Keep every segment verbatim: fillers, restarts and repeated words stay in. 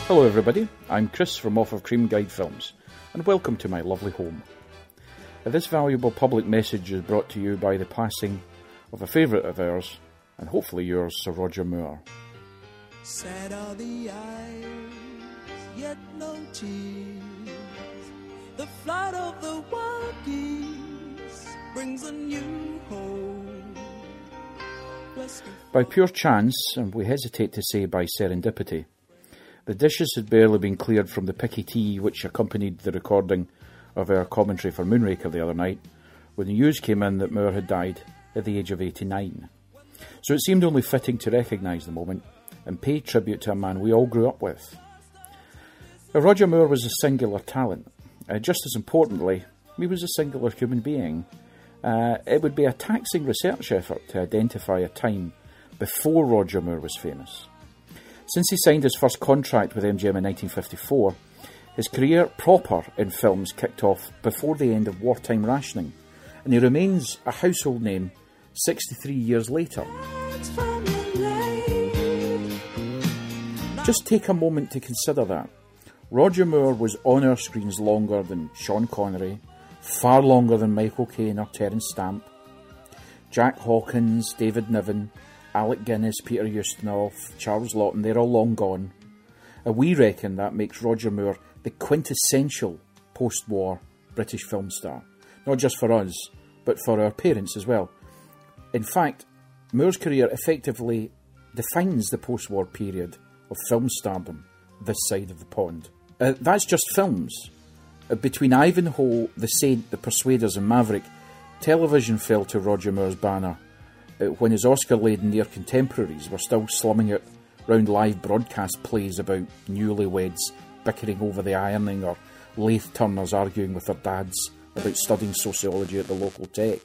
Hello everybody, I'm Chris from Off of Cream Guide Films, and welcome to my lovely home. This valuable public message is brought to you by the passing of a favourite of ours, and hopefully yours, Sir Roger Moore. Sad are the eyes, yet no tears. The flight of the wild geese brings a new hope. By pure chance, and we hesitate to say by serendipity, the dishes had barely been cleared from the picky tea which accompanied the recording of our commentary for Moonraker the other night, when the news came in that Moore had died at the age of eighty-nine. So it seemed only fitting to recognise the moment and pay tribute to a man we all grew up with. Now, Roger Moore was a singular talent. Uh, just as importantly, he was a singular human being. Uh, it would be a taxing research effort to identify a time before Roger Moore was famous. Since he signed his first contract with M G M in nineteen fifty-four, his career proper in films kicked off before the end of wartime rationing, and he remains a household name sixty-three years later. Just take a moment to consider that. Roger Moore was on our screens longer than Sean Connery, far longer than Michael Caine or Terence Stamp, Jack Hawkins, David Niven, Alec Guinness, Peter Ustinov, Charles Laughton, they're all long gone. And we reckon that makes Roger Moore the quintessential post-war British film star. Not just for us, but for our parents as well. In fact, Moore's career effectively defines the post-war period of film stardom this side of the pond. Uh, that's just films. Uh, between Ivanhoe, The Saint, The Persuaders and Maverick, television fell to Roger Moore's banner uh, when his Oscar-laden near contemporaries were still slumming it round live broadcast plays about newlyweds bickering over the ironing or lathe turners arguing with their dads about studying sociology at the local tech.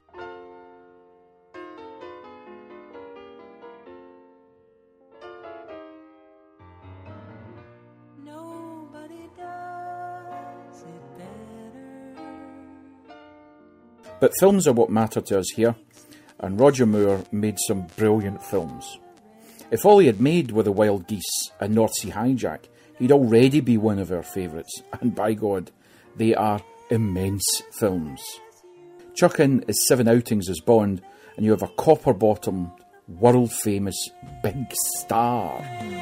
But films are what matter to us here, and Roger Moore made some brilliant films. If all he had made were The Wild Geese and North Sea Hijack, he'd already be one of our favourites, and by God, they are immense films. Chuck in his seven outings as Bond, and you have a copper-bottomed, world-famous big star.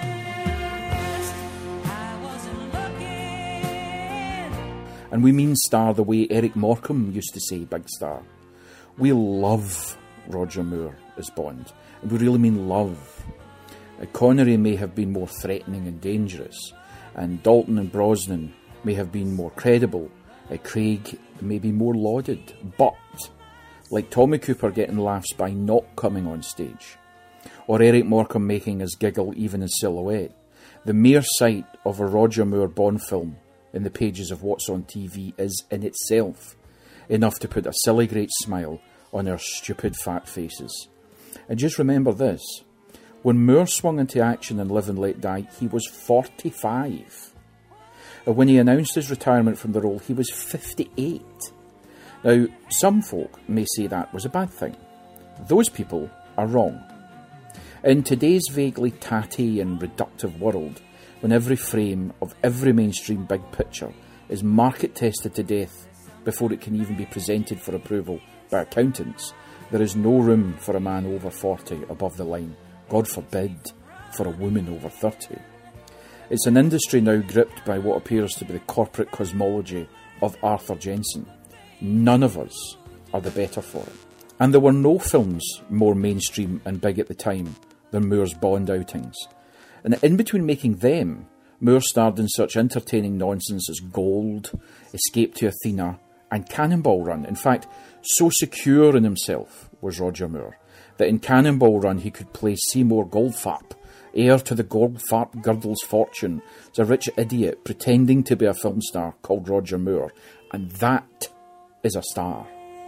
And we mean star the way Eric Morecambe used to say big star. We love Roger Moore as Bond, and we really mean love. Uh, Connery may have been more threatening and dangerous, and Dalton and Brosnan may have been more credible. Uh, Craig may be more lauded, but like Tommy Cooper getting laughs by not coming on stage, or Eric Morecambe making us giggle even in silhouette, the mere sight of a Roger Moore Bond film in the pages of what's on T V is in itself enough to put a silly great smile on our stupid fat faces. And just remember this, when Moore swung into action in Live and Let Die, he was forty-five. And when he announced his retirement from the role, he was fifty-eight. Now, some folk may say that was a bad thing. Those people are wrong. In today's vaguely tatty and reductive world, when every frame of every mainstream big picture is market tested to death before it can even be presented for approval by accountants, there is no room for a man over forty above the line. God forbid, for a woman over thirty. It's an industry now gripped by what appears to be the corporate cosmology of Arthur Jensen. None of us are the better for it. And there were no films more mainstream and big at the time than Moore's Bond outings. And in between making them, Moore starred in such entertaining nonsense as Gold, Escape to Athena, and Cannonball Run. In fact, so secure in himself was Roger Moore, that in Cannonball Run he could play Seymour Goldfarb, heir to the Goldfarb girdle's fortune, as a rich idiot pretending to be a film star called Roger Moore. And that is a star.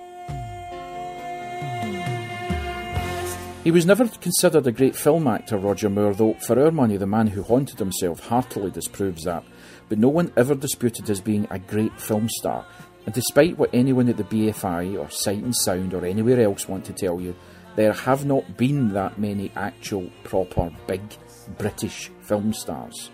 He was never considered a great film actor, Roger Moore, though for our money The Man Who Haunted Himself heartily disproves that, but no one ever disputed his being a great film star, and despite what anyone at the B F I or Sight and Sound or anywhere else want to tell you, there have not been that many actual, proper, big British film stars.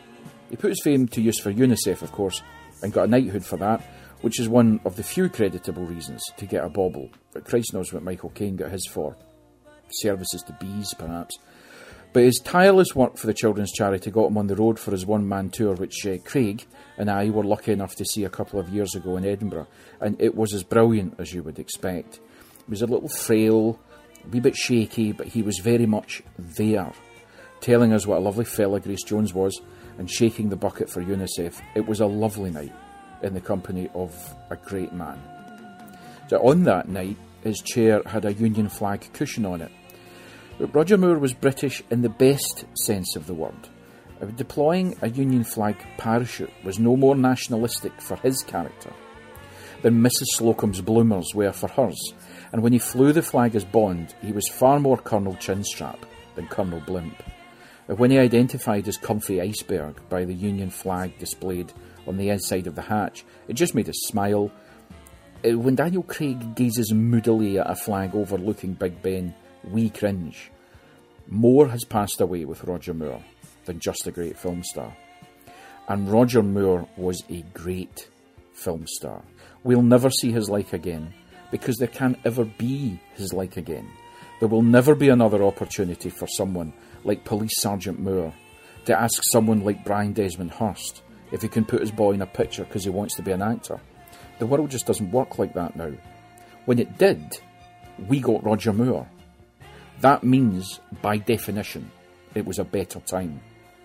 He put his fame to use for UNICEF, of course, and got a knighthood for that, which is one of the few creditable reasons to get a bauble. But Christ knows what Michael Caine got his for. Services to bees, perhaps. But his tireless work for the children's charity got him on the road for his one-man tour, which uh, Craig and I were lucky enough to see a couple of years ago in Edinburgh, and it was as brilliant as you would expect. He was a little frail, a wee bit shaky, but he was very much there, telling us what a lovely fella Grace Jones was, and shaking the bucket for UNICEF. It was a lovely night in the company of a great man. So on that night, his chair had a Union flag cushion on it. But Roger Moore was British in the best sense of the word. Deploying a Union flag parachute was no more nationalistic for his character than Missus Slocum's bloomers were for hers, and when he flew the flag as Bond, he was far more Colonel Chinstrap than Colonel Blimp. When he identified his comfy iceberg by the Union flag displayed on the inside of the hatch, it just made us smile. When Daniel Craig gazes moodily at a flag overlooking Big Ben, we cringe. More has passed away with Roger Moore than just a great film star. And Roger Moore was a great film star. We'll never see his like again, because there can't ever be his like again. There will never be another opportunity for someone like Police Sergeant Moore to ask someone like Brian Desmond Hurst if he can put his boy in a picture because he wants to be an actor. The world just doesn't work like that now. When it did, we got Roger Moore. That means, by definition, it was a better time.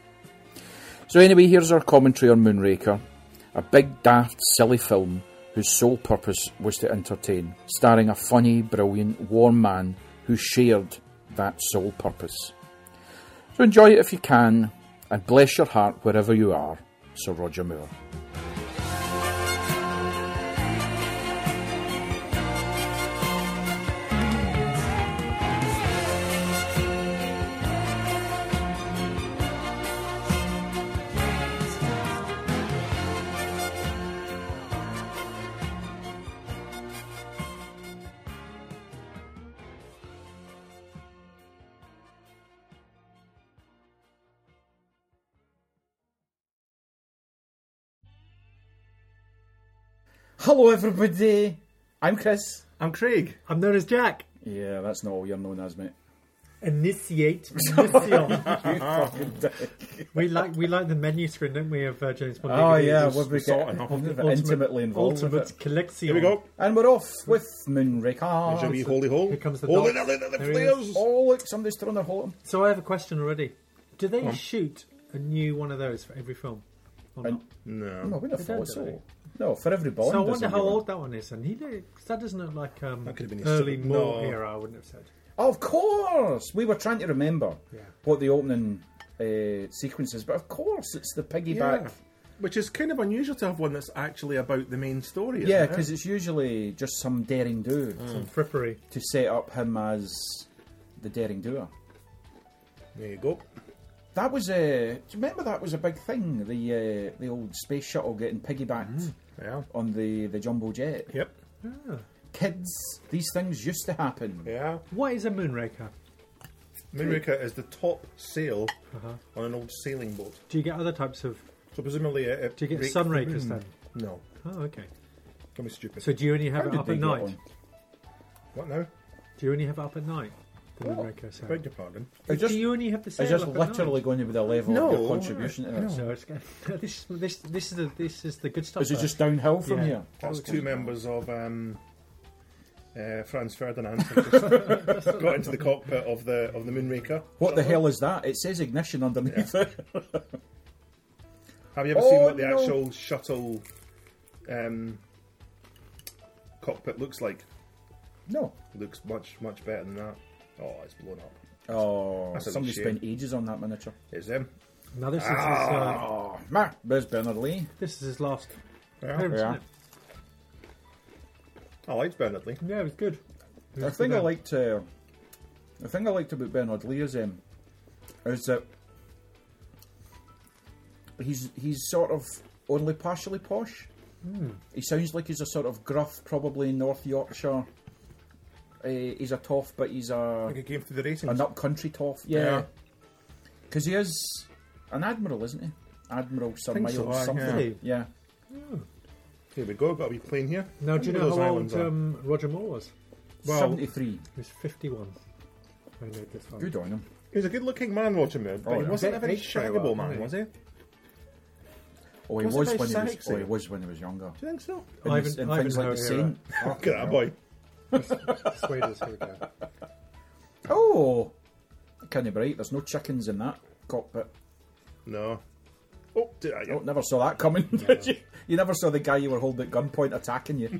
So anyway, here's our commentary on Moonraker, a big, daft, silly film whose sole purpose was to entertain, starring a funny, brilliant, warm man who shared that sole purpose. So enjoy it if you can, and bless your heart wherever you are, Sir Roger Moore. Hello everybody, I'm Chris. I'm Craig. I'm known as Jack. Yeah, that's not all you're known as, mate. Initiate mission. You fucking dick. we like we like the menu screen, don't we, of uh, James Bond? Oh D V Ds? yeah, Just we're, we sorting get, off. we're Ultimate- intimately involved with Ultimate it. collection. Here we go. And we're off with Moonraker. There's a wee holy hole. Here comes the Holy dog. Nelly, Nelly There he is. flares. Oh look, somebody's thrown their hole at him. So I have a question already. Do they shoot a new one of those for every film? Or And- not? No. No, we don't They follow don't, it do they? so. No, for every Bond. So I there's wonder a how new one. old that one is. And he looks, that doesn't look like um, That could have been his early second- Moore no. era, I wouldn't have said. Oh, of course! We were trying to remember Yeah. what the opening uh, sequence is, but of course it's the piggyback. Yeah. Which is kind of unusual to have one that's actually about the main story. Isn't Yeah, it? because it's usually just some daring do Some frippery. to set up him as the daring doer. There you go. That was a. Do you remember that was a big thing? The uh, the old space shuttle getting piggybacked Yeah. on the, the jumbo jet. Yep. Ah. Kids, these things used to happen. Yeah. What is a Moonraker? Moonraker is the top sail Uh-huh. on an old sailing boat. Do you get other types of... So presumably it, it Do you get raked sunrakers the moon. then? No. Oh, okay. Don't be stupid. So do you only have How it did up they at get night? on? What now? Do you only have it up at night? The What? Moonraker sail? Beg your pardon. It's just, do you only have the sail it's just up at literally night? going to be the level No, of your contribution to this. No, it's, this, this, this is the this is the good stuff. Is it though. just downhill from Yeah. here? That's two members of um, uh, Franz Ferdinand who just got into the cockpit of the of the Moonraker. What the hell is that? It says ignition underneath it. Have you ever Oh, seen what the no. actual shuttle um, cockpit looks like? No. It looks much much better than that. Oh, it's blown up. Oh, That's a somebody shame. spent ages on that miniature. It's them. Now this is his, uh, Oh, Mark, there's Bernard Lee. this is his last Yeah. appearance, Yeah. isn't it? I liked Bernard Lee. Yeah, it was good. It The was thing good, I uh, liked, uh, the thing I liked about Bernard Lee is, um, is that he's he's sort of only partially posh. He sounds like he's a sort of gruff, probably North Yorkshire. Uh, he's a toff, but he's I a think he came through the ratings. an up country toff. Yeah. Yeah, because he is an admiral, isn't he? Admiral Sir Think Miles so, aye, something. Really? Yeah. Here we go. Got a wee plane here. Now, do you Wonder know where how those old islands are. um, Roger Moore was? Well, seventy-three. He was fifty-one. I made this one. Good on him. he was a good-looking man, Roger Moore, but Oh, he yeah. wasn't a very Aged very well, shaggable man, didn't he? was he? Do Oh, he Was it was very when he was. sexy? Oh, he was when he was younger. you think so? In, Ivan- the, in Ivan things like the Howe era. Saint. Look at that boy. Persuaders, here we go. Oh, kind of bright. There's no chickens in that cockpit. No. Oh, did I? Oh, never saw that coming. Did you? You never saw the guy you were holding at gunpoint attacking you.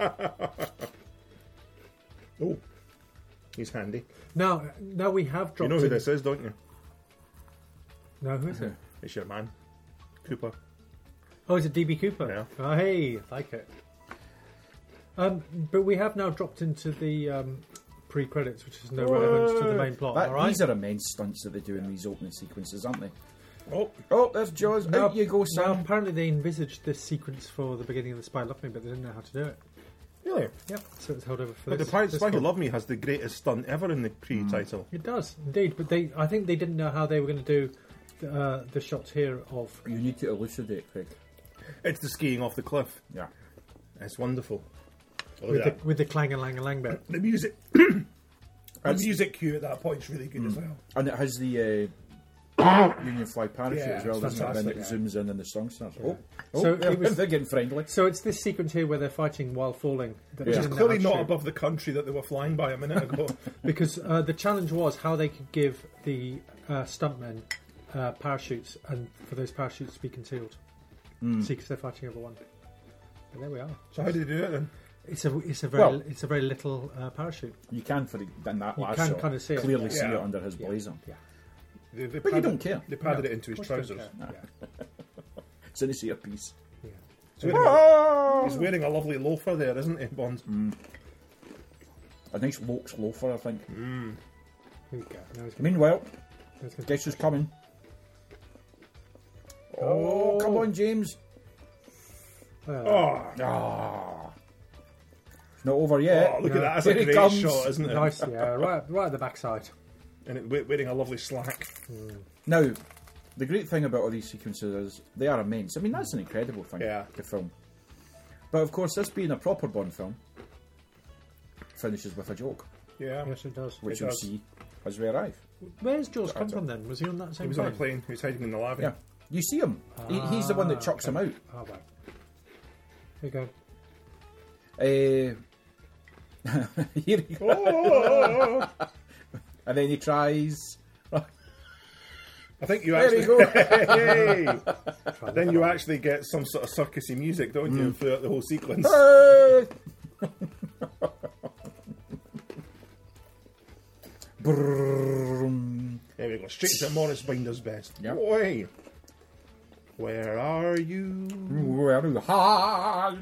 Oh, he's handy. Now, now we have You dropped know who in... this is, don't you? No, who is it? It's your man, Cooper. Oh, is it D B Cooper? Yeah. Oh, hey, like it. Um, but we have now dropped into the um, pre-credits, which is no relevance to the main plot, That, all right? These are immense stunts that they do in these opening sequences, aren't they? Oh, Oh, there's Jaws. Now- Out you go, Now, Sam. apparently they envisaged this sequence for the beginning of The Spy Who Loved Me, but they didn't know how to do it. really? Yep, so it's held over for But this. the Pirate this Spy Who film. Loved Me has the greatest stunt ever in the pre-title. It does, indeed, but they I think they didn't know how they were going to do the, uh, the shots here of... You need to elucidate, Craig. It's the skiing off the cliff. Yeah. It's wonderful. Look With at the, that. with the clang-a-lang-a-lang bit. The music. the That's- music cue at that point's really good as well. And it has the uh, Union Flag parachute Yeah, as well, it's doesn't it? Then it fantastic, zooms in and the song starts. Oh, oh So they're, it was- they're getting friendly. So it's this sequence here where they're fighting while falling. That Yeah. they Which is didn't know clearly how to not shoot. above the country that they were flying by a minute ago. Because uh, the challenge was how they could give the uh, stuntmen uh, parachutes and for those parachutes to be concealed. Hmm. See, because they're fighting over one. But there we are. So how did they do it then? It's a it's a very Well- it's a very little uh, parachute. You can, for the, in that You last can shot, kinda see it. clearly see Yeah. it under his Yeah. blazer. Yeah. They, they But you padded- don't care. They padded No. it into his Of course trousers. don't care. Yeah. It's in his earpiece. Yeah. He's wearing, a, he's wearing a lovely loafer there, isn't he, Bond? A nice Lokes loafer, I think. Here we go. Now he's gonna- Meanwhile, now he's gonna- guess who's coming? Oh, come on, James. Uh, Oh, Ah. It's not over yet. oh, look No. at that. That's Here a he great comes. shot, isn't it? Nice, yeah, right, right at the backside. And it, we- wearing a lovely slack. Now, the great thing about all these sequences is they are immense. I mean, that's an incredible thing Yeah. to film. But of course, this being a proper Bond film, finishes with a joke, Yeah. Yes, it does. which It you'll does. see as we arrive. Where's Jaws come from then? Was he on that same He was plane? on a plane. He was hiding in the lava. Yeah, you see him. He, he's the one that Ah, chucks okay. him out. Oh, right. There you go. Uh, here he goes. Oh, And then he tries. I think you There actually. we go. Hey! Then you actually get some sort of circusy music, don't you, throughout the whole sequence? Hey! Brrrrum. There we go. Straight to Morris Binder's best. Yep. Boy, where are you? Where do you hide?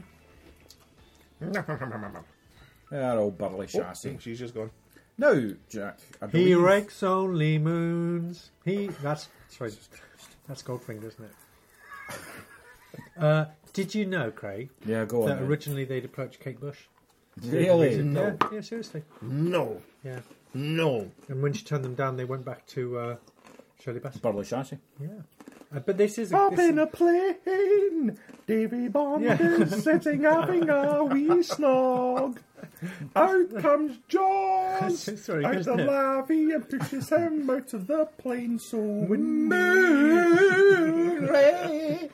That old burly chassis. Oh, she's just gone. Now, Jack, I believe... He rakes only moons. He that's sorry, that's Goldfinger, isn't it? Uh, did you know, Craig, Yeah, go on. that then. originally they'd approached Kate Bush? Really? No. Yeah, yeah, seriously. No. Yeah. No. And when she turned them down, they went back to uh, Shirley Bassey. Burly chassis. Yeah. Uh, but this is a, Up this in a plane, Davy Bond Yeah. is sitting having a wee snog. Out comes Jaws It's very out good, the isn't it? lavvy and pushes him out of the plane. So when Ray,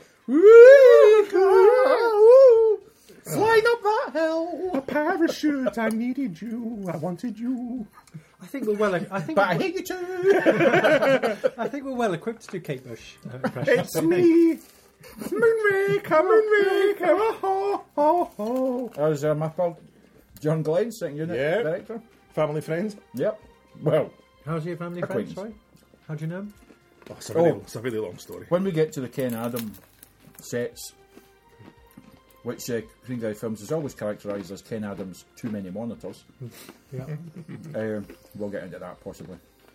slide up that hill. a parachute, I needed you, I wanted you. I think we're well. I think But I we're, hate you too. I think we're well equipped to do Kate Bush uh, impressions. It's me, Moonraker, Moonraker, oh, ho, ho, ho. How's uh, my pal John Glenn, second unit Yeah. director? Family friends. Yep. Well, How's your family friends? Acquaintance. Sorry, how do you know him? Oh, it's, a really, Oh. it's a really long story. when we get to the Ken Adam sets, which uh, Green Guy Films is always characterised as Ken Adams' too many monitors, Yeah. um, we'll get into that possibly.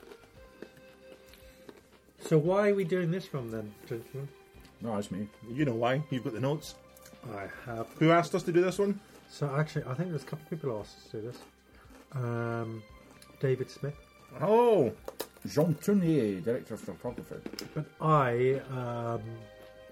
So why are we doing this from then, gentlemen? No, that's me. You know why? You've got the notes. I have. Who asked us to do this one? So actually, I think there's a couple of people who asked us to do this. Um, David Smith, Oh, Jean Tournier, director of photography. but I um,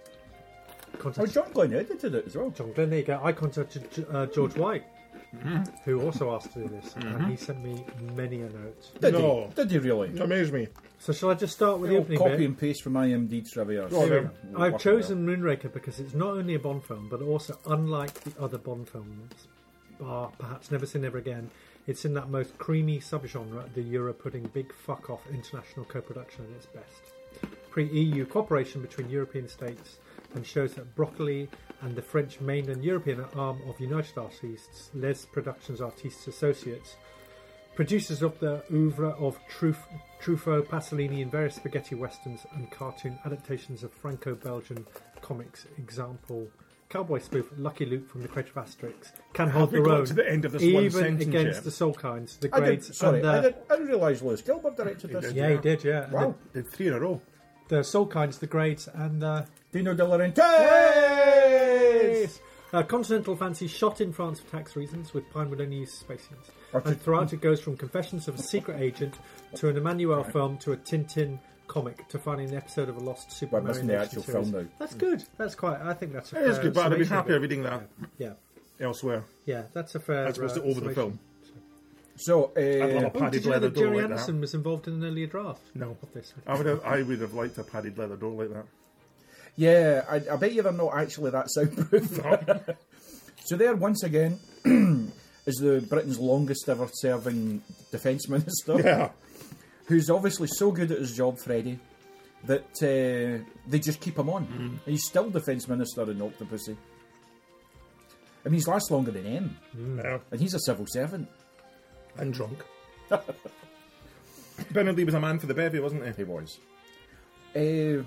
Oh, contacted John Glenn edited it as well. John Glenn. There you go. I contacted uh, George White, Mm-hmm. who also asked to do this, and he sent me many a note. Did No. he? Did he really? You amaze me. So shall I just start with the Little opening copy bit? and paste from I M D trivia. Go on, Here we then. go. I've chosen Moonraker because it's not only a Bond film, but also, unlike the other Bond films, bar perhaps Never Say Never Again, it's in that most creamy subgenre, the Euro pudding big fuck off international co-production at its best. Pre-E U cooperation between European states, and shows that Broccoli and the French mainland European arm of United Artists, Les Productions Artistes Associates, producers of the oeuvre of Truf- Truffaut, Pasolini, and various spaghetti westerns and cartoon adaptations of Franco-Belgian comics. Example: Cowboy spoof Lucky Luke from the creator of Asterix can hold we their got own, to the end of this one even sentence against yet? the Soul Kinds, the I grades, did, sorry, and the, I, did, I didn't realise Lewis Gilbert directed this. did. yeah, he did, yeah. And Wow. Did three in a row. The, the Soul Kinds, the grades, and the Dino De Laurentiis! Uh, Continental Fancy shot in France for tax reasons, with Pinewood only used space scenes. Okay. And throughout it goes from Confessions of a Secret Agent to an Emmanuel film to a Tintin comic to finding an episode of a lost Super We're Mario missing the Nation actual series. film now. That's good. That's quite. I think that's a It is fair good, but I'd have been summation of happier it. reading that Yeah, elsewhere, yeah, that's a fair. as opposed to uh, over the summation. film. So, I'd love a uh, Oh, padded did you know leather that door Jerry like Anderson that. was involved in an earlier draft? No. Of this. I would have, I would have liked a padded leather door like that. yeah, I, I bet you they're not actually that soundproof. So there, once again, is the Britain's longest ever serving defence minister, Yeah. who's obviously so good at his job, Freddie, that uh, they just keep him on. Mm-hmm. He's still defence minister in Octopussy. I mean, he's last longer than M, Yeah. and he's a civil servant. And drunk. Bernard Lee was a man for the bevy, wasn't he? He was. Uh,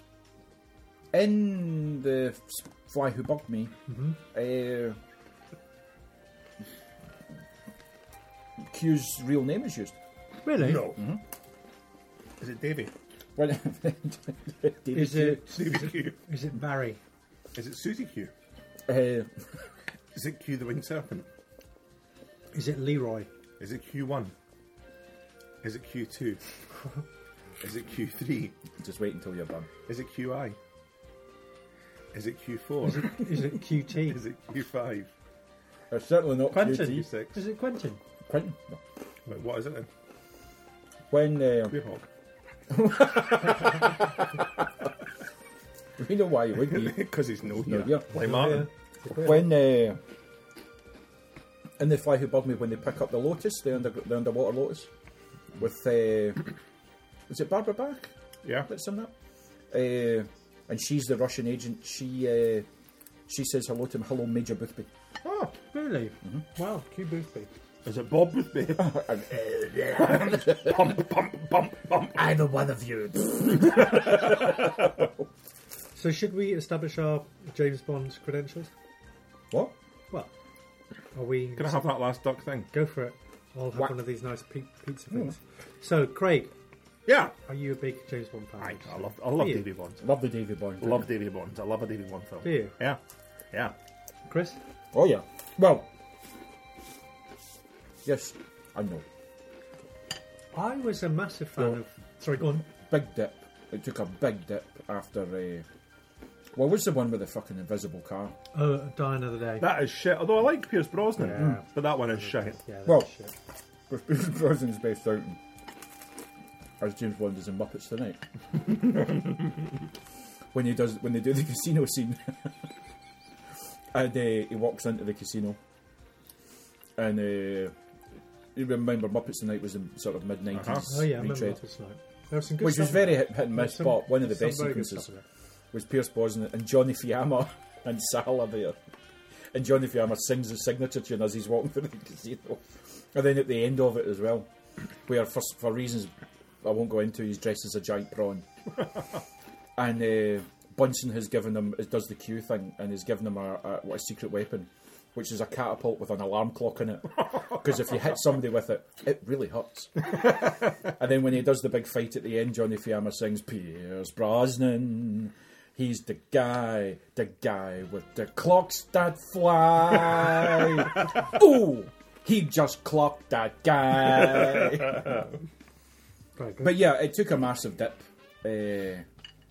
in the Fly Who Bugged Me, uh, Q's real name is used. Really? No. Is it Davy? Well, Is it? Davy Q. Is it Barry? Is it Susie Q? Uh, Is it Q the Winged Serpent? Is it Leroy? Is it Q one? Is it Q two? Is it Q three? just wait until you're done. Is it Q I? Is it Q four? Is it, is it Q T? Is it Q five? It's certainly not Quentin. Q Q T. six? Is it Quentin? Quentin. No. Wait, what is it then? When uh, Queerhawk. we know why you would be. Because he's no No, here. yeah. Like Martin. When uh, in the Fly Who Bugged Me, when they pick up the Lotus, the, under, the underwater Lotus, with uh, is it Barbara Bach Yeah. that's in that? Uh, and she's the Russian agent. She uh, she says hello to him. Hello, Major Boothby. Oh, Really? Wow, Q Boothby. is it Bob with me? Pump, pump, pump, pump. Either one of you. So should we establish our James Bond credentials? What? Well, are we... Can I have that last duck thing? Go for it. I'll have What? one of these nice pi- pizza things. So, Craig, Yeah. are you a big James Bond fan? I, I love, I love Do you? Davy Bond. Love the Davy Bond. don't Love you? Davy Bond. I love a Davy Bond film. Do you? Yeah. Yeah. Chris? Oh yeah. Well. Yes, I know. I was a massive fan Yeah. of... Sorry, go on. Big dip. It took a big dip after. Uh, what was the one with the fucking invisible car? Oh, Die Another Day. That is shit. Although I like Pierce Brosnan, Yeah. but that one is shit. Yeah, that's Well- shit. Pierce Brosnan's based out in, as James Bond is in Muppets Tonight. when he does, when they do the casino scene, and uh, he walks into the casino, and uh, you remember Muppets Tonight was in sort of mid nineties Uh-huh. Oh, yeah, I remember retread, Muppets Night. There was some good which was stuff very in hit, it. hit and miss. Some- But one of the some best very good sequences stuff in it. was Pierce Brosnan and Johnny Fiamma and Sal are there. And Johnny Fiamma sings his signature tune as he's walking through the casino. And then at the end of it as well, where for, for reasons I won't go into, he's dressed as a giant prawn. And uh, Bunsen has given him, does the Q thing, and has given him a, a, what, a secret weapon, which is a catapult with an alarm clock in it. Because if you hit somebody with it, it really hurts. And then when he does the big fight at the end, Johnny Fiamma sings, Pierce Brosnan, he's the guy, the guy with the clocks that fly. Ooh, he just clocked that guy. Very good. But yeah, it took a massive dip. Uh,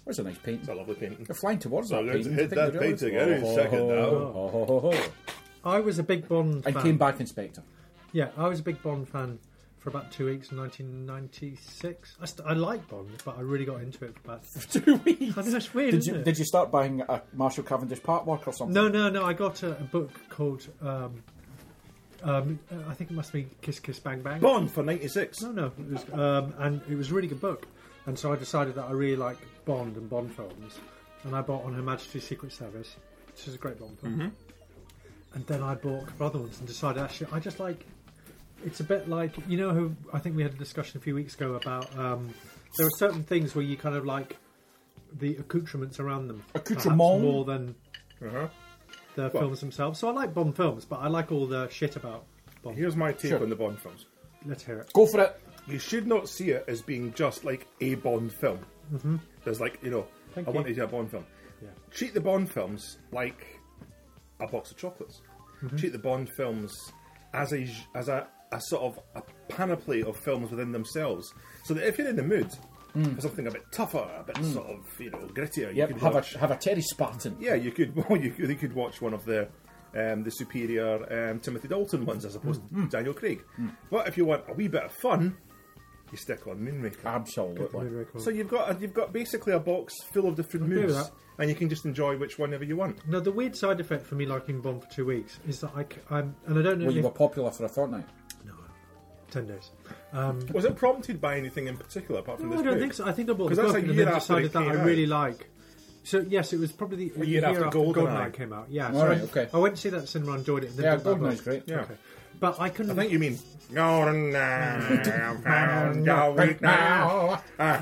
That's a nice painting. It's a lovely painting. They're flying towards So that I'm going painting. to hit Do you think that they painting realise? any second now. Oh, ho, ho, ho. I was a big Bond And fan. came back Inspector. Yeah, I was a big Bond fan for about two weeks in nineteen ninety-six. I, st- I like Bond, but I really got into it for about... Two weeks. I know, it's weird, Did isn't you, it? did you start buying a Marshall Cavendish Parkwork or something? No, no, no. I got a, a book called... Um, um, I think it must be Kiss Kiss Bang Bang. Bond for ninety-six. No, no. It was, um, and it was a really good book. And so I decided that I really like Bond and Bond films. And I bought On Her Majesty's Secret Service, which is a great Bond film. Mm-hmm. And then I bought a couple other ones and decided, actually, I just like... It's a bit like... You know who... I think we had a discussion a few weeks ago about... Um, there are certain things where you kind of like the accoutrements around them. Accoutrement. perhaps more than Uh-huh. the Well- films themselves. So I like Bond films, but I like all the shit about Bond. Here's my take Sure. on the Bond films. Let's hear it. Go for it. You should not see it as being just like a Bond film. Mm-hmm. There's like, you know, Thank I you. want to do a Bond film. Yeah. Treat the Bond films like a box of chocolates. Mm-hmm. Treat the Bond films as a as a, a sort of a panoply of films within themselves. So that if you're in the mood for something a bit tougher, a bit sort of, you know, grittier, you Yep, could have watch... a, have a Terry Spartan. Yeah, you could. Well, you could, you could watch one of the um, the superior um, Timothy Dalton ones as opposed to Daniel Craig. But if you want a wee bit of fun, you stick on Moonraker. Absolutely. Very, very cool. So you've got a, you've got basically a box full of different agree with moods, that. and you can just enjoy which one ever you want. Now, the weird side effect for me liking Bond for two weeks is that I, c- I'm, and I don't know Well, you if... were popular for a fortnight. No, ten days. Um, Was it prompted by anything in particular apart from no, this I don't book? think so. I think I bought the 'Cause that's book a and year then after decided it that I came out. really like... So, yes, it was probably the A year the after after GoldenEye. GoldenEye came out. Yeah, All so right, I- okay. I went to see that cinema and enjoyed it. And then Yeah, bought that GoldenEye's book. great. Yeah. Okay. But I couldn't... I think you mean GoldenEye, I found your weakness.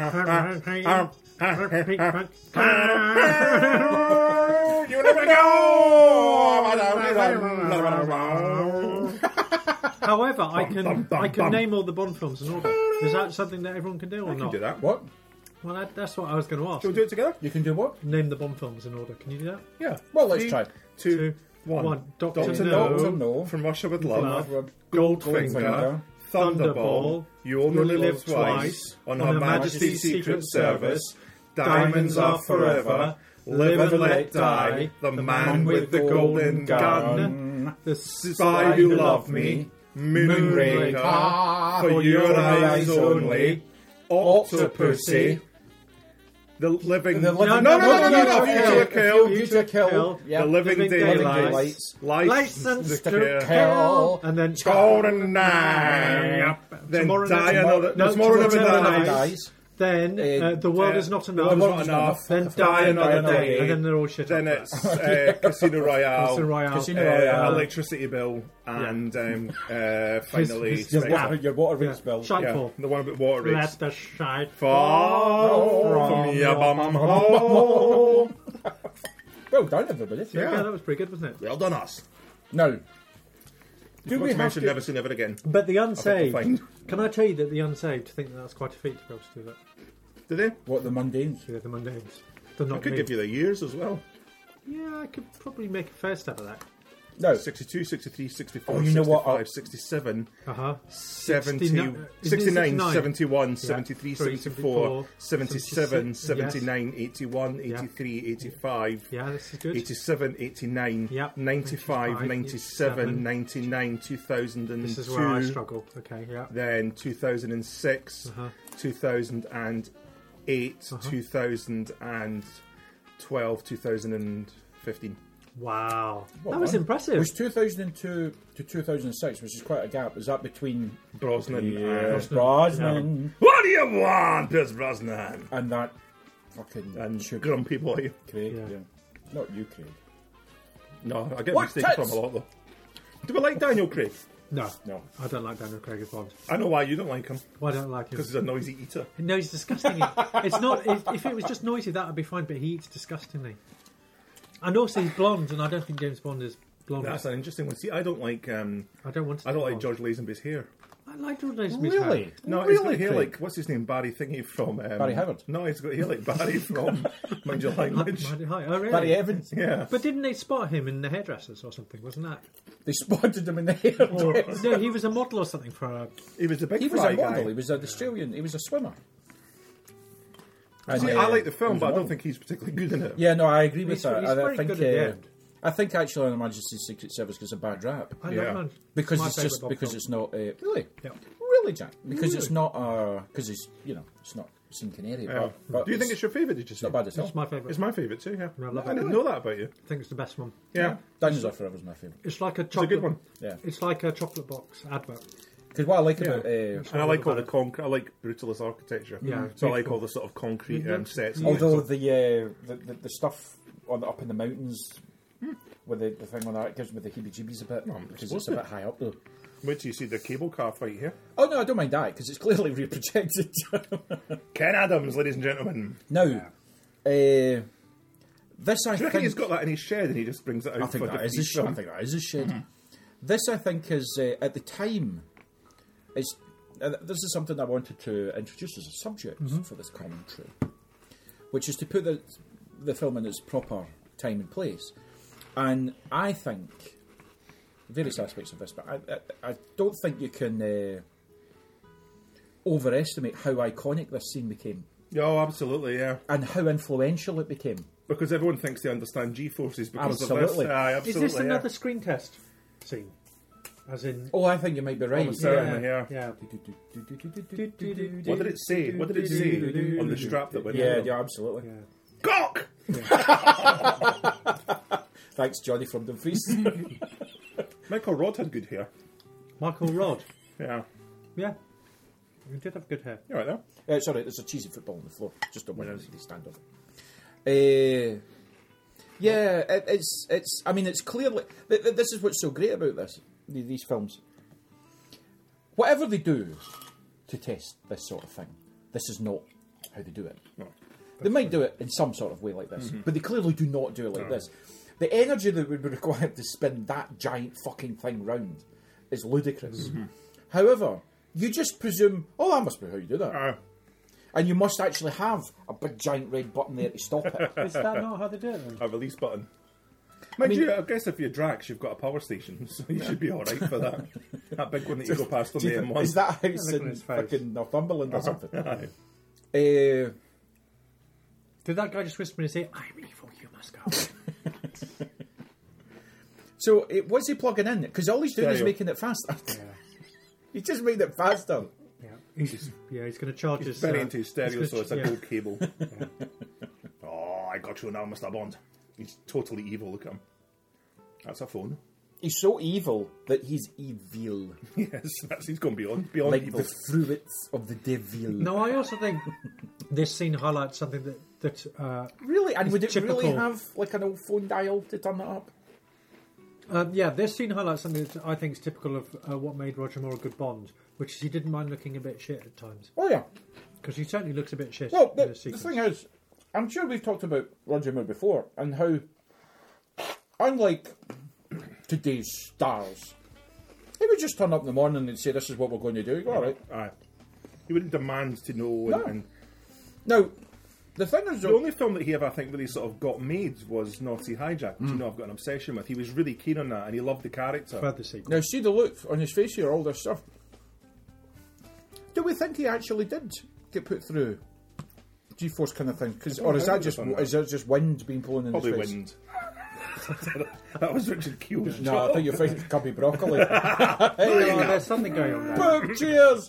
You never know. However, I can bum, bum, I can bum. name all the Bond films in order. Is that something that everyone can do or I not? can do that. What? Well, that, that's what I was going to ask. Shall we do it together? You can do what? Name the Bond films in order. Can you do that? Yeah. Well, let's Three, try. Two, Two, one. one. Doctor Doctor No. Doctor No. From Russia with Love. Love. Goldfinger. Goldfinger. Thunderball. Thunderball. You Only Live Twice. On Her Majesty's Secret Service. Diamonds Are Forever. Live and Let Die. The Man with the Golden Gun. The Spy Who Loved Me. Moonraker. For Your Eyes Only. Octopussy. The Living... The No, Living- no, no, no, no, no, no, Future no, Kill. Future Kill. The Yeah. Living Living Daylights. License to to Kill. Kill. And then Golden Nine. Then Tomorrow Die Never- Another... No, Tomorrow Never Tomorrow Never Dies. Dies. Then uh, Uh, The World uh, Is Not The Enough. World Is Not Not Enough. Then Die Die Another Another Day. And then they're all shit. Then after it's uh, Casino Royale. Casino Royale. Casino uh, Royale. Electricity Bill, and um, uh, finally his- Your Spectre. water, your water rates Yeah. bill. Shite Yeah, fall. the one about water Let rates. the shite Fall from your bum hole. Well done, everybody. Yeah, Yeah. that was pretty good, wasn't it? Well done, us. Now, do Not we to have mention to... Never Say Never Again. But the I Unsaved. think we'll Can I tell you that the Unsaved think that that's quite a feat to be able to do that? Did they? What, the mundanes? Yeah, the mundanes. They're I not could me. give you the years as well. Yeah, I could probably make a fair step of that. No. sixty-two, sixty-three, sixty-four, Oh, you know what? sixty-five, sixty-seven, Uh huh. seventy, sixty-nine, isn't it sixty-nine, sixty-nine? seventy-one, seventy-three, Sorry, seventy-four, seventy-seven, seventy-six, seventy-nine, eighty-one, Yeah. eighty-three, eighty-five, Yeah, this is good. eighty-seven, eighty-nine, Yep. ninety-five, ninety-seven, ninety-seven. ninety-nine, two thousand This is where I two, struggle. Okay, yeah. then two thousand six, Uh-huh. two thousand eight, Uh-huh. two thousand twelve, two thousand fifteen. Wow. Well that was done. impressive. It was two thousand two to two thousand six, which is quite a gap. Was that between Brosnan. Pierce and- Brosnan What do you want, Pierce Brosnan? and that fucking And sugar Grumpy Boy. Craig? Yeah. Yeah. Not you, Craig. No, I get What mistakes from tits? a lot though. Do we like Daniel Craig? No, No. I don't like Daniel Craig as Bond. I know why you don't like him. Why don't I like him? Because he's a noisy eater. No, he's disgusting. It's not. If, if it was just noisy, that would be fine. But he eats disgustingly. And also, he's blonde, and I don't think James Bond is blonde. That's an interesting one. See, I don't like um, I don't want. To I don't be like blonde. George Lazenby's hair. I like George Lazenby's Really? hair. No, really, he's got hair Craig? like what's his name, Barry Thingy from um, Barry Howard? No, he's got hair like Barry from Mind Your Language. Mighty High. Oh, really? Barry Evans. Yeah, But didn't they spot him in the hairdressers or something? Wasn't that? They spotted him in the hair. Or, no, he was a model or something for a. he was a big He was fry a model. guy. He was an Australian. He was a swimmer. And, See, uh, I like the film, it was but I don't long. think he's particularly good in it. Yeah, no, I agree with He's- that. he's I, I very think good at the uh, end. I think actually, Her Majesty's Secret Service gets a bad rap I Yeah. love Man- because my it's favourite just Bond because film. it's not uh, really, Yeah. really, Jack. Because it's not because it's you know it's not Sean Connery. Yeah. But, but Do you think it's your favourite? Did you say? not bad at all? It's my favourite. It's my favourite too. Yeah, I love I it. didn't know that about you. I think it's the best one. Yeah, Diamonds Are Forever is my favourite. It's like a it's a chocolate. good one. Yeah, It's like a chocolate box advert. because what I like Yeah. about uh, And I like all the concrete. I like brutalist architecture. Yeah, so I like beautiful. all the sort of concrete Yeah. um, sets. and although stuff. the, uh, the the the stuff on the, up in the mountains with the, the thing on that gives me the heebie-jeebies a bit Well, because supposed it's a to. bit high up though. Wait till you see the cable car fight here. Oh no, I don't mind that because it's clearly reprojected. Ken Adams, ladies and gentlemen. now, uh, this I Do you think reckon he's got that in his shed and he just brings it out I think for that the is his feature? shed. I think that is his shed. This, I think, is uh, at the time. Is uh, this is something I wanted to introduce as a subject for this commentary, which is to put the the film in its proper time and place. And I think various aspects of this, but I, I, I don't think you can uh, overestimate how iconic this scene became Oh, absolutely, yeah. and how influential it became. Because everyone thinks they understand G-forces because Absolutely. of this. Aye, Is absolutely. this yeah. another screen test scene? As in, Oh, I think you might be right. Almost certainly, yeah. yeah. What did it say? What did it say on the strap that went Yeah, over? yeah, absolutely. Yeah. Cock! Thanks, Johnny from Dumfries. Michael Rodd had good hair. Michael Rodd. Yeah. Yeah. He did have good hair. You all right there? uh, sorry, there's a cheesy football on the floor. Just don't want to stand on it. Uh, yeah, it, it's it's. I mean, it's clearly. Th- th- this is what's so great about this. th- These films. Whatever they do to test this sort of thing, this is not how they do it. No. They might do it in some sort of way like this, but they clearly do not do it like this. The energy that would be required to spin that giant fucking thing round is ludicrous. However, you just presume, oh, that must be how you do that. Uh, And you must actually have a big giant red button there to stop it. Is that not how they do it then? a release button. Mind mean- you, I guess if you're Drax, you've got a power station, so you should be all right for that. That big one that you go past on Do the you- M one. Is that a house Look at in his face. fucking Northumberland or something? Aye. Uh, Did that guy just whisper in his ear, I'm evil, you must go? so, it, what's he plugging in? Because all he's doing is Stereo. making it faster. yeah. He's just making it faster. Yeah. He's, yeah, he's going to charge He's his... very uh, into his stereo, he's so it's gonna- a yeah. gold cable. Oh, I got you now, Mister Bond. He's totally evil, look at him. That's a phone. He's so evil that he's evil. Yes, that's, he's gone beyond, beyond Like evil. the fruits of the devil. No, I also think this scene highlights something that... that uh, Really? And It's would it really typical. have like an old phone dial to turn it up? um, yeah, this scene highlights something that I think is typical of uh, what made Roger Moore a good Bond, which is he didn't mind looking a bit shit at times. Oh, yeah. Because he certainly looks a bit shit Well, in the, this the sequence. thing is, I'm sure we've talked about Roger Moore before and how, unlike today's stars, he would just turn up in the morning and say, "This is what we're going to do." All right. Aye. He wouldn't demand to know. No. And, and Now, the thing is, the only film that he ever, I think, really sort of got made was Nazi Hijack, which you know I've got an obsession with. He was really keen on that, and he loved the character. Further sequence. now see the look on his face here, all this stuff. Do we think he actually did get put through G-force kind of thing? 'Cause- or is that just on that. is that just wind being blown in Probably his face? wind. That was Richard Keel's No, job. I think you're thinking Cubby Broccoli. Oh, there's something going on there. Boom, cheers!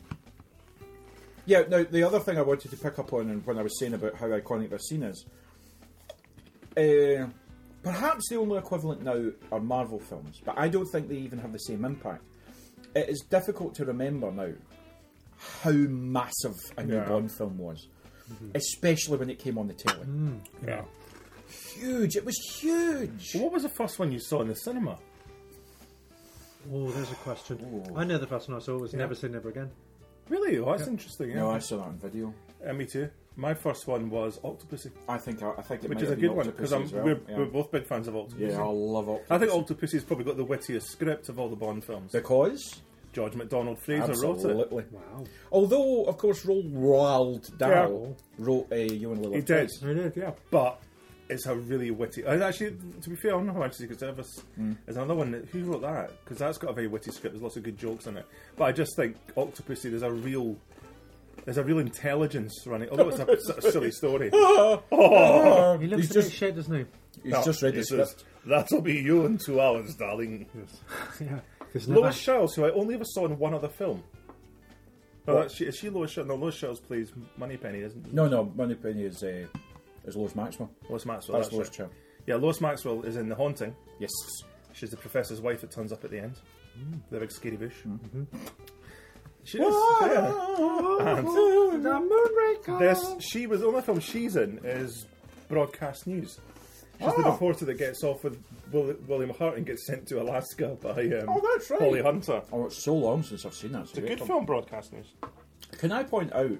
Yeah, now, the other thing I wanted to pick up on and when I was saying about how iconic this scene is, uh, perhaps the only equivalent now are Marvel films, but I don't think they even have the same impact. It is difficult to remember now how massive a new Yeah. Bond film was, especially when it came on the telly. Yeah. Huge, it was huge! Well, what was the first one you saw in the cinema? Oh, there's a question. I know the first one I saw was Never Say Never Again. Really? Oh, that's interesting. Yeah. No, I saw that on video. Uh, me too. My first one was Octopussy, I think I, I think it which might is a have been good one because Octopussy as well. we're, yeah. we're both big fans of Octopussy. Yeah, I love Octopussy. I think Octopussy's probably got the wittiest script of all the Bond films. Because George MacDonald Fraser wrote it. absolutely. Wow. Although, of course, Roald Dahl wrote uh, You and Lily. He did, I did, yeah. but it's a really witty. And actually, to be fair, on Her Majesty's Secret Service is another one. That, who wrote that? Because that's got a very witty script. There's lots of good jokes in it. But I just think Octopussy, there's a real there's a real intelligence running, although it's a sort of silly story. Oh, he looks He's a just- bit shit, doesn't he? He's No, just read he the says, script. That'll be you in two hours, darling. Yeah. There's never- Lois Shields, who I only ever saw in one other film. Oh, that's, she, is she Lois Shields? No, Lois Shields plays Moneypenny, isn't she? No, no, Moneypenny is uh, is Lois Maxwell. Lois Maxwell. That's That's Lois right. Child. Yeah, Lois Maxwell is in The Haunting. Yes. She's the professor's wife that turns up at the end. Mm. The big scary bush. Mm-hmm. She is. Yeah. And The Moonraker. this, she was the only film she's in is Broadcast News. She's the Oh. reporter that gets off with Will, William Hart and gets sent to Alaska by um, Oh, that's right. Holly Hunter. Oh, it's so long since I've seen that. It's a good film, Broadcast News. Can I point out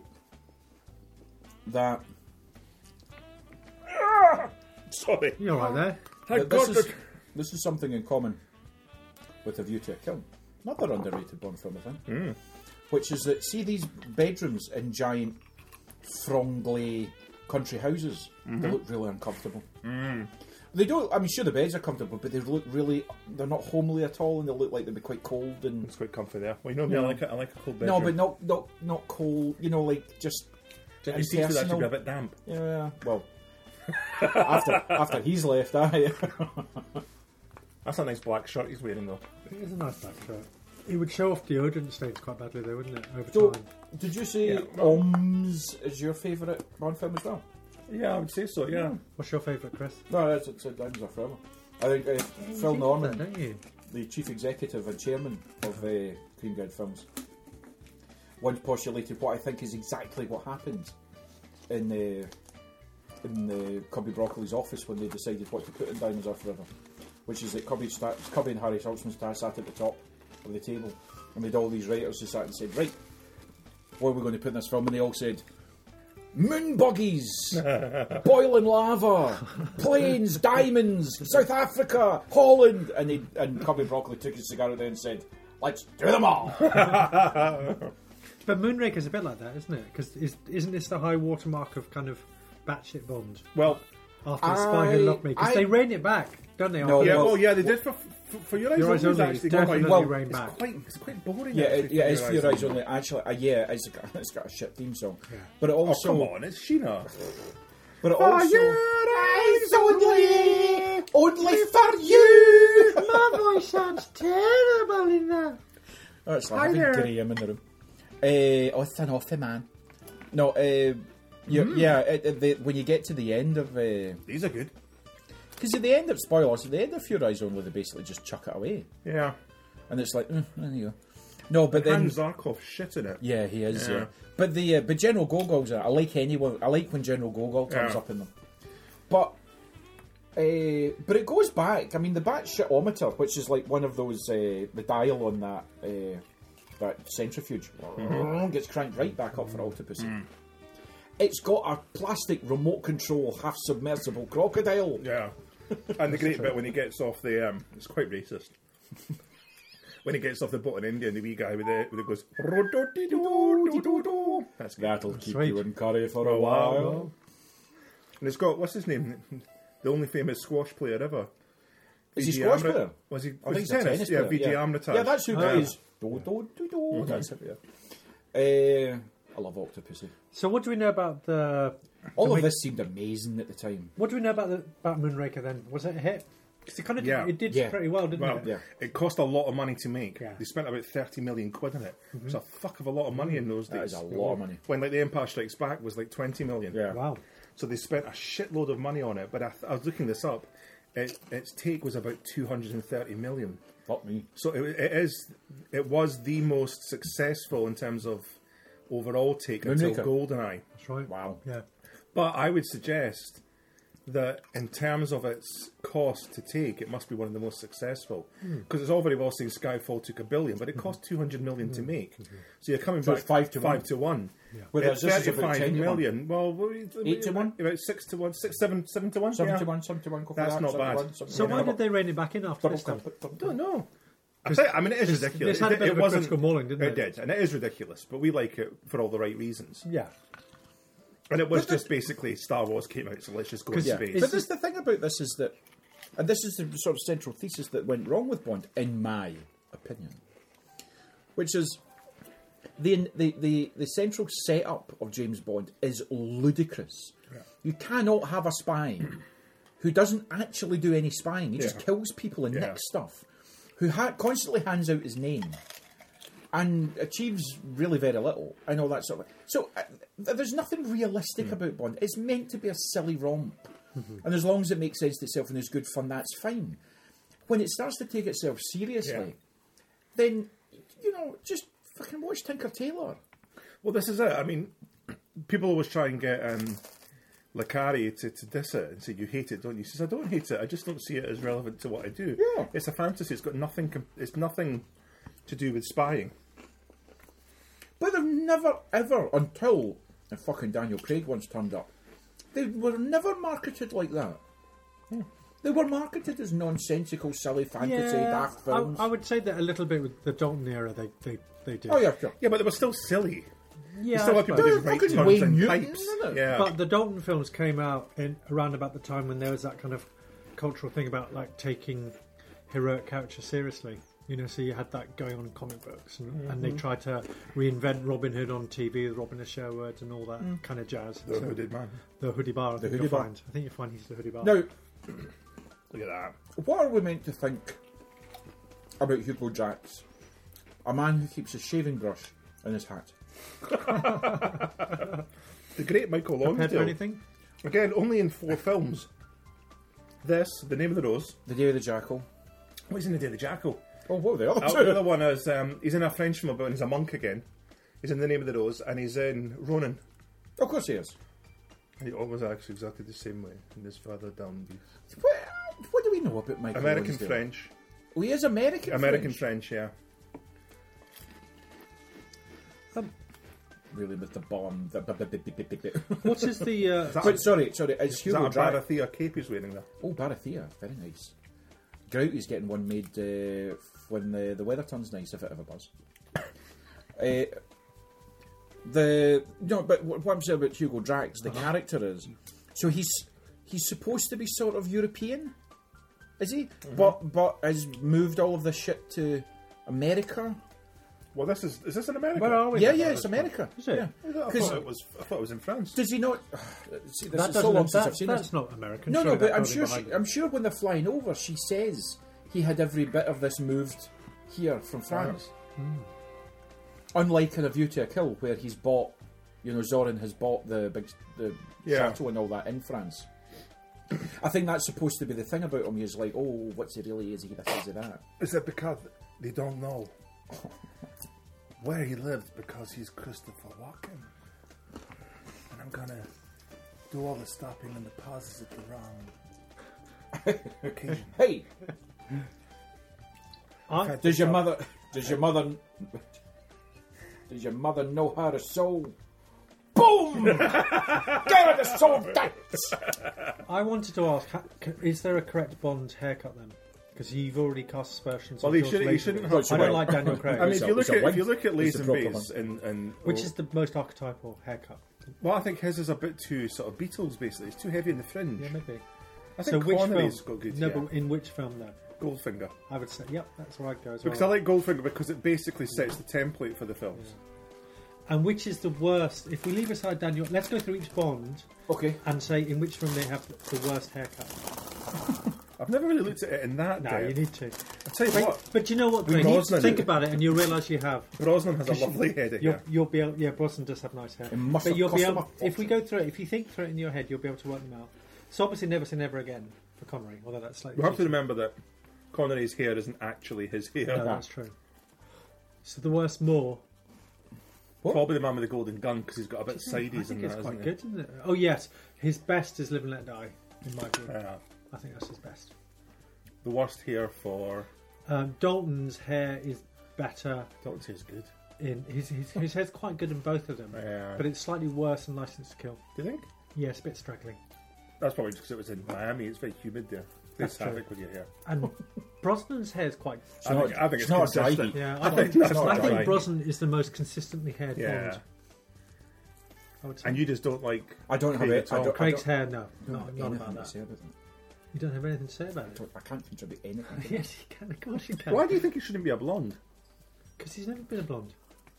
that Sorry. You're right there. Thank that this God is for- this is something in common with A View to a Kill? Another underrated Bond film, I think. Mm. Which is that, see these bedrooms in giant frongly country houses? Mm-hmm. They look really uncomfortable. Mm. They don't. I mean, sure, the beds are comfortable, but they look really. They're not homely at all, and they look like they'd be quite cold and. It's quite comfy there. Well, you know me, I No. like it. I like a cold No, bedroom. but not not not cold. You know, like just. Your seats would actually impersonal. be a bit damp. Yeah. Well. after after he's left, I. That's a nice black shirt he's wearing, though. It is a nice black shirt. It would show off deodorant stains quite badly, though, wouldn't it? Over So, time. did you say Yeah. Oms is your favourite Bond film as well? Yeah, I would say so, yeah. What's your favourite, Chris? No, that's it's a Diamonds Are Forever. I think uh, Phil You Norman, don't you? the chief executive and chairman of uh, Green Guide Films, once postulated what I think is exactly what happened in the in the Cubby Broccoli's office when they decided what to put in Diamonds Are Forever, which is that Cubby, sta- Cubby and Harry Saltzman sat sat at the top of the table, and with all these writers who sat and said, right, what are we going to put in this film? And they all said, moon buggies, boiling lava, planes, diamonds, South Africa, Holland. And he, and Cubby Broccoli took his cigar out there and said, let's do them all. But Moonraker's a bit like that, isn't it? Because is, isn't this the high watermark of kind of batshit Bond Well, after the Spy Who I- Loved Me? Because I- they rein it back, don't they? No, after- yeah, well, well, yeah, they did for for, for Your Eyes Your Eyes Only. Only Actually, is gone definitely by- well, reined it's back. quite it's quite boring. Yeah, actually, it, yeah, it's for for your eyes only. Actually, uh, yeah, it's got, it's got a shit theme song. Yeah. But it Oh, also, come on, it's Sheena. but it For also, your eyes only, only for you. My voice sounds terrible in that. Oh, it's like Hi having there. Graham in the room. Uh, oh, it's an offy man. No, uh, you, Mm-hmm. yeah. It, it, the, when you get to the end of, because These are good. at the end of spoilers, at the end of Your Eyes Only, they basically just chuck it away, Yeah. and it's like, mm, there you go. No, but then, Hans Zarkov shit in it. yeah, he is. Yeah, Yeah. but the uh, but General Gogol's in it. I like anyone. I like when General Gogol turns Yeah. up in them. But. Uh, but it goes back. I mean, the batshit-ometer, which is like one of those, uh, the dial on that uh, that centrifuge, Mm-hmm. gets cranked right back up for Octopussy. Mm. It's got a plastic remote control, half submersible crocodile. Yeah. And the great bit when he gets off the, um, it's quite racist. When he gets off the boat in India and the wee guy with it, with it goes, "Ro-do-de-do-do-do-do." That's good. That'll keep Sweet. you in curry for For a a while. while. And it's got, what's his name? The only famous squash player ever. Is he Vijay squash Amrit- player? Was he? I Was think he he's a tennis Yeah, player. Vijay yeah. Amritaj. Yeah, that's who Ah. plays. Do, do, do, do. That's it, yeah. Uh, I love Octopussy. So what do we know about the... All the of main- this seemed amazing at the time. What do we know about the about Moonraker then? Was it a hit? Because it kind of Yeah. did, it did Yeah. pretty well, didn't Well, it? Yeah. it cost a lot of money to make. Yeah. They spent about thirty million quid on it. It's a fuck of a lot of money in those That days. is a lot of money. When like The Empire Strikes Back was like twenty million. Yeah. Wow. So they spent a shitload of money on it. But I, I was looking this up. It, its take was about two hundred thirty million. Fuck me. So it, it is. It was the most successful in terms of overall take until Moonraker. GoldenEye. That's right. Wow. Yeah. But I would suggest that in terms of its cost to take, it must be one of the most successful. Because it's all very well saying Skyfall took a billion, but it cost two hundred million to make. So you're coming So back it's five to five one. to one. Whereas It's this is about ten to one. million. Well, what are you- Eight to one? About six to one, six, seven, seven to one. Seven yeah. to one, seven to one. Go for That's that. not seven to bad. one, seven to So one. why did they rein it back in after Double this then? stamp, double I don't stamp. know. I, say, I mean, it is This- ridiculous. this had a It- bit it of a wasn't- critical mauling, didn't it? It did, and it is ridiculous. But we like it for all the right reasons. Yeah. And it was just basically Star Wars came out, so let's just go in Yeah. space. But this, the thing about this is that, and this is the sort of central thesis that went wrong with Bond, in my opinion, which is the, the the the central setup of James Bond is ludicrous. Yeah. You cannot have a spy who doesn't actually do any spying. He just Yeah. kills people and Yeah. nicks stuff. Who ha- constantly hands out his name and achieves really very little and all that sort of thing. So uh, th- there's nothing realistic Mm. about Bond. It's meant to be a silly romp. Mm-hmm. And as long as it makes sense to itself and there's good fun, that's fine. When it starts to take itself seriously, Yeah. then, you know, just fucking watch Tinker Tailor. Well, this is it. I mean, people always try and get um, Licari to, to diss it and say, you hate it, don't you? He says, I don't hate it. I just don't see it as relevant to what I do. Yeah. It's a fantasy. It's got nothing. Com- it's nothing to do with spying. But they've never, ever, until and fucking Daniel Craig once turned up, they were never marketed like that. They were marketed as nonsensical, silly fantasy, daft I, films. I would say that a little bit with the Dalton era, they they, they did. oh, yeah, sure. Yeah, but they were still silly. yeah. They still I had people suppose. doing right fucking turns Wayne and Newton, pipes. isn't it? Yeah. But the Dalton films came out in around about the time when there was that kind of cultural thing about like taking heroic characters seriously. You know, so you had that going on in comic books, and, and they tried to reinvent Robin Hood on T V with Robin of Sherwood and all that kind of jazz. the So- hooded man. the Hoodie Bar. I think Hoodie you'll Bar. find. I think you find he's the Hoodie Bar. Now, Look at that. what are we meant to think about Hugo Drax? A man who keeps a shaving brush in his hat. The great Michael prepared for Lonsdale. anything? Again, only in four films. This, The Name of the Rose. The Day of the Jackal. What's in The Day of the Jackal? Oh, what were the other Oh, two? the other one is um, he's in a French film, but he's a monk again. He's in The Name of the Rose, and he's in Ronin. Of course he is. He always acts exactly the same way in his father down beast. What, what do we know about Michael American Lonsdale? French. Oh, he is American American French. French, yeah. Really, with the bomb. The, the, the, the, the, the, the. What is the? Uh, that- But sorry, sorry, it's Is Hugo that a Drax. Baratheon cape he's wearing there? Oh, Baratheon, very nice. Grouty's getting one made uh, when the, the weather turns nice, if it ever does. uh, the no, but what what I'm saying about Hugo Drax, the character is, so he's he's supposed to be sort of European, is he? But but has moved all of this shit to America. Well, this is is this in America? Where are we? Yeah, yeah, it's America. Is it? Yeah. I 'Cause- thought it was. I thought it was in France. Does he not? See, this that is so long doesn't. since I've That, seen that's this. not American. No, Surely no, but that I'm building sure. She, behind it. I'm sure when they're flying over, she says he had every bit of this moved here from France. Unlike in A View to a Kill, where he's bought, you know, Zorin has bought the big the Yeah. chateau and all that in France. I think that's supposed to be the thing about him. He's like, oh, what's he really? Is he this? Is he that? Is it because they don't know where he lives because he's Christopher Walken? And I'm gonna do all the stopping and the pauses at the wrong occasion. Hey, I, does your mother? Does your mother? Does your mother know how to sew? Boom! Get her the sew dance. I wanted to ask: ha- c- is there a correct Bond haircut then? Because you've already cast aspersions. Well, on he George should- he Lazenby. shouldn't have- I don't like Daniel Craig. I mean, It's if a- you look it's a at if wig. you look at It's the proper Lazenby's and and Which is the most archetypal haircut? well, I think his is a bit too sort of Beatles. Basically, it's too heavy in the fringe. Yeah, maybe. I So think which Connery's film? got good. No, yeah. but in which film though? Goldfinger. I would say, yep, that's where I'd go as Because well. I like Goldfinger because it basically sets the template for the films. And which is the worst? If we leave aside Daniel, let's go through each Bond Okay. and say in which film they have the worst haircut. I've never really looked at it in that No, depth. you need to. I'll tell you But, what, but you know what? With Craig? You Brosnan. think about it, and you'll realise you have. Brosnan has a lovely head of You'll, hair. you'll be able, yeah, Brosnan does have nice hair. It must But have you'll be cost able, him a if we fortune. go through it, if you think through it in your head, you'll be able to work them out. So obviously, Never Say Never Again for Connery, although that's slightly. You have to cheating. remember that Connery's hair isn't actually his hair. No, that's true. So the worst Moore. What? Probably the man with the golden gun because he's got a bit I sideys think in it's that, quite isn't good, isn't it? Oh yes, his best is Live and Let Die. In my view, he? Yeah. I think that's his best. The worst hair for Um, Dalton's hair is better. Dalton's hair's good. In his his, his hair's quite good in both of them, Yeah. but it's slightly worse in License to Kill. Do you think? Yeah, it's a bit straggly. That's probably just because it was in Miami. It's very humid there. Plays That's true. havoc with your hair. And Brosnan's hair is quite. I think, I think it's it's, not dry consistent. heat. Yeah, I I, think think, that's I not think dry. Brosnan is the most consistently haired Yeah. Bond. I would say. And you just don't like. I don't have Craig it. at I all. don't, Craig's I hair, no, don't, I don't not, have not anything about to that. say about it. You don't have anything to say about I it. don't- I can't contribute anything. Yes, you can. Of course you can. Why do you think he shouldn't be a blonde? Because he's never been a blonde.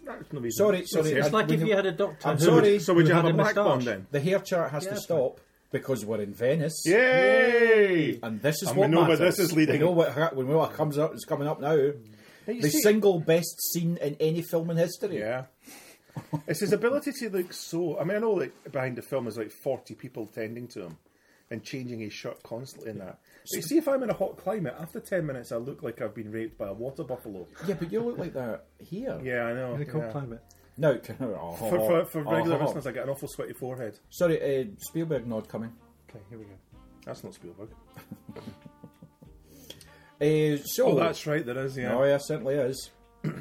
That's no reason. Sorry, sorry. It's It's like we if know- you had a doctor. I'm who sorry. So would who you have had a black moustache. one then? The hair chart has Yeah, to that's stop because we're in Venice. Yay! And this is And what we know where matters. this is leading. We know what, we know what comes up is coming up now. you The see- single best scene in any film in history. Yeah. It's his ability to look so. I mean, I know like behind the film there's like forty people tending to him and changing his shirt constantly in that. But you see, if I'm in a hot climate, after ten minutes, I look like I've been raped by a water buffalo. Yeah, but you look like that here. Yeah, I know. In a cold yeah. climate. No, oh, For, for, for regular oh, listeners, I get an awful sweaty forehead. Sorry, uh, Spielberg nod coming. Okay, here we go. That's not Spielberg. Uh, so, Oh, that's right, there is, yeah. Oh, yeah, certainly is.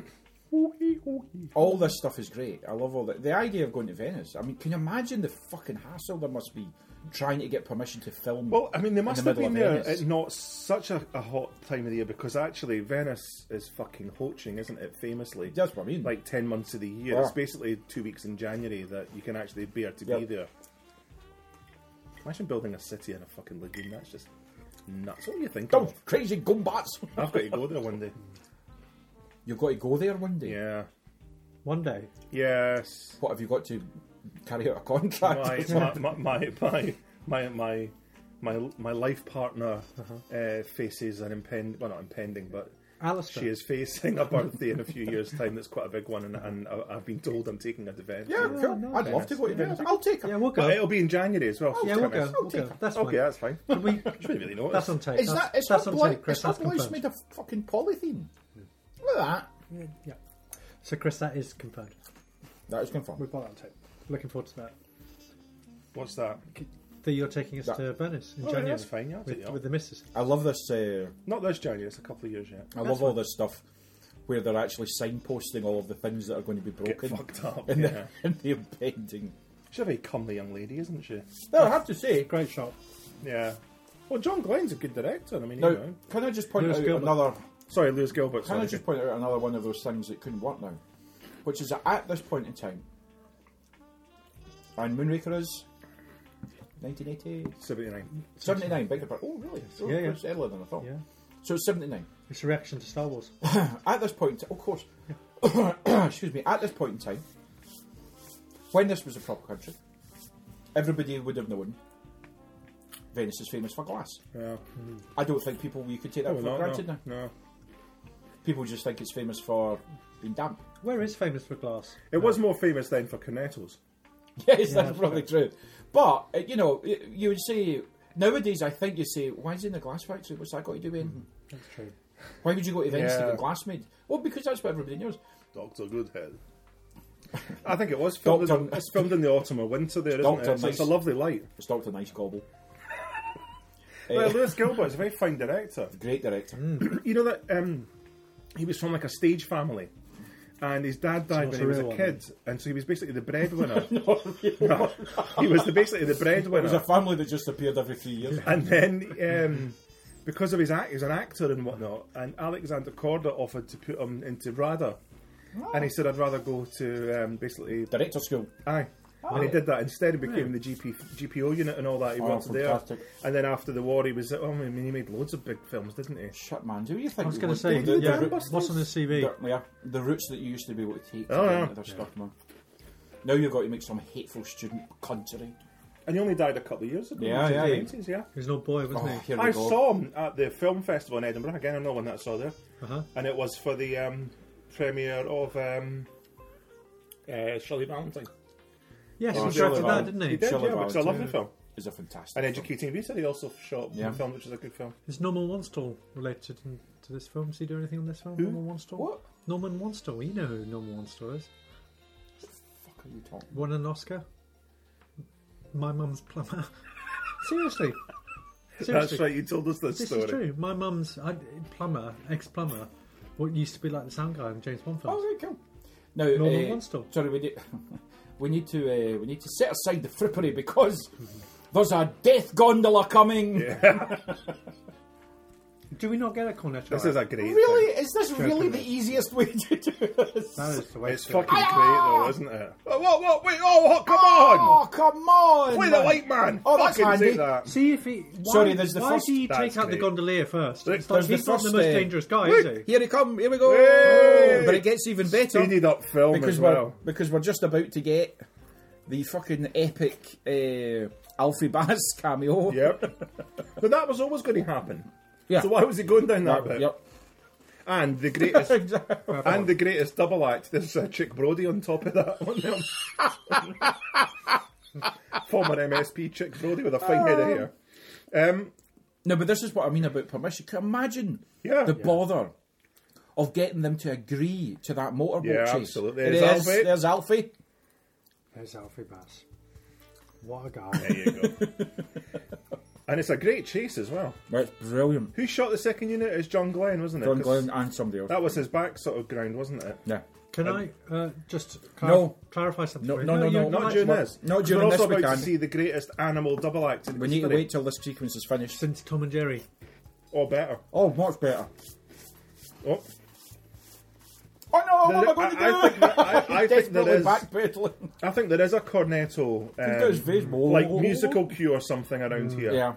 All this stuff is great. I love all that. The idea of going to Venice. I mean, can you imagine the fucking hassle there must be trying to get permission to film? Well, I mean, they must the have middle been of there Venice. at not such a, a hot time of the year because actually Venice is fucking hoaching, isn't it? Famously, That's what I mean. like ten months of the year. Yeah. It's basically two weeks in January that you can actually bear to be Yep. there. Imagine building a city in a fucking lagoon. That's just nuts. What do you think? Dumb, crazy gumbats. I've got to go there one day. You've got to go there one day. Yeah. One day. Yes. What have you got to carry out a contract? My or something? my my my my my my, my life partner Uh-huh. uh, faces an impend well not impending but Alistair. she is facing a birthday in a few years' time. That's quite a big one, and, and I- I've been told I'm taking her to Venice. Yeah, Oh, cool. no, I'd love Venice. to go to Yeah. Venice. I'll take her. Yeah, we'll go. But it'll be in January as well. yeah, It's we'll quite go. nice. We'll go. That's fine. Okay, that's fine. Can we, She didn't really notice. that's on tape. Is that's, that is that's her on blouse? tape, Chris. Is her That's blouse confirmed. made of fucking polythene? Look at that. Yeah, yeah. So, Chris, that is confirmed. That is confirmed. We've got that on tape. Looking forward to that. What's that? That you're taking us That- to Venice in Oh, yeah, January. that's fine, yeah, I'll take with, you with the missus. I love this. Uh, Not this January. It's a couple of years yet. I love all this stuff where they're actually signposting all of the things that are going to be Get broken fucked up. in, Yeah. the, in the impending. She's a very comely young lady, isn't she? No, I have to say. Great shot. Yeah. Well, John Glenn's a good director. I mean, Now, you know. can I just point Lewis out Gilbert. another? Sorry, Lewis Gilbert. Can I Sorry. just point out another one of those things that couldn't work now, which is that at this point in time, and Moonraker is nineteen eighty, seventy-nine. seventy-nine. Beg your pardon. Oh, really? Oh, Yeah, yeah. It's earlier than I thought. Yeah. So it's seventy-nine. It's a reaction to Star Wars. At this point, of course, excuse me, at this point in time, when this was a proper country, everybody would have known Venice is famous for glass. Yeah. I don't think people, you could take that Oh, for no, granted no, now. no. People just think it's famous for being damp. Where is famous for glass? It was more famous then for cornettos. Yes, Yeah, that's probably true. But, uh, you know, y- you would say, nowadays I think you say, why is he in the glass factory? What's that got to do with anything? That's true. Why would you go to Venice to Yeah. get glass made? Well, because that's what everybody knows. Doctor Goodhead. I think it was filmed. Doctor- In, it's filmed in the autumn or winter there, isn't Doctor it? So it's a Nice. lovely light. It's Doctor Nice Gobble. Well, Uh, Lewis Gilbert is a very fine director. great director. You know that um, he was from like a stage family, and his dad died what's when he the was a real one, kid, and so he was basically the breadwinner. No, No, he was the, basically the it was a breadwinner, family that just appeared every three years. and then um, because of his act, he was an actor and whatnot. And Alexander Korda offered to put him into RADA, and he said, "I'd rather go to um, basically Director school. aye." And he did that. Instead, he became the G P, G P O unit and all that. He Oh, worked fantastic. there. And then after the war, he was. Oh, I mean, he made loads of big films, didn't he? Shit, man. Do you think I was you going would to say, do the, yeah, the, what's on the C V? the, yeah, the routes that you used to be able to take to Oh, get yeah. into their stuff, man. Now you've got to make some hateful student country. And he only died a couple of years ago. Yeah, in yeah, the yeah. nineties, yeah. He's no boy, wasn't Oh, he? here we I go. saw him at the film festival in Edinburgh. Again, another one that I saw there. Uh-huh. And it was for the um, premiere of um, uh, Shirley Valentine. Yes, Oh, he Shirley directed that, Valentine. didn't He he? did, Shirley yeah, which is a Valentine. lovely film. Is a fantastic. And film. Educating Visa, he also shot Yeah. a film, which is a good film. Is Norman Wanstall related in, to this film? Does he do anything on this film? Who? Norman Wanstall? What? Norman Wanstall. You know who Norman Wanstall is. the fuck are you talking? Won an Oscar. My mum's plumber. Seriously. Seriously. That's right, you told us this, This story. is true. My mum's I, plumber, ex-plumber, what used to be like the sound guy in James Bond films. Oh, very cool. Now, Norman uh, Wanstall. sorry, we need, we need to uh, we need to set aside the frippery because there's a death gondola coming. Do we not get a cornetto? This is a great Really? thing. Is this really the easiest way to do this? That is the way It's to do it. fucking great, though, isn't it? Oh, what, what, what, wait, oh, what, come on! Oh, come on! Play the light man! Oh, that's Fucking handy. take that. See if he. Why, Sorry, there's the why first- did he That's take out the great. gondolier first? Look, It's like, there's the he's not the first, most uh, dangerous guy, is he? Here he come, here we go! Hey! But it gets even better. Speeded up film because as we're, well. Because we're just about to get the fucking epic uh, Alfie Bass cameo. Yep. But that was always going to happen. Yeah. So why was he going down that bit? Yep. And the greatest, and the greatest double act. There's uh, Chick Brody on top of that one. There. Former M S P Chick Brody with a fine head of hair. Um, No, but this is what I mean about permission. Can you imagine Yeah. the Yeah. bother of getting them to agree to that motorboat Yeah, chase? absolutely. It There's is. Alfie. There's Alfie. There's Alfie Bass. What a guy. there you go. And it's a great chase as well. That's brilliant. Who shot the second unit? It's John Glenn, wasn't it? John 'Cause Glenn and somebody else. That was his back sort of ground, wasn't it? Yeah. Can I uh, just clar- No. clarify something? No, for you? no, no, you- no, you Not might- during Not- this. not 'Cause during We're this also we about can. to see the greatest animal double act in We need to history. wait till this sequence is finished. Since Tom and Jerry. Or better. Oh, much better. Oh. Oh no, what am I There- going to do? I- I think that- I- I think Desperately there is- backpedaling. I think there is a cornetto, He's got his um, face. like musical cue or something around here. Yeah.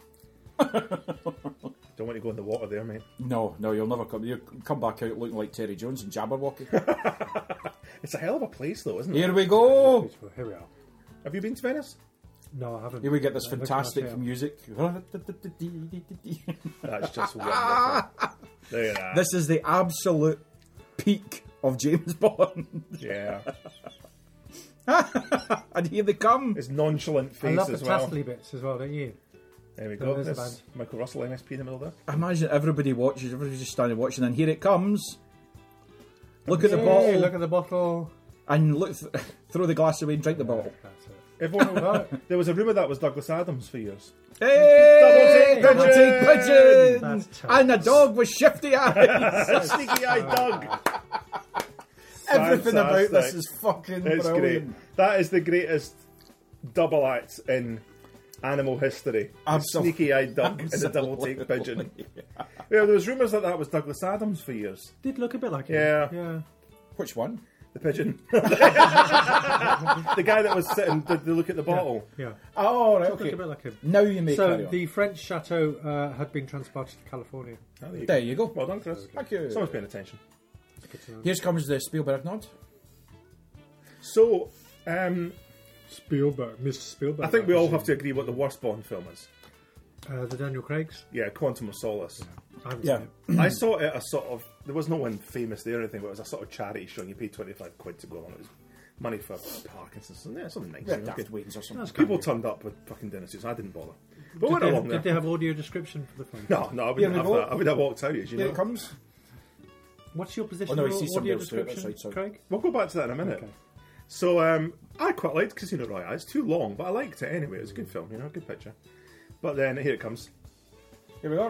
Don't want to go in the water there, mate. No, no, you'll never come. You come back out looking like Terry Jones and Jabberwocky. It's a hell of a place, though, isn't it? Here we go. Beautiful. Here we are. Have you been to Venice? No, I haven't. Here we get this Uh, looking fantastic at it. music. That's just wonderful. There you are. This is the absolute peak of James Bond. Yeah. And here they come. His nonchalant I face love the as well. tassely bits as well, don't you? There we Oh, go. there's a There's band. Michael Russell, M S P in the middle there. Imagine everybody watches, everybody's just standing watching, and here it comes. Look at the Hey, bottle, look at the bottle. and look, th- throw the glass away and drink the bottle. That's it. Everyone, there was a rumour that was Douglas Adams for years. Hey, Double take take pigeon, That's and a dog with shifty eyes. Sneaky-eyed Doug. Everything about this Fantastic. is fucking It's great. brilliant. That is the greatest double act in animal history. Absolutely. Sneaky-eyed Doug and the double take pigeon. Yeah, there was rumours that that was Douglas Adams for years. Did look a bit like it. Yeah. Yeah. Which one? The pigeon. The guy that was sitting, did they look at the bottle? Yeah. Oh, right, Look okay. a bit like him. Now you may So carry on. the French chateau uh, had been transported to California. Oh, there you There go. you go. Well done, Chris. Thank you. Someone's paying attention. Good to know. Here comes the Spielberg nod. So, um, Spielberg, Mister Spielberg. I think we all have to agree what the worst Bond film is. Uh, the Daniel Craig's. Yeah, Quantum of Solace. I haven't Yeah. seen it. I saw it at a sort of, there was no one famous there or anything, but it was a sort of charity show and you paid twenty-five quid to go on. It was money for Parkinson's. And yeah, something nice. Yeah, you know, Daft good. Waiters or something. That's People kind turned up with fucking dinner suits. I didn't bother. But Did went they, along did there. they have audio description for the film? No, no, I Here wouldn't we have go. that. I would have walked out, as you Here know. it comes. What's your position Oh, no, on he sees somebody audio else through it, description, that's right, Craig? We'll go back to that in a minute. Okay. So, um, I quite liked Casino Royale. It's too long, but I liked it anyway. It was a good film, you know, good picture. But then, here it comes. Here we are.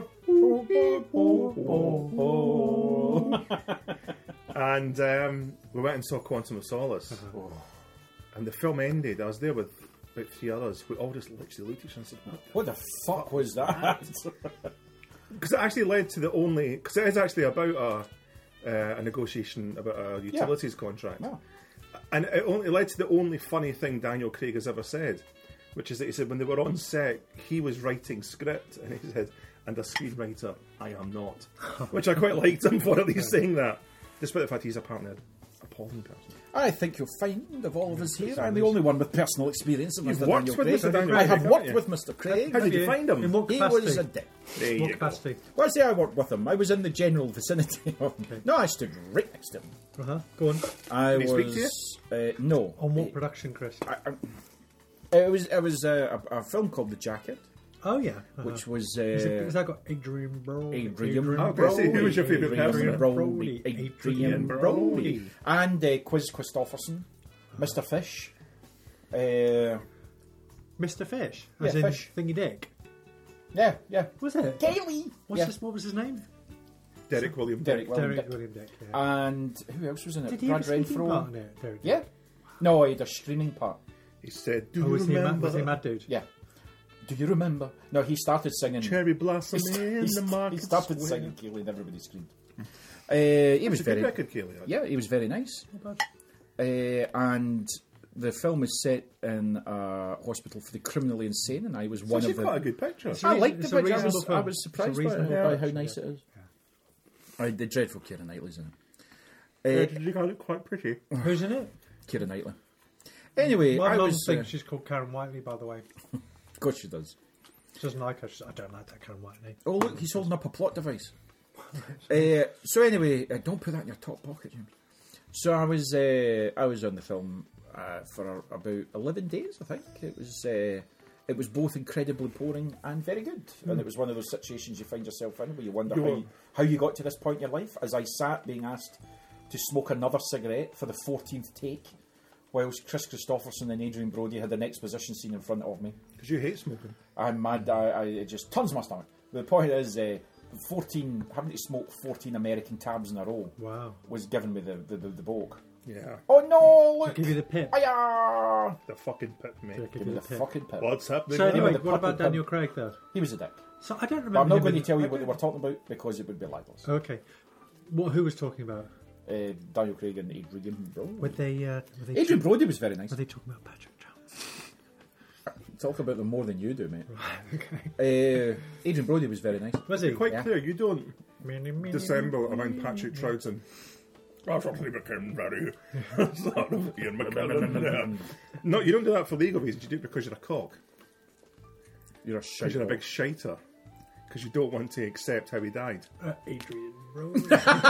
And um, we went and saw Quantum of Solace. Oh. And the film ended. I was there with about three others. We all just literally looked at each other and said, what? What the fuck was that? Because it actually led to the only... Because it is actually about a, uh, a negotiation about a utilities contract. No. And it only it led to the only funny thing Daniel Craig has ever said, which is that he said when they were on set, he was writing script, and he said, and a screenwriter, I am not. Which I quite liked him for at least saying that, despite the fact he's apparently an appalling person. I think you'll find of all of us here, I'm the only one with personal experience of You've Mister worked Daniel with Craig. Mister Daniel I Craig, have haven't worked you? with Mister Craig. How did you you? find him? In what He capacity? was a dick. There What you go. capacity? Well, I say I worked with him. I was in the general vicinity of him. No, I stood right next to him. Uh-huh. Go on. I Did he speak was... Uh, no. On what production, Chris? I, I, it was it was uh, a, a film called The Jacket, Oh, yeah. Uh-huh. which was... Uh, Is it, has that got Adrian Brody? Adrian I was gonna say, who was your favourite Adrian person? Brody. Adrian Adrian Brody. Brody. And uh, Quiz Christopherson. Mister Fish. Uh, Mister Fish? As Yeah, in Fish. Thingy Dick? yeah, yeah. Was it? Kaylee! What's yeah. his, what was his name? Derek William Derek Dick. William Derek Dick. William Dick. Yeah. And who else was in it? Did he have a Brad speaking part Renfro. in it, Derek? Yeah. No, he had a screening part. He said, do Oh, you was he, a mad, remember was he a mad dude? Yeah. Do you remember? No, he started singing. Cherry Blossom He, in he- the market he started square. singing Kaylee and everybody screamed. Uh, he was It's a good very... record, Kaylee. Yeah, he was very nice. Not bad. Uh, and the film is set in a hospital for the criminally insane, and I was one It's of the. quite a good picture. It's a I reason- liked the it's a picture. I reasonable was, I film. was It's a surprised by, reasonable by film. how nice it is. I, the dreadful Keira Knightley's in it. Yeah, Uh, did you find it quite pretty? Who's in it? Keira Knightley. Anyway, My I mum was. thinks Uh, she's called Karen Whiteley, by the way. of course she does. She doesn't like her. She's, I don't like that Karen Whiteley. Oh look, he's holding up a plot device. uh, so anyway, uh, don't put that in your top pocket, James. So I was, uh, I was on the film uh, for about eleven days, I think. It was, uh, it was both incredibly boring and very good. Mm. And it was one of those situations you find yourself in where you wonder You how were- you, how you got to this point in your life. As I sat being asked to smoke another cigarette for the fourteenth take, whilst Chris Christopherson and Adrian Brody had an exposition scene in front of me. Because you hate smoking. I'm mad. I, I it just turns my stomach. The point is, uh, fourteen having to smoke fourteen American tabs in a row Wow. was giving me the the, the, the bulk. Yeah. Oh no! Look, Give you the pip. Aya! The fucking pit, Give mate. you Give me the the pip. fucking pip. What's happening? So now? anyway, the what about purple Daniel Craig, though? He was a dick. So I don't remember. But I'm not him going to in- tell you I what they don't- were talking about because it would be libelous. Okay. What? Who was talking about? Uh, Daniel Craig and Adrian Brody. Were they? Uh, were they? Adrian Brody was very nice. Were they talking about Patrick Jones? Talk about them more than you do, mate. Okay. Uh, Adrian Brody was very nice. Was he? Quite Yeah. clear, you don't Mini, mini, dissemble around Patrick Troughton. I suddenly became very sort of Ian McKellen. No, you don't do that for legal reasons. You do it because you're a cock. You're a Because shite. you're a big shiter. Because you don't want to accept how he died. Uh, Adrian Brody.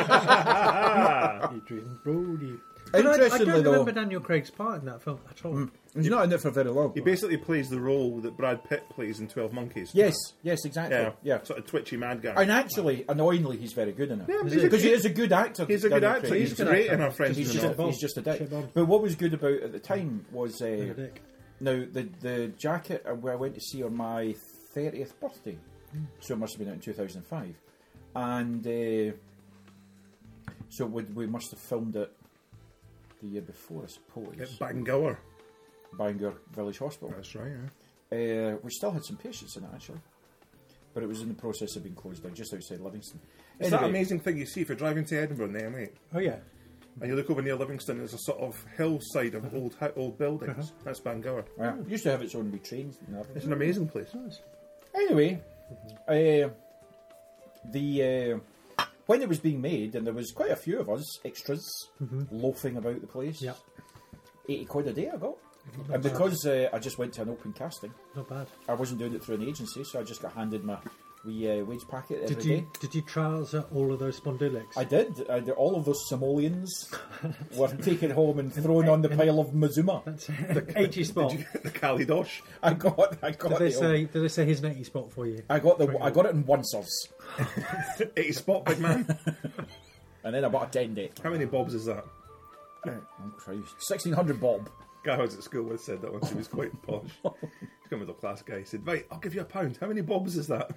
Adrian Brody. But I, I Interestingly, don't though, remember Daniel Craig's part in that film at all. he's not in it for very long. He basically plays the role that Brad Pitt plays in twelve Monkeys. Yes, yes, exactly. Yeah. Yeah. Sort of twitchy mad guy. And actually, annoyingly, he's very good in it. Yeah, Because he's a- he is a good actor. He's a good Daniel actor. Craig. He's He's a good great actor. in Our Friends He's in just, the a, North. he's just a dick. Shit bomb. But what was good about it at the time was uh, A dick. now the the jacket uh, where I went to see on my thirtieth birthday, so it must have been out in two thousand five, and uh, so we, we must have filmed it the year before, I suppose. At Bangor. Bangor Village Hospital. That's right, yeah. Uh, we still had some patients in it actually, but it was in the process of being closed down just outside Livingston. It's that Anyway, amazing thing you see if you're driving to Edinburgh in the M eight. Oh yeah. And you look over near Livingston, there's a sort of hillside of old hou- old buildings. That's Bangor. yeah, it used to have its own wee trains and everything. It's an amazing place. Anyway, uh, the uh, when it was being made, and there was quite a few of us extras loafing about the place. Yeah. eighty quid a day I got, and because uh, I just went to an open casting, Not bad. I wasn't doing it through an agency, so I just got handed my wee uh, wage packet every Did day. you did you trouser all of those spondylics? I did. I did. All of those simoleons were taken home and thrown on the pile of Mazuma. That's the eighty spot. Did you get the Calidosh? I got. I got. Did they the- say? Did they say here's an eighty spot for you? I got the. I got it in oncers, eighty spot, big man. and then I bought a ten deck. How many bobs is that? Oh Christ! Sixteen hundred bob. Guy I was at school with said that once. He was quite posh. He's come with a class guy. He said, "Right, I'll give you a pound. How many bobs is that?"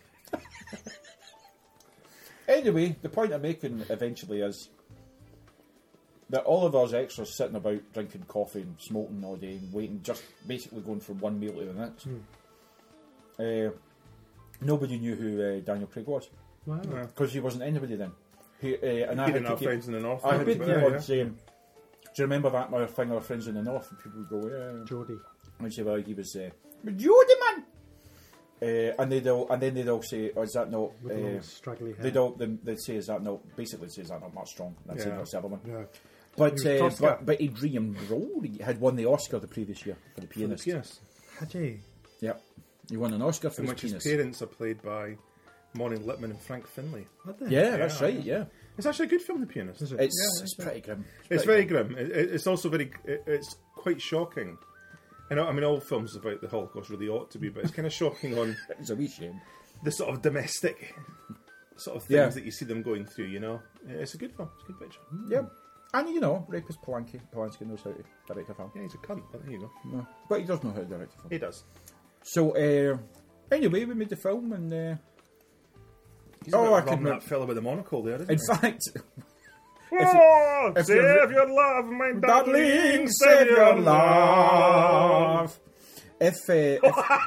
Anyway, the point I'm making eventually is that all of us extras sitting about drinking coffee and smoking all day and waiting, just basically going from one meal to the next. Uh, nobody knew who uh, Daniel Craig was Wow. Yeah. because he wasn't anybody then. He, uh, and I He had didn't to have keep, friends in the north. I had to Yeah, keep yeah. on saying, "Do you remember that my thing, our friends in the north?" And people would go, "Yeah." Geordie. And I'd say, "Well, he was uh, Jody man." Uh, and they'd all, and then they'd all say, "Oh, is that not?" With the long Uh, straggly hair. they'd all, they'd they'd say, "Is that not?" Basically, say, "Is that not Matt Strong?" That's Yeah. it. That's the other one. Yeah. But, He was uh, Tosca. but but Adrian Brody had won the Oscar the previous year for the pianist. Yes. Had you? Yep, he won an Oscar for In his which his pianist. parents are played by Maureen Lipman and Frank Finlay. Had they? Yeah, that's Yeah. right. Yeah, It's actually a good film, The Pianist. Is it? it's Yeah, it's pretty grim. It's pretty very grim. It, it- it's also very. It, it's quite shocking. I know. I mean, all films about the Holocaust really ought to be, but it's kind of shocking on It's a wee shame. the sort of domestic sort of things Yeah. that you see them going through. You know, it's a good film. It's a good picture. Yeah, and you know, rapist Polanski. Polanski knows how to direct a film. Yeah, he's a cunt, but there you go. No, but he does know how to direct a film. He does. So uh, anyway, we made the film, and uh, He's Oh, oh, I I could can not- that fella with the monocle there, isn't in he? fact, Oh, if save you're- your love, my darling, darling, save your love. If, uh, if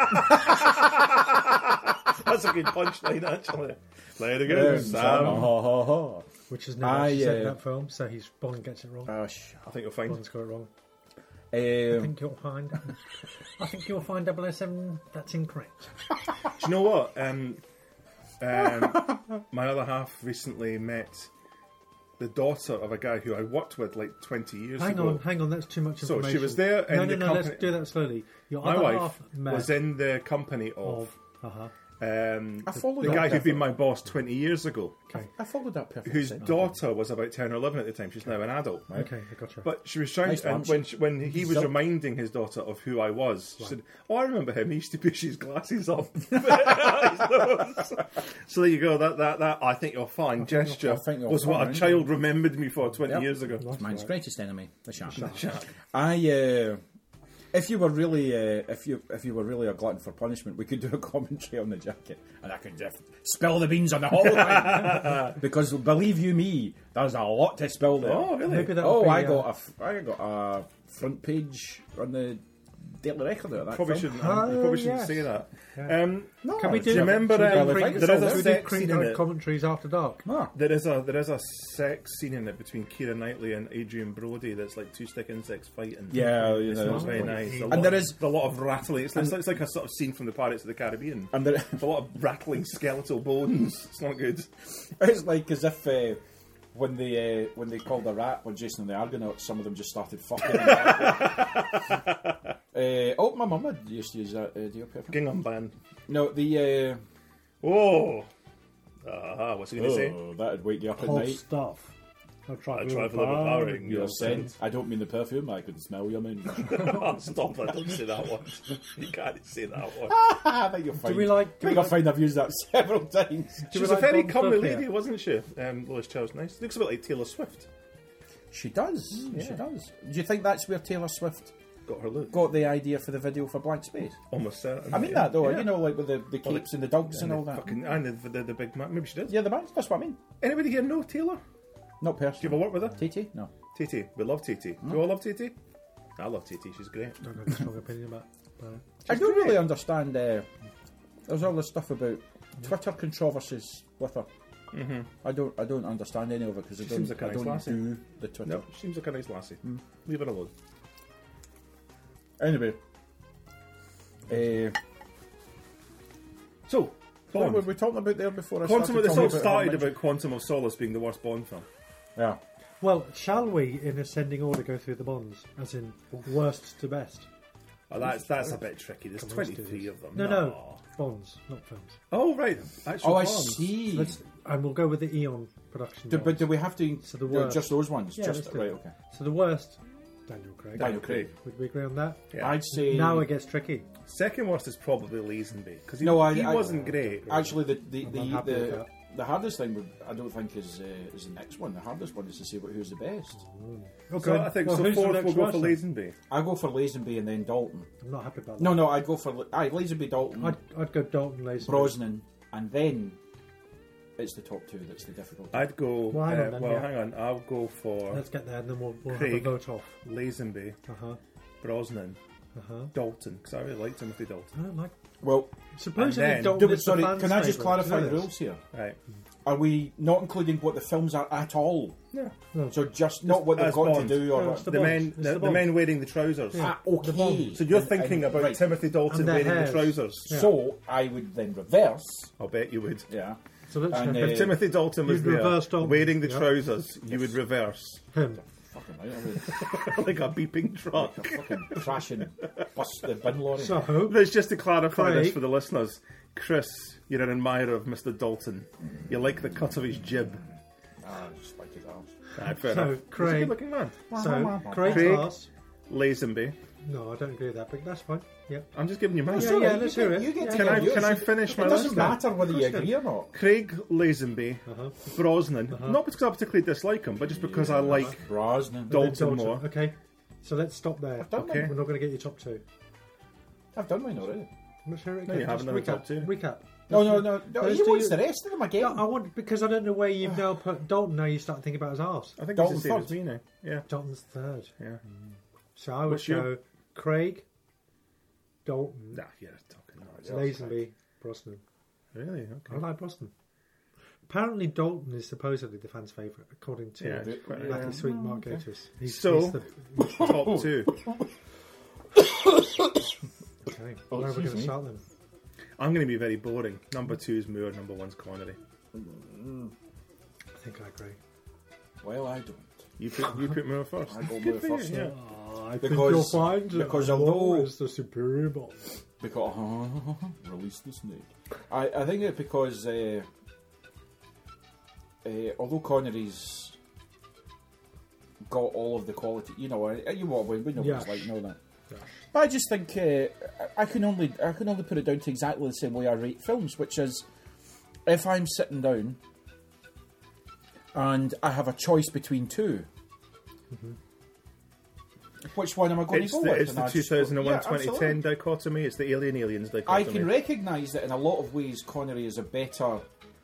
That's a good punchline, actually. Let it go, Sam. oh, Which is never I, actually said uh, in that film, so he's Bond gets it wrong. sh- I think you'll find. Bond's got it wrong. I Um, think you'll find. I think you'll find double oh seven. That's incorrect. Do you know what? Um, um, my other half recently met the daughter of a guy who I worked with like twenty years Hang ago. on, hang on. That's too much So information. she was there in No, no, the no. company- Let's do that slowly. Your My other wife half met was in the company of, of. Uh huh. um, I followed the that guy who'd been perfectly. my boss twenty years ago, Okay. I followed that perfectly. whose daughter was about ten or eleven at the time. She's now an adult. Okay, I gotcha. But she was trying, Nice and lunch. when she, when he was Zup. reminding his daughter of who I was, she said, "Oh, I remember him. He used to push his glasses up." So there you go. That that that I think you'll find gesture I think you'll was what a find. child remembered me for twenty Yep. years ago. Mine's greatest enemy, the shark. Shark. I, uh, if you were really, uh, if you if you were really a glutton for punishment, we could do a commentary on the jacket, and I could just spill the beans on the whole thing. Because believe you me, there's a lot to spill there. Oh, really? Maybe that. Oh, be, I uh, got a, f- I got a front page on the Daily Record of that. Probably film. shouldn't. you probably shouldn't yes. say that. Um, No, Can we it's do? Do you never- remember, should we um, do there cream- is a should we do sex cream scene in code it? commentaries after dark? No. There is a there is a sex scene in it between Keira Knightley and Adrian Brody that's like two stick insects fighting. Yeah, you It's know. not very nice. A And lot there of- is- a lot of rattling. It's, it's like a sort of scene from the Pirates of the Caribbean. And there, A lot of rattling skeletal bones. It's not good. it's like as if uh, when they uh, when they called a rat when Jason and the Argonauts, some of them just started fucking. uh, oh, my mum had used to use that uh, deal paper. Gingham band. No, the. Oh. Ah, what's he Uh, going to say? oh, that'd wake you up at Hot night. stuff. I tried. I tried for the overpowering. Your scent. I don't mean the perfume. I can smell your mint. Stop it! Don't say that one. You can't say that one. I think you'll find. we like- I think you'll find I've used that several times. She we was a like very Bond comely stuff here? lady, wasn't she? Um, Lois Charles Nice. Looks a bit like Taylor Swift. She does. Yeah. She does. Do you think that's where Taylor Swift Got her look. got the idea for the video for Blank Space? Almost certain. I mean yeah. that though. Yeah. You know, like with the, the Well, capes and the dogs and the all that. Fucking, and the, the, the big man. Maybe she did. Yeah, the man. That's what I mean. Anybody here know Taylor? Not Do you personally. ever work with her? T T? No. T T. We love T T. Do you all love T T? I love T T. She's great. I don't have a strong opinion about. about I don't really understand. Uh, there's all this stuff about Twitter controversies with her. Mm-hmm. I don't. I don't understand any of it because I She don't. seems like a I nice don't lassie. do the Twitter. No, she seems like a nice lassie. Leave her alone. Anyway. Uh, So, what Bond. were we talking about there before? I Quantum. started This all talking started Herman? about Quantum of Solace being the worst Bond film. Yeah. Well, shall we, in ascending order, go through the bonds, as in worst to best? Oh, that's that's a bit tricky. There's Come on, let's do twenty-three this. of them. No, no, bonds, not films. Oh right. Actual Oh, I Bonds. see. Let's, and we'll go with the Eon production. Do, but bonds. do we have to So the do worst. just those ones? Yeah, just let's do right. it. Okay. So the worst, Daniel Craig. Daniel Craig. Would we agree on that? Yeah. I'd say Now it gets tricky. Second worst is probably Lazenby because he, No, I- he I- wasn't great. actually the the I'm the, happy with the, that. the hardest thing would, I don't think is uh, is the next one. The hardest one is to see what, who's the best. Okay. So I think Well, so. who's the Fourth, next we'll go for worst Lazenby. I go for Lazenby and then Dalton. I'm not happy about that. No, no, I'd go for aye, Lazenby, Dalton, I'd, I'd go Dalton Lazenby. Brosnan, and then it's the top two that's the difficult. I'd go. Well, hang on uh, then, well, yeah. hang on. I'll go for Let's get there and then we'll, we'll have a Craig. vote off. Lazenby, Uh huh. Brosnan, Uh huh. Dalton because I really like Timothy Dalton. I don't like. Well, Supposedly And then- Dalton do, is the sorry, fans' can I just favourite. clarify You the know this? rules here? Right. Are we not including what the films are at all? Yeah. No. So just not what they've as got Bond. to do, or No, it's The, the Bonds. men, It's the, the the Bonds. men wearing the trousers. ah, The okay. Bonds. So you're And- thinking and- about right. Timothy Dalton And their wearing hairs. the trousers. Yeah. So I would then reverse. I'll bet you would. Yeah. So let's And, If uh, Timothy Dalton was You'd there reverse Dalton. wearing the Yeah. trousers, you would reverse him. Fucking right, I would. like a beeping truck. Like a fucking crashing bus the bin lorry. So But it's just to clarify this Craig. for the listeners. Chris, you're an admirer of Mister Dalton. You like the cut of his jib. Ah, just like his arms. Ah, fair So, enough. He's a Craig- good-looking man. so Craig's Craig. last. Lazenby. No, I don't agree with that, but that's fine. Yeah. I'm just giving you mine. Yeah, Sorry, yeah, you let's get- hear it. you get Yeah. to Can give I yours. can I finish my It doesn't list? now? matter whether you agree or not. Craig Lazenby, Uh-huh. Brosnan. Not because I particularly dislike him, but just because I like Brosnan. Dalton Dalton. more. Okay. So let's stop there. I've done Okay. mine. We're not going to get your top two. I've done mine already. Let's hear it No, again. you haven't Just done the recap. top two. Recap. No, no, no. no Let's he do wants you- the rest of them again. Yeah, I want because I don't know where you've now put Dalton. Now you start thinking about his arse. I think Dalton it's the same third. as me now. Yeah, Dalton's third. yeah. So I would What's your- go Craig, Dalton, Nah, you're talking. Lazenby, Brosnan. Really? I Okay. like Brosnan. Apparently, Dalton is supposedly the fans' favourite, according to Yeah, Matthew quite- yeah. Sweet Mark Gatiss. He's, So- he's the, Top two. okay. Oh, Where are we excuse going to me. start then? I'm going to be very boring. Number two is Moore, number one's Connery. I think I agree. Well, I don't. You put, you put Moore first. I go Good Moore for you, first, yeah. Oh, I Because- you'll find that because Moore although- is the superior Bond. Because release the snake. I, I think it's because uh, uh, although Connery's got all of the quality, you know, uh, you what we know what it's Yeah. like, you know that. Yeah. But I just think uh, I can only I can only put it down to exactly the same way I rate films, which is if I'm sitting down and I have a choice between two. Which one am I going It's to go the, with? it's And the I just go- two thousand one Yeah, twenty ten absolutely. dichotomy. It's the Alien Aliens I dichotomy. can recognise that in a lot of ways Connery is a better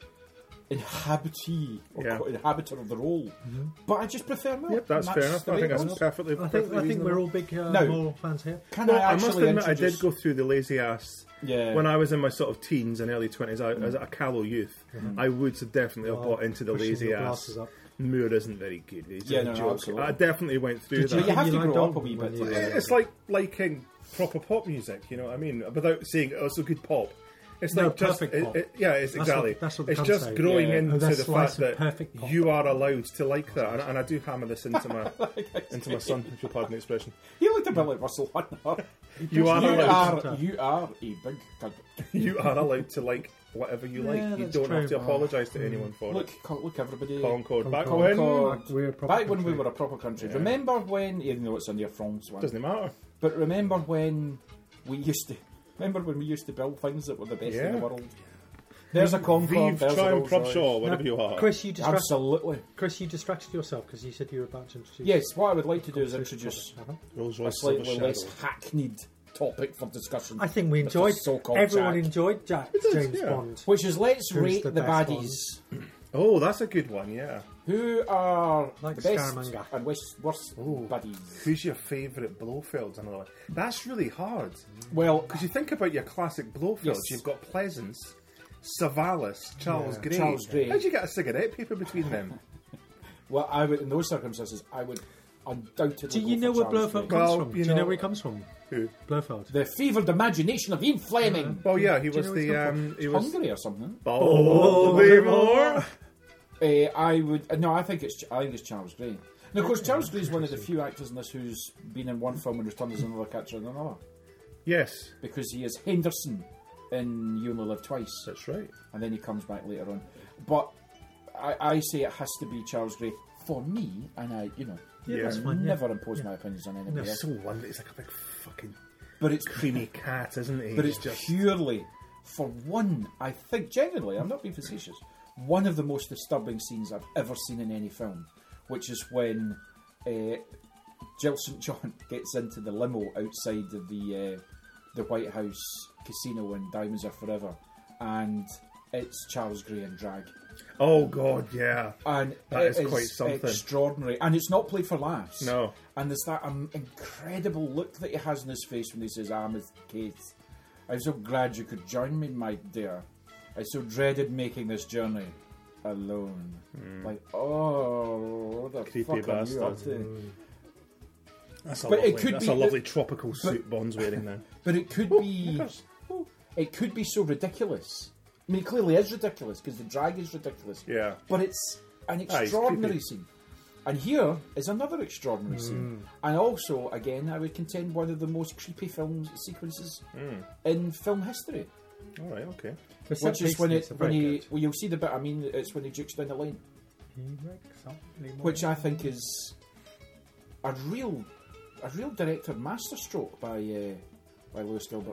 inhabitee or Yeah. co- inhabitor of the role, but I just prefer Moore. Yep, that's and fair enough. the I way think it that's goes. perfectly. I think perfectly I think reasonable. we're all big uh, Now- Moore fans here. Can Well, I I actually must admit, I introduce? did go through the lazy ass. Yeah. When I was in my sort of teens and early twenties, I, as a callow youth, I would have definitely have Oh, bought into the pushing lazy your ass. glasses up. Moore isn't very good. He's Yeah, a no, no, joke. absolutely. I definitely went through Did that. But you have You to like grow up a Dalton wee when bit. you to- were- It's like liking proper pop music, you know what I mean? Without saying oh, it's a good pop. It's No, like just perfect it, pop. it, yeah, it's That's exactly. what- that's what the it's cunts just say. growing Yeah. into Oh, that's the slice fact of that perfect pop. you are allowed to like that, and, and I do hammer this into my into my son, if you'll pardon the expression. You looked a bit like Russell Hunter. You are You allowed. are, you are a big cunt. You are allowed to like whatever you like. Yeah, you that's don't have true. to apologise to anyone for Look, it. co- look, everybody. Concord. Back Concord. when Concord. We're a proper Back when we country. were a proper country. Remember when, even though it's on your France one, doesn't matter. but remember when we used to, remember when we used to build things that were the best in Yeah. the world? There's a Concorde, Vive there's a Triumph Rolls-Royce. Robshaw, whatever Now, you are. Chris, you distracted. Absolutely. Chris, you distracted yourself because you said you were about to introduce. Yes, what I would like to do is competition introduce product, haven't Rolls a Royce slightly Silver less Shadow. hackneyed topic for discussion. I think we With enjoyed. the so-called Everyone Jack. enjoyed Jack did, James yeah. Bond. Which is let's Who's rate the the, best baddies. Oh, that's a good one. Yeah. Who are Like the best Scaramanga. and worst, worst baddies? Who's your favourite Blofelds? Another one. That's really hard Well, because you think about your classic Blofelds. Yes. You've got Pleasance, Savalas, Charles Yeah. Grey. Charles Grey. How'd you get a cigarette paper between them? well, I would in those circumstances, I would undoubtedly. Do you go know for where Charles Blofeld Grey. comes Well, from? you Do you know know- where he comes from? Who? Blofeld. The fevered imagination of Ian Fleming. Well, yeah, he Do you was know where he's the come um, he was Hungary or something. Baltimore. Uh, I would uh, no. I think it's I think it's Charles Grey. And of course, Charles Grey is one of the few actors in this who's been in one film and returned as another character in another, Yes, because he is Henderson in You Only Live Twice, that's right. and then he comes back later on. But I, I say it has to be Charles Grey for me, and I, you know, Yeah, Yeah. that's fine. Yeah. never impose my opinions on anybody He's else. so wonderful. He's like a big fucking But it's creamy cat, isn't he? But He's it's purely for one, I think, genuinely, I'm not being facetious, one of the most disturbing scenes I've ever seen in any film, which is when uh, Jill Saint John gets into the limo outside of the uh, the White House casino in Diamonds Are Forever, and it's Charles Grey in drag. Oh God, yeah. And That it is quite something. extraordinary, and it's not played for laughs. No. And there's that um, incredible look that he has in his face when he says, "I'm with Kate. I'm so glad you could join me, my dear. I so dreaded making this journey alone." Like, oh, what the Creepy fuck are you up bastard. to? That's a But lovely, it could that's be a lovely that- tropical suit Bond's wearing now. But it could be, it could be so ridiculous. I mean, it clearly is ridiculous because the drag is ridiculous. Yeah. But it's an it's extraordinary creepy. scene. And here is another extraordinary scene. And also, again, I would contend one of the most creepy film sequences in film history. All right, okay. The set Which is when pieces it are when very he good. well, you'll see the bit. I mean, it's when he jukes down the lane, He wakes up in the which I morning. think is a real a real director masterstroke by uh, by Lewis Gilbert.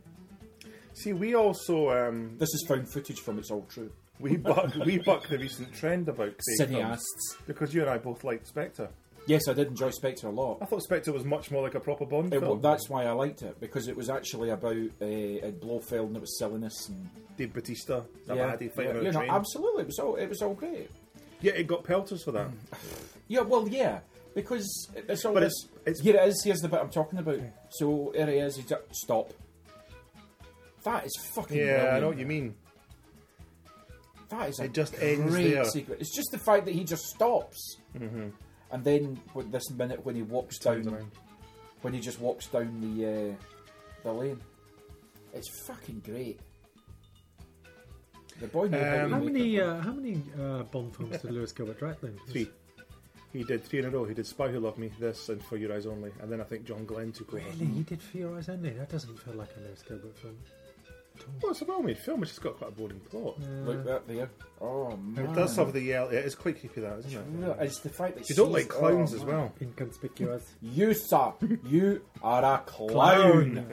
See, we also um, This is found footage from It's All True. we buck we buck the recent trend about Craig films Cineasts. because you and I both liked Spectre. Yes, I did enjoy Spectre a lot. I thought Spectre was much more like a proper Bond It, film. well, that's why I liked it, because it was actually about uh, Ed Blofeld and it was silliness and Dave Batista, the yeah, baddie fighting yeah, on you a know, train. absolutely, it was all it was all great. Yeah, it got pelters for that. Yeah, well, yeah, because it's always But it's- it's- here it is. Here's the bit I'm talking about. So here he is. He's just, stop. That is fucking Yeah, brilliant. I know what you mean. that is a It just great ends there. secret. It's just the fact that he just stops, mm-hmm. and then with this minute when he walks down, around. when he just walks down the uh, the lane, it's fucking great. The boy knew Um, how How to make many it. uh, how many uh, Bond films did Lewis Gilbert direct then? Three. He did three in a row. He did Spy Who Loved Me, this, and For Your Eyes Only. And then I think John Glenn took over. Really, he did For Your Eyes Only. That doesn't feel like a Lewis Gilbert film. Well, it's a well-made film. It's just got quite a boring plot. Look that there. Oh man, It does have the yell. It is quite creepy, that, isn't it? No, it's the fact that You don't she's- like clowns oh, as man. well. Inconspicuous. You sir, you are a clown. Clown.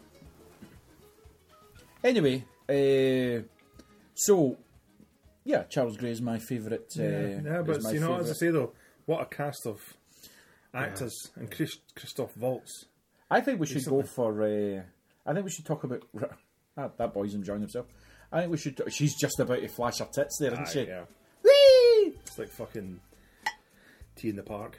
Anyway, uh, so yeah, Charles Gray is my favourite. Uh, Yeah, yeah, is but my you know, as I favourite. say though, what a cast of actors and Chris, Christoph Waltz. I think we should Recently. go for. Uh, I think we should talk about. That, that boy's enjoying himself. I think we should. She's just about to flash her tits there, isn't Aye, she? yeah. Whee! It's like fucking tea in the park.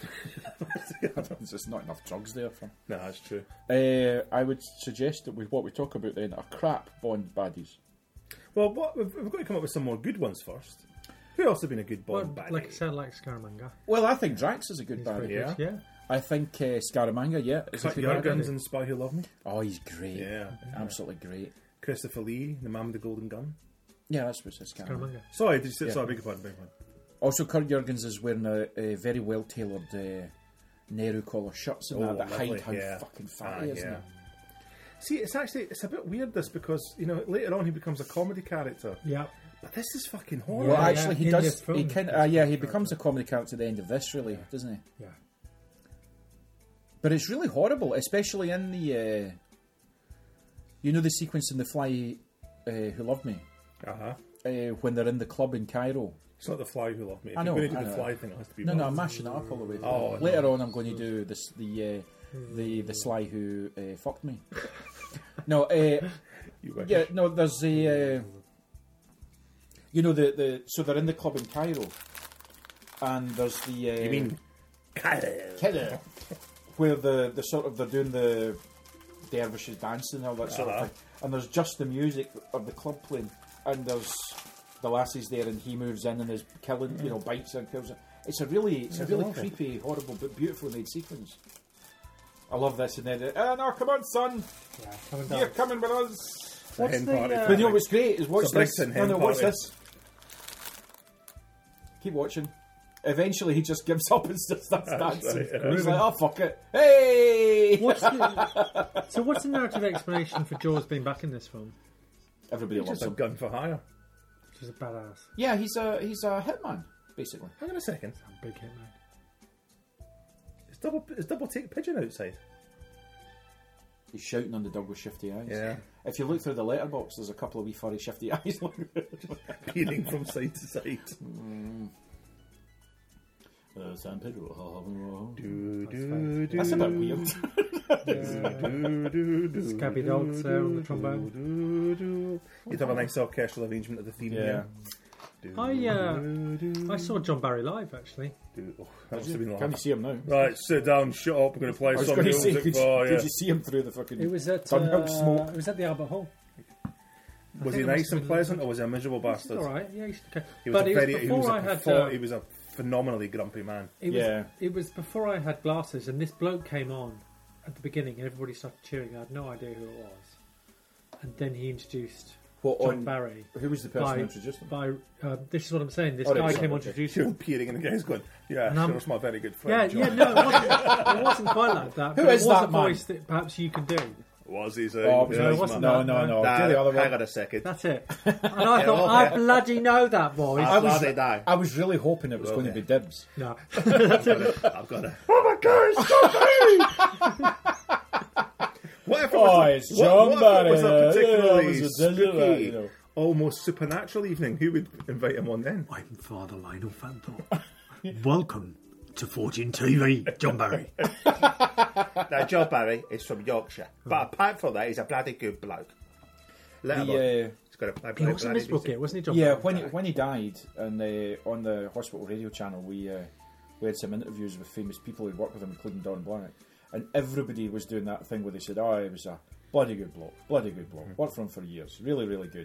There's just not enough drugs there for. No, that's true. Uh, I would suggest that we, what we talk about then are crap Bond baddies. Well, what, we've, we've got to come up with some more good ones first. Who else have been a good Well, Bond baddie? like I said, like Scaramanga. Well, I think Drax is a good He's baddie. pretty Yeah. good. Yeah. I think uh, Scaramanga, yeah, is a Cut good Jurgens baddie. and Spy Who Loved Me. Oh, he's great. Yeah. Absolutely great. Christopher Lee, The Man with the Golden Gun. Yeah, that's what's his Scaramanga. Scaramanga. Sorry, did you say, Yeah. sorry, beg your pardon, beg your pardon. Also, Kurt Jurgens is wearing a, a very well tailored uh, Nehru collar shirts and Oh, that, that lovely, hide how yeah. fucking fat Ah, he is. yeah. Isn't See, it's actually, it's a bit weird this because, you know, later on he becomes a comedy character. Yeah. But this is fucking he? horrible. Well, Yeah, actually, yeah, he in does. this film, He kind he's uh, yeah, a he character. becomes a comedy character at the end of this, really, doesn't he? Yeah. But it's really horrible, especially in the, uh, you know, the sequence in The Fly uh, Who Loved Me, Uh-huh. uh, when they're in the club in Cairo. It's not The Fly Who Loved Me. If I know, you're going to I do the know. Fly thing, it has to be No, no, Bond. I'm mashing it up all the way. Through. Oh, Later no. on, I'm going to do this the uh, the the Sly Who uh, fucked me. No, uh, You wish. yeah, no. There's a, uh, you know, the the so they're in the club in Cairo, and there's the. Uh, You mean... Cairo, where the the sort of they're doing the dervishes dancing and all that sort Uh-huh. of thing, and there's just the music of the club playing, and there's the lassies there, and he moves in and is killing, you know, bites and kills it. It's a really, it's a It's really awful. creepy, horrible, but beautifully made sequence. I love this, and then, oh no, come on, son, Yeah. Coming you're down. coming with us. What's hen the, party. uh, But you know what's great is watch It's a this. Brixton No, hen no, watch party. this. Keep watching. Eventually, he just gives up and just starts That's dancing. right, yeah. He's like, "Oh fuck it, hey!" What's the, so what's the narrative explanation for Jaws being back in this film? Everybody It's loves just a him. gun for hire. She's a badass. Yeah, he's a he's a hitman, basically. Hang on a second. A big hit, man. It's double, it's double take pigeon outside. He's shouting on the dog with shifty eyes. Yeah. If you look through the letterbox, there's a couple of wee furry shifty eyes. Peering from side to side. uh, San Pedro. Do, That's do, do, That's a bit weird. do, do, do, Scabby dogs there on the trombone. do, do. You'd have a nice orchestral arrangement of the theme Yeah. here. Do, I, uh, do, do, I saw John Barry live, actually. do. Oh, that must have been Can long. you see him now? Right, sit down, shut up. We're going to play I was some going to say, music could, for you, you. could you see him through the fucking? It was at Dunhill uh, smoke. It was at the Albert Hall. Was I he think it nice must have and been- pleasant, or was he a miserable bastard? All right, yeah, he's okay. He was But a it very, was he was before a I had. perfor- Uh, he was a phenomenally grumpy man. it was, Yeah. it was before I had glasses, and this bloke came on at the beginning, and everybody started cheering. I had no idea who it was, and then he introduced What, John on- Barry. Who was the person by, who introduced him? by uh, this is what I'm saying. This Oh, right, guy sorry, came on okay. to introduce You're him. peering, and the guy's going, "Yeah, And I'm- sure, it's my very good Yeah, friend." yeah, John. no, it wasn't, it wasn't quite like that. Who but is it was that a man? voice that perhaps you can do. Was he? Oh, yeah, no, he's wasn't man. no, that, no, no. Nah, Do the other hang one. on a second. That's it. And I thought, okay. I bloody know that voice. I I was, bloody die. I was really hoping it was Okay. going to be Dibs. No. I've got a. Oh my God, stop What if it Oh, was, it's a, John what, what if it was Barry, a particularly yeah, it was a digital, spooky, you know. almost supernatural evening? Who would invite him on then? I'm Father Lionel Fanthorpe. Welcome to Fortune T V, John Barry. Now, John Barry is from Yorkshire, but apart from that, he's a bloody good bloke. Let him on. The, uh, He's got a bloody He also bloody misbooked decent- it, wasn't he, John yeah, Barry? when he, when he died, and uh, on the hospital radio channel, we uh, we had some interviews with famous people who'd worked with him, including Don Black, and everybody was doing that thing where they said, "Oh, he was a bloody good bloke, bloody good bloke, worked for him for years, really, really good."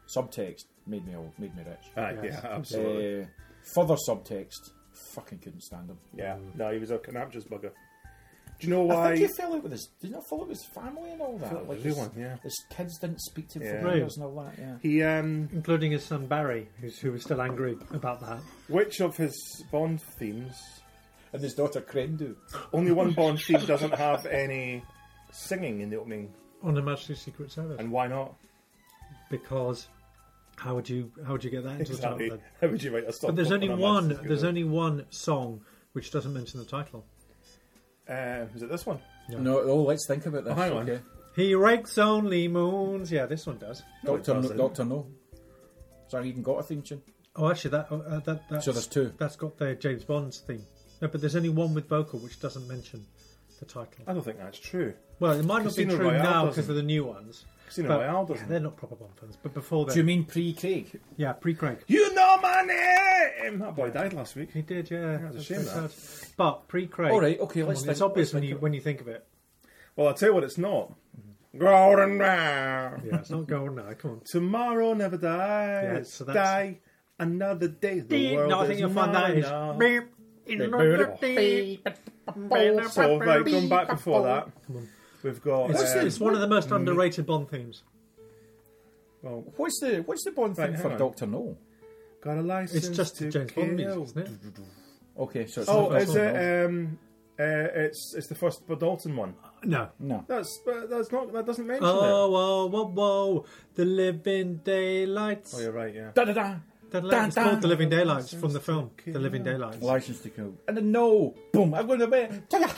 subtext made me made me rich. Ah, Yes. yeah, absolutely. Uh, further subtext, fucking couldn't stand him. yeah, no, he was a canaptrous bugger. Do you know I why? think he fell out with his. Did you not fall out with his family and all that? Fell out with his, everyone, yeah. his kids didn't speak to him Yeah. for Right. years and all that. Yeah. He, um, Including his son Barry, who's, who was still angry about that. which of his Bond themes? And his daughter Krendu. Only one Bond theme doesn't have any singing in the opening, On Her Majesty's Secret Service. and why not? Because how would you how would you get that into Exactly. the title? How would you write a song? But there's on only a one. Master's There's Secret? only one song which doesn't mention the title. Uh, is it this one? Yeah. No, oh, let's think about this. Oh, hang on. okay. He rakes only moons. Yeah, this one does. No, it Doctor, no, doesn't. Doctor No. So I even got a theme tune. Oh, actually, that uh, that that's, So there's two. That's got the James Bond's theme. No, but there's only one with vocal which doesn't mention the title. I don't think that's true. Well, it might not Casino be true Royale now because doesn't. of the new ones. Casino But Royale yeah, doesn't. they're not proper Bond films. But before Do you that, mean pre-Craig? yeah, pre-Craig. You know my name. That boy died last week. He did, yeah. That's a That's shame, very that. sad. But pre-Craig. All right, okay, come let's on, think- It's obvious let's when think you of- when you think of it. Well, I'll tell you what it's not. Golden Brown. Yeah, it's not going now. Come on. Tomorrow never dies. Yeah, so that's- Die another day. The world no, I is think you'll find that is. mine now. Beep, another day. So, right, going back before that, we've got. It's, um, it's one of the most underrated Bond themes. well, What's the What's the Bond Right, thing hang for on. Doctor No? got a license. It's just to James Bond kill. music, isn't it? Okay, so it's Oh, the first is one. it? Um, uh, it's it's the first Bud Dalton one. No. No. That's but that's not that doesn't mention Oh, it. whoa, whoa, whoa. The Living Daylights. Oh, you're right. Yeah. Da da da. The Dun, it's dun. called The Living Daylights from the film The Living Daylights. License to kill. And then no. Boom. I'm going to be.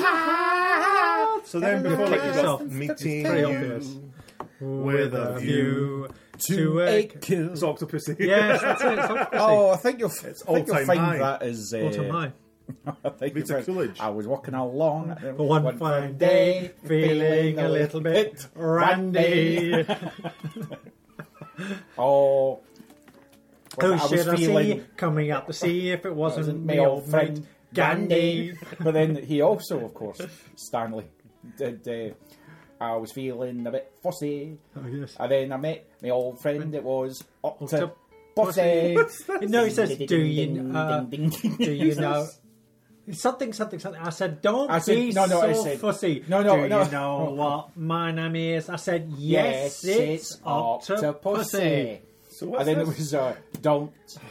So then before Kick that, you yourself. got meeting Pretty you obvious. with a view to a... kill. It's Octopussy. Yes, that's it. It's Octopussy. Oh, I think you'll. It's I think you'll all-time find high. that is. Uh, Autumn High. I think Rita you'll find- Coolidge. I was walking along One fine day, feeling a little bit randy. Oh. Who I was should I see feeling- coming out to see if it wasn't wasn't me old friend Gandhi? But then he also, of course, Stanley, did. Uh, I was feeling a bit fussy, Oh, yes. and then I met my old friend. It was up to Octop- Pussy. No, he says, do you, uh, Ding, ding, ding. do you know... Something, something, something. I said, don't I said- be no, no, so I said- fussy. no, no, do no. you know what my name is? I said, yes, it's Octopussy. So what's And then it this? was uh, don't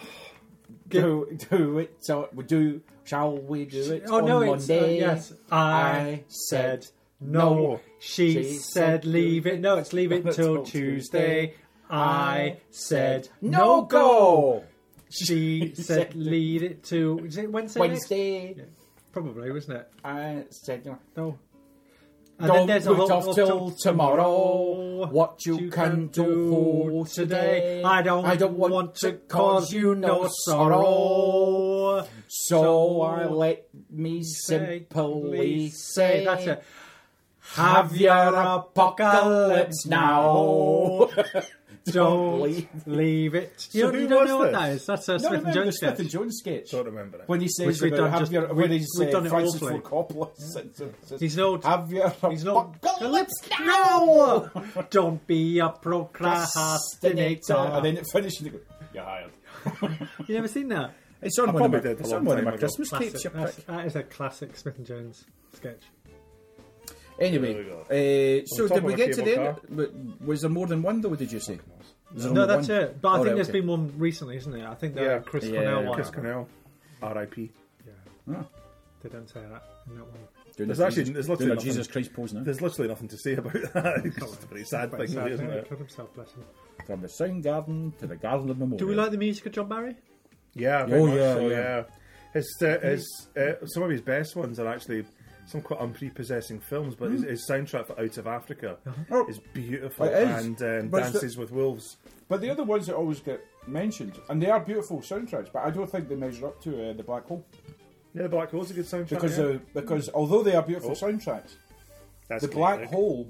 do do it. So we do. Shall we do it Oh, on no, it's... Uh, Monday? yes, I, I said... said No, no. she, She said said leave it. No, it's leave it till Till Tuesday. Tuesday. I said no no go. go. She said leave it to is it Wednesday? next? Wednesday. Probably, wasn't it? I said no. No. And Don't then there's a put whole off till tomorrow. What you can do today. I don't. I don't want to cause you no sorrow. So I let me simply say, that's it. have your apocalypse now. Don't leave. leave it. So You don't, who you don't was know what this? that is. That's a No, Smith and remember the Jones Smith sketch. and Jones sketch. Don't remember it. When he says Which we've about done have just- your, we- when he's we've uh, done it Francis awfully. Ford Coppola says- says, He's no. have your He's no. apocalypse No! Don't be a procrastinator. and then it finishes and they go, you're hired. You never seen that? It's on I one of my, probably did a it's long on one of time my ago. Christmas Classic. tapes. you That's, prick. that is a classic Smith and Jones sketch. Anyway, There we go. uh, so On top did we of a get to the cable end? But was there more than one though, did you say? Was there No, only that's one? it. But I Oh, think right, there's okay. been one recently, isn't there? I think the Yeah. Chris Yeah, Cornell yeah, one. Chris Cornell, R I P. Yeah. Oh, They don't say that in that one. doing There's a actually- Jesus, there's doing literally a nothing. Jesus Christ pose now. There's literally nothing to say about that. It's just a very sad Quite thing, sad, really, isn't yeah, it? He killed himself, bless him. From the Sound Garden to the Garden of Memorial. Do we like the music of John Barry? Yeah, very Oh, much yeah, so, yeah. yeah. His, uh, his, uh, some of his best ones are actually some quite unprepossessing films, but his, his soundtrack for Out of Africa Oh, is beautiful, It is. and um, But it's the- Dances with Wolves. but the other ones that always get mentioned, and they are beautiful soundtracks, but I don't think they measure up to uh, the Black Hole Yeah, The Black Hole's a good soundtrack. because yeah. uh, because although they are beautiful Oh. soundtracks, That's the great, Black Rick. Hole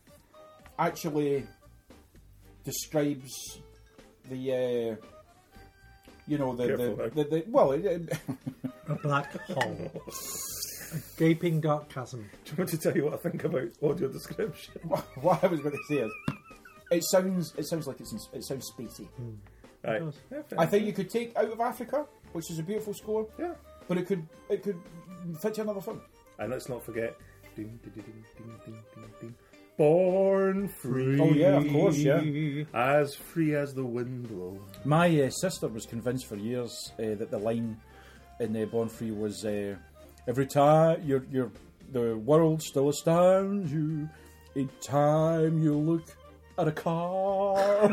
actually describes the uh, you know the Careful, the, Rick. the, the well it, it, A black hole. A gaping dark chasm. Do you want to tell you what I think about audio description? what I was going to say is It sounds. It sounds like it's. In, it sounds spacey. Right. does. Yeah, fair I enough. think you could take Out of Africa, which is a beautiful score, Yeah. but it could. It could fit to another film. And let's not forget. Ding, ding, ding, ding, ding, ding, ding. Born free. Oh, yeah, of course, yeah. As free as the wind blows. My uh, sister was convinced for years uh, that the line in uh, Born Free was uh, every time you're, you're, the world still astounds you. Each time you look at a car.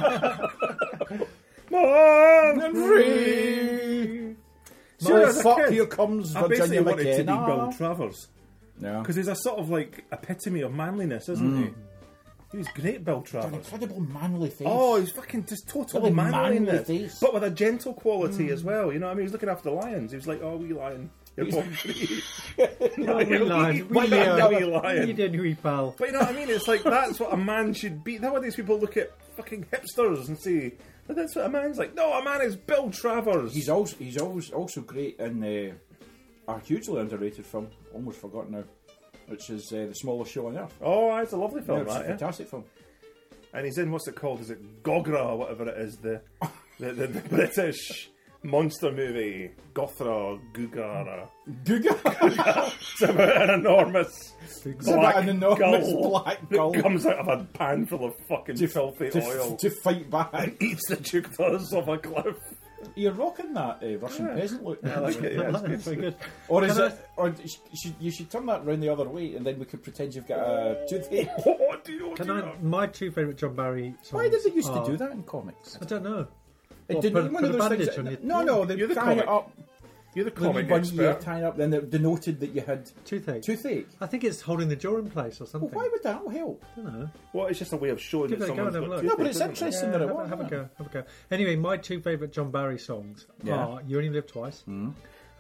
Born And free. See, My as a fuck, kid, here comes I basically Virginia wanted to be Bill McKenna. Travers. Yeah. Because he's a sort of like epitome of manliness, isn't he? He was great, Bill An Travers. incredible manly face. Oh, he's fucking just total Really manly manliness. face. But with a gentle quality as well. You know what I mean? He's looking after the lions. He was like, oh, wee lion. You're born free. Oh, we lied. We Why not lied. wee lion? We did, we pal. But you know what I mean? It's like, that's what a man should be. Nowadays people look at fucking hipsters and say, but that's what a man's like. No, a man is Bill Travers. He's also he's always also great in uh, a hugely underrated film, almost forgotten now, which is uh, The Smallest Show on Earth. Oh, it's a lovely film, Yeah, it's that, a yeah. fantastic film. And he's in, what's it called? Is it Gogra or whatever it is? The the, the, the British monster movie. Gothra, Gugara. Guga. It's about an enormous black an enormous gull black gull. that comes out of a pan full of fucking filthy to, oil to fight back. and eats the juice off a cliff. You're rocking that uh, Russian Yeah. peasant look. I like it, yeah, it's good. Very good. Or is Can I- it? Or sh- should, you should turn that round the other way, and then we could pretend you've got a toothache. Oh, dear, Can dear. I? My two favourite John Barry songs. Why did they used to are- do that in comics? I don't know. It Well, didn't. put- one put of a those bandage things on that- your- no, no, they You're the tie comic it up. You're the The comic one year expert. tie it up, then they denoted that you had Toothache. toothache. I think it's holding the jaw in place or Well, something. why would that help? I don't know. Well, it's just a way of showing Give that it a go someone's and have a got look. No, but toothache, it's isn't it? interesting Yeah, that it have, a, was. have a go. Have a go. Anyway, my two favourite John Barry songs Yeah. are "You Only Live Twice." Mm.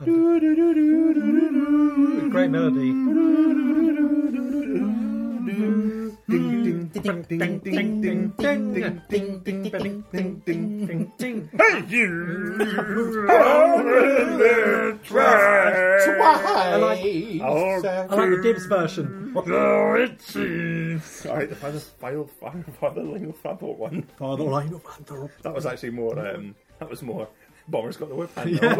And great melody. Ding, ding, ding, ding, ding, ding, ding, ding, ding, ding, ding, ding, ding. Ding, ding. Hey, you! Only twice. I like- Oh, I like the Gibbs version. So it seems. Alright, the final, final, final, final, final one. Father Line of Anthem. That was actually more, um, that was more, Bomber's got the whip hand. I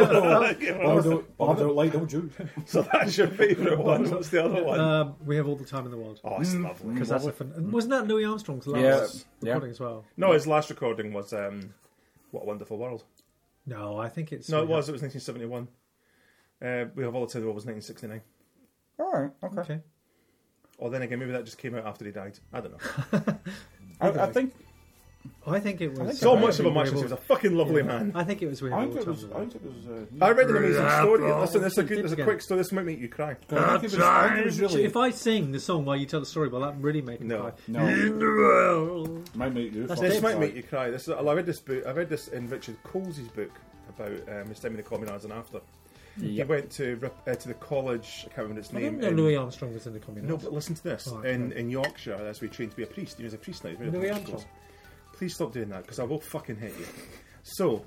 don't, I don't like no Jews. So that's your favourite one. What's the other one? Um, we have all the time in the world. Oh, it's lovely. Because that's a fun. And wasn't that Louis Armstrong's last Yes. Yeah. recording as well? No, his last recording was um, What a Wonderful World. No, I think it's. No, it was. It was nineteen seventy-one. Uh, we Have All the Time in the World was nineteen sixty-nine. All right, okay. Okay. Or then again, maybe that just came out after he died. I don't know. I, I think I think it was. So uh, much of a We Have muchness. He All- was a fucking lovely man. I think it was. We Have I all think the it time was. in the I world. think it was. Uh, I read an amazing story. Listen, this is a, good, this is a Again. quick story. This might make you cry. I think it was. I think it was really. If I sing the song while you tell the story, well, that really make me No. cry. No, In the world. might make you. That's fucking This Dave might cry. make you cry. This is, I read this book. I read this in Richard Coles's book about um, his time in the Communards and after. He Yep. went to rep- uh, to the college. I can't remember its I didn't name. know in- Louis Armstrong was in the communist. No, but listen to this. Oh, in okay. in Yorkshire, as we trained to be a priest. He was a priest now. He's been a Louis priest Armstrong. course. Please stop doing that because I will fucking hit you. So,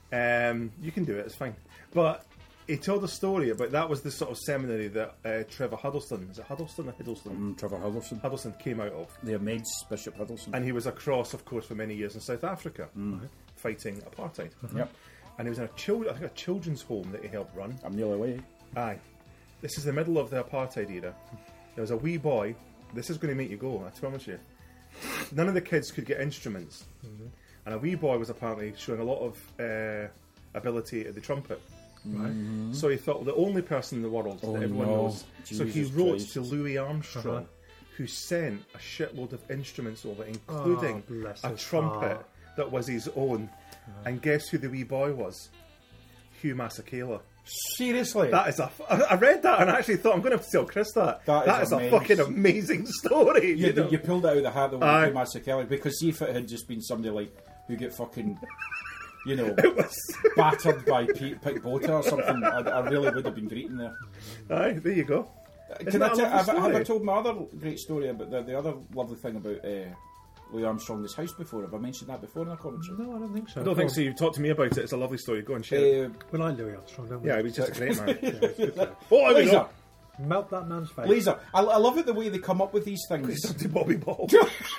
um, you can do it. It's fine. But he told a story about that was the sort of seminary that uh, Trevor Huddleston, is it Huddleston or Hiddleston? Mm, Trevor Huddleston. Huddleston came out of. Their maids, Bishop Huddleston. And he was across, of course, for many years in South Africa, fighting apartheid. Yep. And he was in a, chil- I think a children's home that he helped run. I'm nearly away. Aye. This is the middle of the apartheid era. There was a wee boy. This is going to make you go, I promise you. None of the kids could get instruments. Mm-hmm. And a wee boy was apparently showing a lot of uh, ability at the trumpet. Right. So he thought the only person in the world Oh, that everyone no. knows. So he Jesus wrote Christ. to Louis Armstrong, Uh-huh. who sent a shitload of instruments over, including Oh, bless a his trumpet heart. that was his own. And guess who the wee boy was? Hugh Masekela. Seriously? That is a. F- I I read that and I actually thought I'm going to have to tell Chris that. That that is is a amazing. fucking amazing story. you, You know? you pulled it out of the hat that Aye. was Master Kelly, because see if it had just been somebody like who get fucking, you know, It was. battered by Pete Pickbota or something, I, I really would have been greeting there. Aye, there you go. Can I that a tell, lovely have, I- have I story? told my other great story about the, the other lovely thing about uh, Louis Armstrong's house before? Have I mentioned that before in a commentary? No, I don't think so. I don't think so. You've talked to me about it. It's a lovely story. Go and share it. Uh, We like Louis Armstrong, don't we? Yeah, he's just a great man. Yeah, it's good. Oh, there we Lisa, go. Melt that man's face. Laser. I, I love it the way they come up with these things. To Bobby Ball.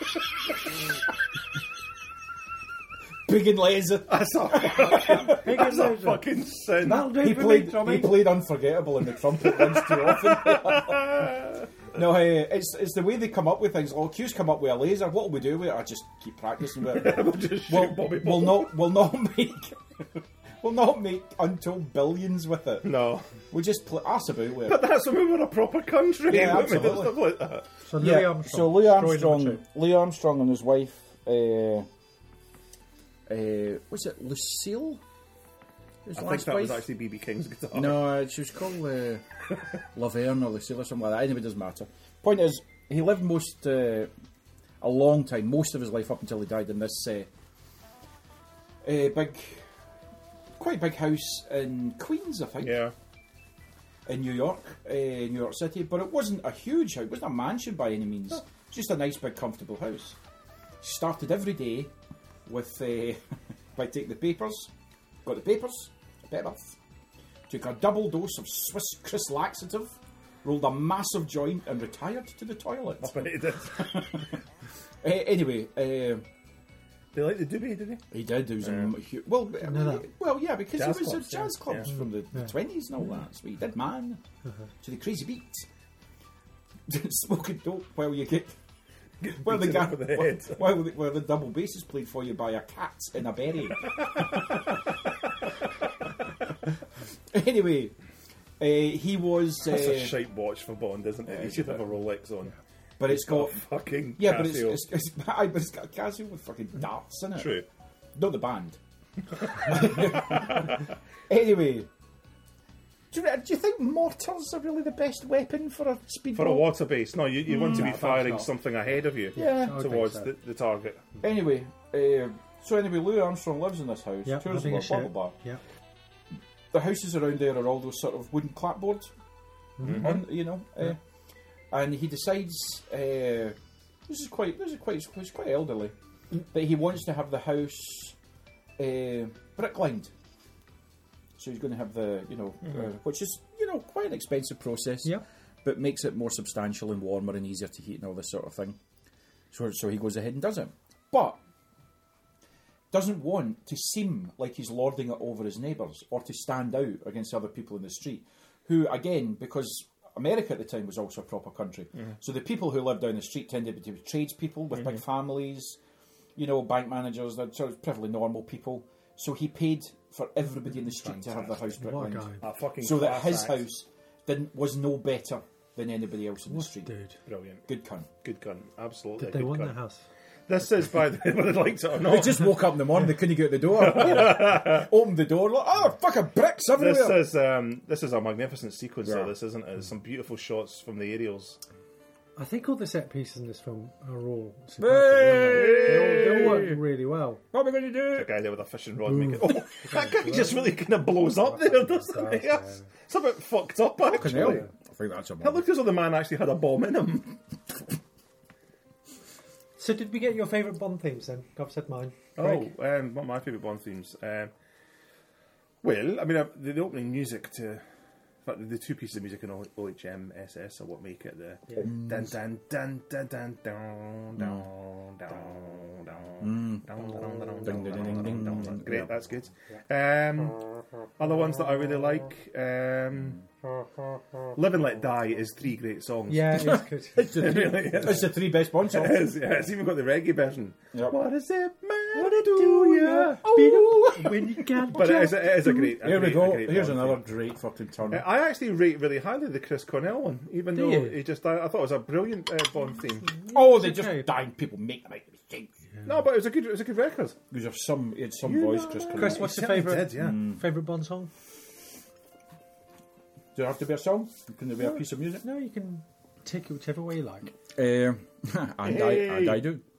Big and laser. That's a, Big that's and a laser. fucking sin. That'll do He for played, me, Tommy. he played Unforgettable in the trumpet once too often. No, uh, it's it's the way they come up with things. Oh, Q's come up with a laser. What will we do with it? I just keep practicing with it. We'll just shoot We'll, Bobby we'll Ball. not we'll not make we'll not make untold billions with it. No. We'll just play ass about with But it. that's when we were a proper country. Yeah, wouldn't we? absolutely. Stuff like that. So Louis Yeah. Armstrong. So Louis Story number Armstrong, two. Louis Armstrong and his wife. Uh, uh, was it Lucille? His I think last that was wife? actually B B King's guitar. No, uh, she was called uh, Laverne or Lucille or something like that. Anyway, it doesn't matter. Point is, he lived most uh, a long time, most of his life up until he died in this uh, uh, big, quite big house in Queens, I think, Yeah. in New York, uh, New York City. But it wasn't a huge house; it wasn't a mansion by any means. Oh. It's just a nice, big, comfortable house. Started every day with uh, by taking the papers, got the papers, a bit of earth, took a double dose of Swiss Chris laxative, rolled a massive joint, and retired to the toilet. But he did. Uh, anyway, uh, They like the doobie, did he? he did. There was a hu- well, I mean, no. well, yeah, because Jazz he was clubs, at jazz yeah. clubs Yeah. from the the twenties and all that. So he did man to the crazy beat, smoking dope while you get. Well, the beaten guy, over the while, head. while, the, while the double bass is played for you by a cat in a berry. Anyway, uh, he was, uh, That's a shite watch for Bond, isn't it? He should have a Rolex on. but it's got fucking yeah, but it's Casio. it's, it's, aye, but it's got a Casio with fucking darts in it. True. Not the band. Anyway, do you, do you think mortars are really the best weapon for a speedball? For a water base, no, you, you want to be that's firing not. something ahead of you Yeah. I would towards think so. the, the target. Anyway, uh, so anyway, Louis Armstrong lives in this house. Yep, tours having the a world, blah, shit. blah, blah. Yep. The houses around there are all those sort of wooden clapboards, on, you know. Uh, and he decides uh, this is quite this is quite he's quite elderly, that he wants to have the house uh, brick lined. So he's going to have the you know, uh, which is you know quite an expensive process, Yep. but makes it more substantial and warmer and easier to heat and all this sort of thing. So so he goes ahead and does it, but doesn't want to seem like he's lording it over his neighbours or to stand out against other people in the street, who, again, because America at the time was also a proper country, so the people who lived down the street tended to be tradespeople with big families, you know, bank managers, they're sort of perfectly normal people. So he paid for everybody in the street to have their house brick What a lined, guy. A fucking so that class his act. house didn't, was no better than anybody else in the What street. dude? Brilliant. Good cunt. Good gun. Absolutely. Did they good want gun. the house? This is, by the way, whether they liked it or They not. just woke up in the morning, they couldn't get out the door. Opened the door, like, oh, fucking bricks everywhere. This is um, this is a magnificent sequence. Yeah. Though, this isn't it? Some beautiful shots from the aerials. I think all the set pieces in this film are all superb. Hey! They all, they all work really well. What are we going to do? The guy there with a fishing rod making. Oh, that guy just really kind of blows up there, doesn't he? yeah. It's a bit fucked up, Fucking actually. hell. I think that's a It looked as though the man actually had a bomb in him. So did we get your favourite Bond themes then? I've said mine. Oh, Greg? um, what are my favourite Bond themes? Um, well, I mean, uh, the, the opening music to. In fact, the two pieces of music in O H M S S are what make it the dun dun dun dun dun dun dun dun dun dun dun Ding, ding, ding, ding, dun. ding. Great, Yeah. that's good. Um, other ones that I really like. Um, Live and Let Die is three great songs. Yeah, it's good. It's the, three, really is. it's the three best Bond songs. It is, yeah, it's even got the reggae version. Yep. What is it, man? to do ya? Oh. When you get But it is, it is a great. A Here we great, go. a great Here's Bond another theme. great fucking turn. Uh, I actually rate really highly the Chris Cornell one, even Do though you? he just. I, I thought it was a brilliant uh, Bond theme. oh, they it's just okay. dying. People make them make mistakes. No, but it was a good. It was a good record. Because of some, he had some voice, Chris. Cornell. Chris, what's He your certainly favourite did, yeah. favourite Bond song? Do it have to be a song? Can there be a piece of music? No, you can take it whichever way you like. Uh, and, I, and I do.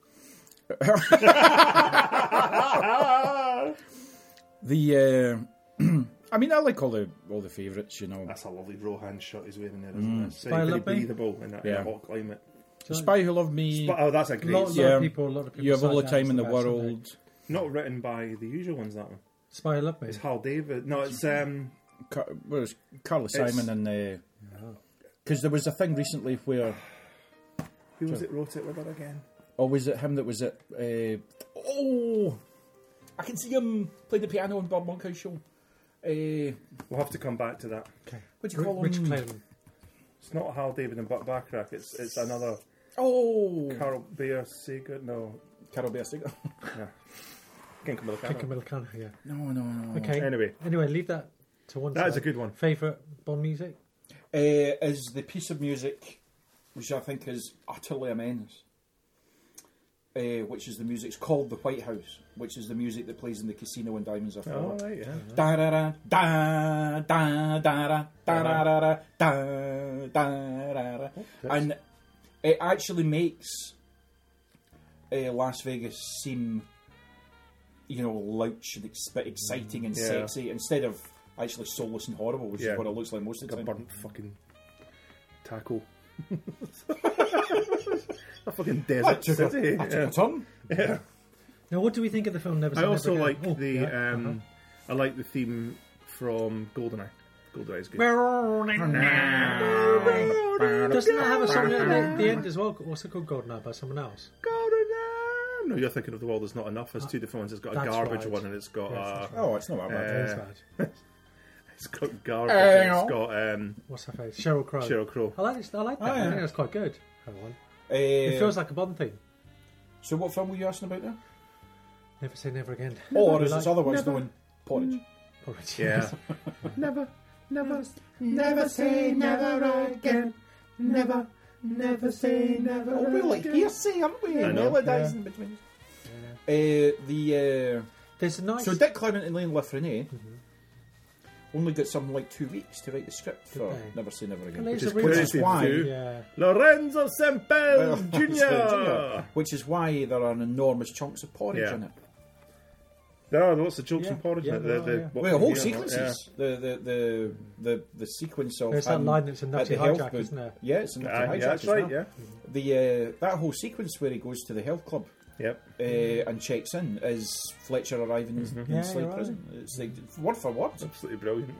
the, uh, I mean, I like all the all the favourites, you know. That's a lovely Rohan shot he's wearing there, isn't it? It's Spy very, very Love Me? breathable in that, in Yeah. that hot climate. Spy Who Loved Me. But, oh, that's a A great lot, song. lot Yeah. of people, a lot of people. You Have All the cite that Time as in the best, don't World. Not written by the usual ones, that one. they? Spy Who Loved Me. It's Hal David. No, it's um, Car- well, it's Carly It's- Simon and uh, Because there was a thing recently where, Who was it wrote it with her again? or was it him that was at? Uh, oh, I can see him play the piano on Bob Monkhouse show. Uh, We'll have to come back to that. what do you call Rich him? Clayton. It's not Hal David and Buck Backrack. It's it's another Oh, Carol Bear Seagood. No, Carol Basinger. King Camilla Kick a middle can, yeah. No, no, no. Okay. Anyway, Anyway, leave that to one that side. is a good one. Favourite Bond music? Uh, is the piece of music, which I think is utterly immense, uh, which is the music. It's called The White House, which is the music that plays in the casino when Diamonds Are Oh, Forever. right, yeah. Da da da da da da da da da da da da da da. And it actually makes uh, Las Vegas seem, you know, louch and ex- bit exciting and Yeah. sexy instead of actually soulless and horrible, which Yeah. is what it looks like most of the Like a time. burnt fucking tackle. A fucking desert took a- city. I took Yeah. a turn. Yeah. Now, what do we think of the film Never Say I also Never like Again? Oh, the yeah, um, I like the theme from GoldenEye. GoldenEye is good. uh-huh. Doesn't that have a song at the, the end as well? What's it called? GoldenEye by someone else? GoldenEye. No, you're thinking of The World Is Not Enough. There's two different ones. It's got a That's garbage right. one and it's got Yes, uh, that's right. Oh, it's not that bad. Uh, It's bad. it's got garbage. Uh, and no. it's got um, What's her face? Sheryl Crow. Sheryl Crow. I like this. I like that. Oh, yeah. I think that's quite good. That one. Uh, It feels like a Bond thing. so what film were you asking about there? Never say never again. Or We is like- this otherwise never- known Porridge? Porridge. Yeah. Never, never, never say never again. Never, never say never Oh, we're like again. hearsay, aren't we? I know. Melodising Yeah. between. Uh, the There's a uh, nice. so Dick Clement and Lane Lafreniere only got something like two weeks to write the script for they? Never Say Never Again, Well, which there's is, a which reason. is why. Two. Yeah. Lorenzo Semple Well, Junior Which is why there are enormous chunks of porridge Yeah. in it. There are lots of jokes Yeah, and porridge yeah, in it. there The, are, the, yeah. what Well, the we whole hear, sequences, the, the the the the sequence of There's that him line that's a at nutty the health hijack, booth. isn't there? Yeah, it's a Yeah, nutty uh, hijack. yeah, that's as right. well. Yeah. The uh, that whole sequence where he goes to the health club Yep. uh, and checks in is Fletcher arriving in, in Yeah, Slade you're right. Prison. It's like word for word. Absolutely brilliant.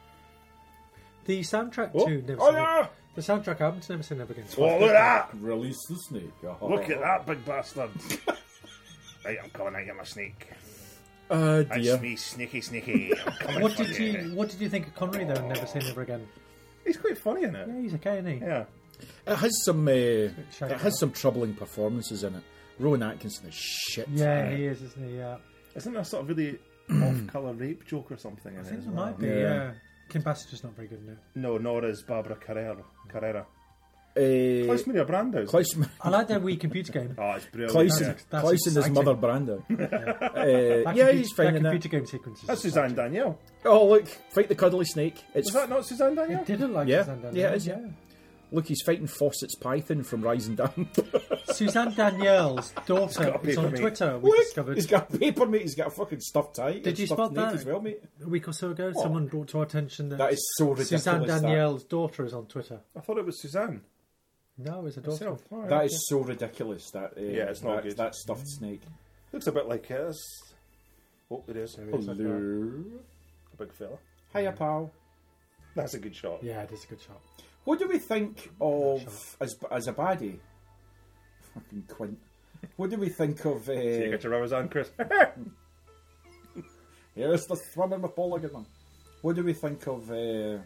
The soundtrack Oh. to Never Oh Say yeah! The soundtrack album to Never Say Never Again. Oh, look at that! Release the snake. Look at that, big bastard. Right, I'm coming at you, my snake. Oh That's dear. me, sneaky, sneaky. I'm coming What for did you What did you think of Connery though? in Never Say Never Again. He's quite funny in it. Yeah, he's okay, isn't he? Yeah. It has some. Uh, it shaggy. has some troubling performances in it. Rowan Atkinson is shit. Yeah, he is, isn't he? Yeah. Isn't there a sort of really off-colour rape joke or something in I it think as there well? might be. Yeah. Yeah. Kim Bassiger's not very good in it. No, nor is Barbara Carrera. Carrera. Uh, Klaus Maria Brandau. Klaus, I like their wee computer game. Oh, it's brilliant. Klaus, yeah. That's- that's Klaus and his exciting. mother Branda. uh, That yeah, compu- he's fine that in that. computer game sequence. is That's exciting. Suzanne Danielle. Oh look, fight the cuddly snake. It's Was that not Suzanne Danielle? It didn't like Yeah. Suzanne Danielle. Yeah, it is, yeah. look, he's fighting Fawcett's Python from Rising Down. Suzanne Danielle's daughter got a is on paper, mate. Twitter. We Look, discovered he's got a paper, mate. He's got a fucking stuffed tie. Did you stuffed spot snake that? as well, mate? a week or so ago. Someone brought to our attention that, That is so ridiculous. Suzanne that. Danielle's daughter is on Twitter. I thought it was Suzanne. No, it's a daughter. Myself. All right, That okay. is so ridiculous. That uh, Yeah, it's not that, good. that stuffed snake. Looks a bit like us. Oh, it is. There he is. Hello. A big fella. Hiya, pal. That's a good shot. Yeah, it is a good shot. What do we think of as as a baddie? Fucking Quint. What do we think of? Uh, So you get your rubbers on, Chris. Here's the thrumming with Paul again. What do we think of uh,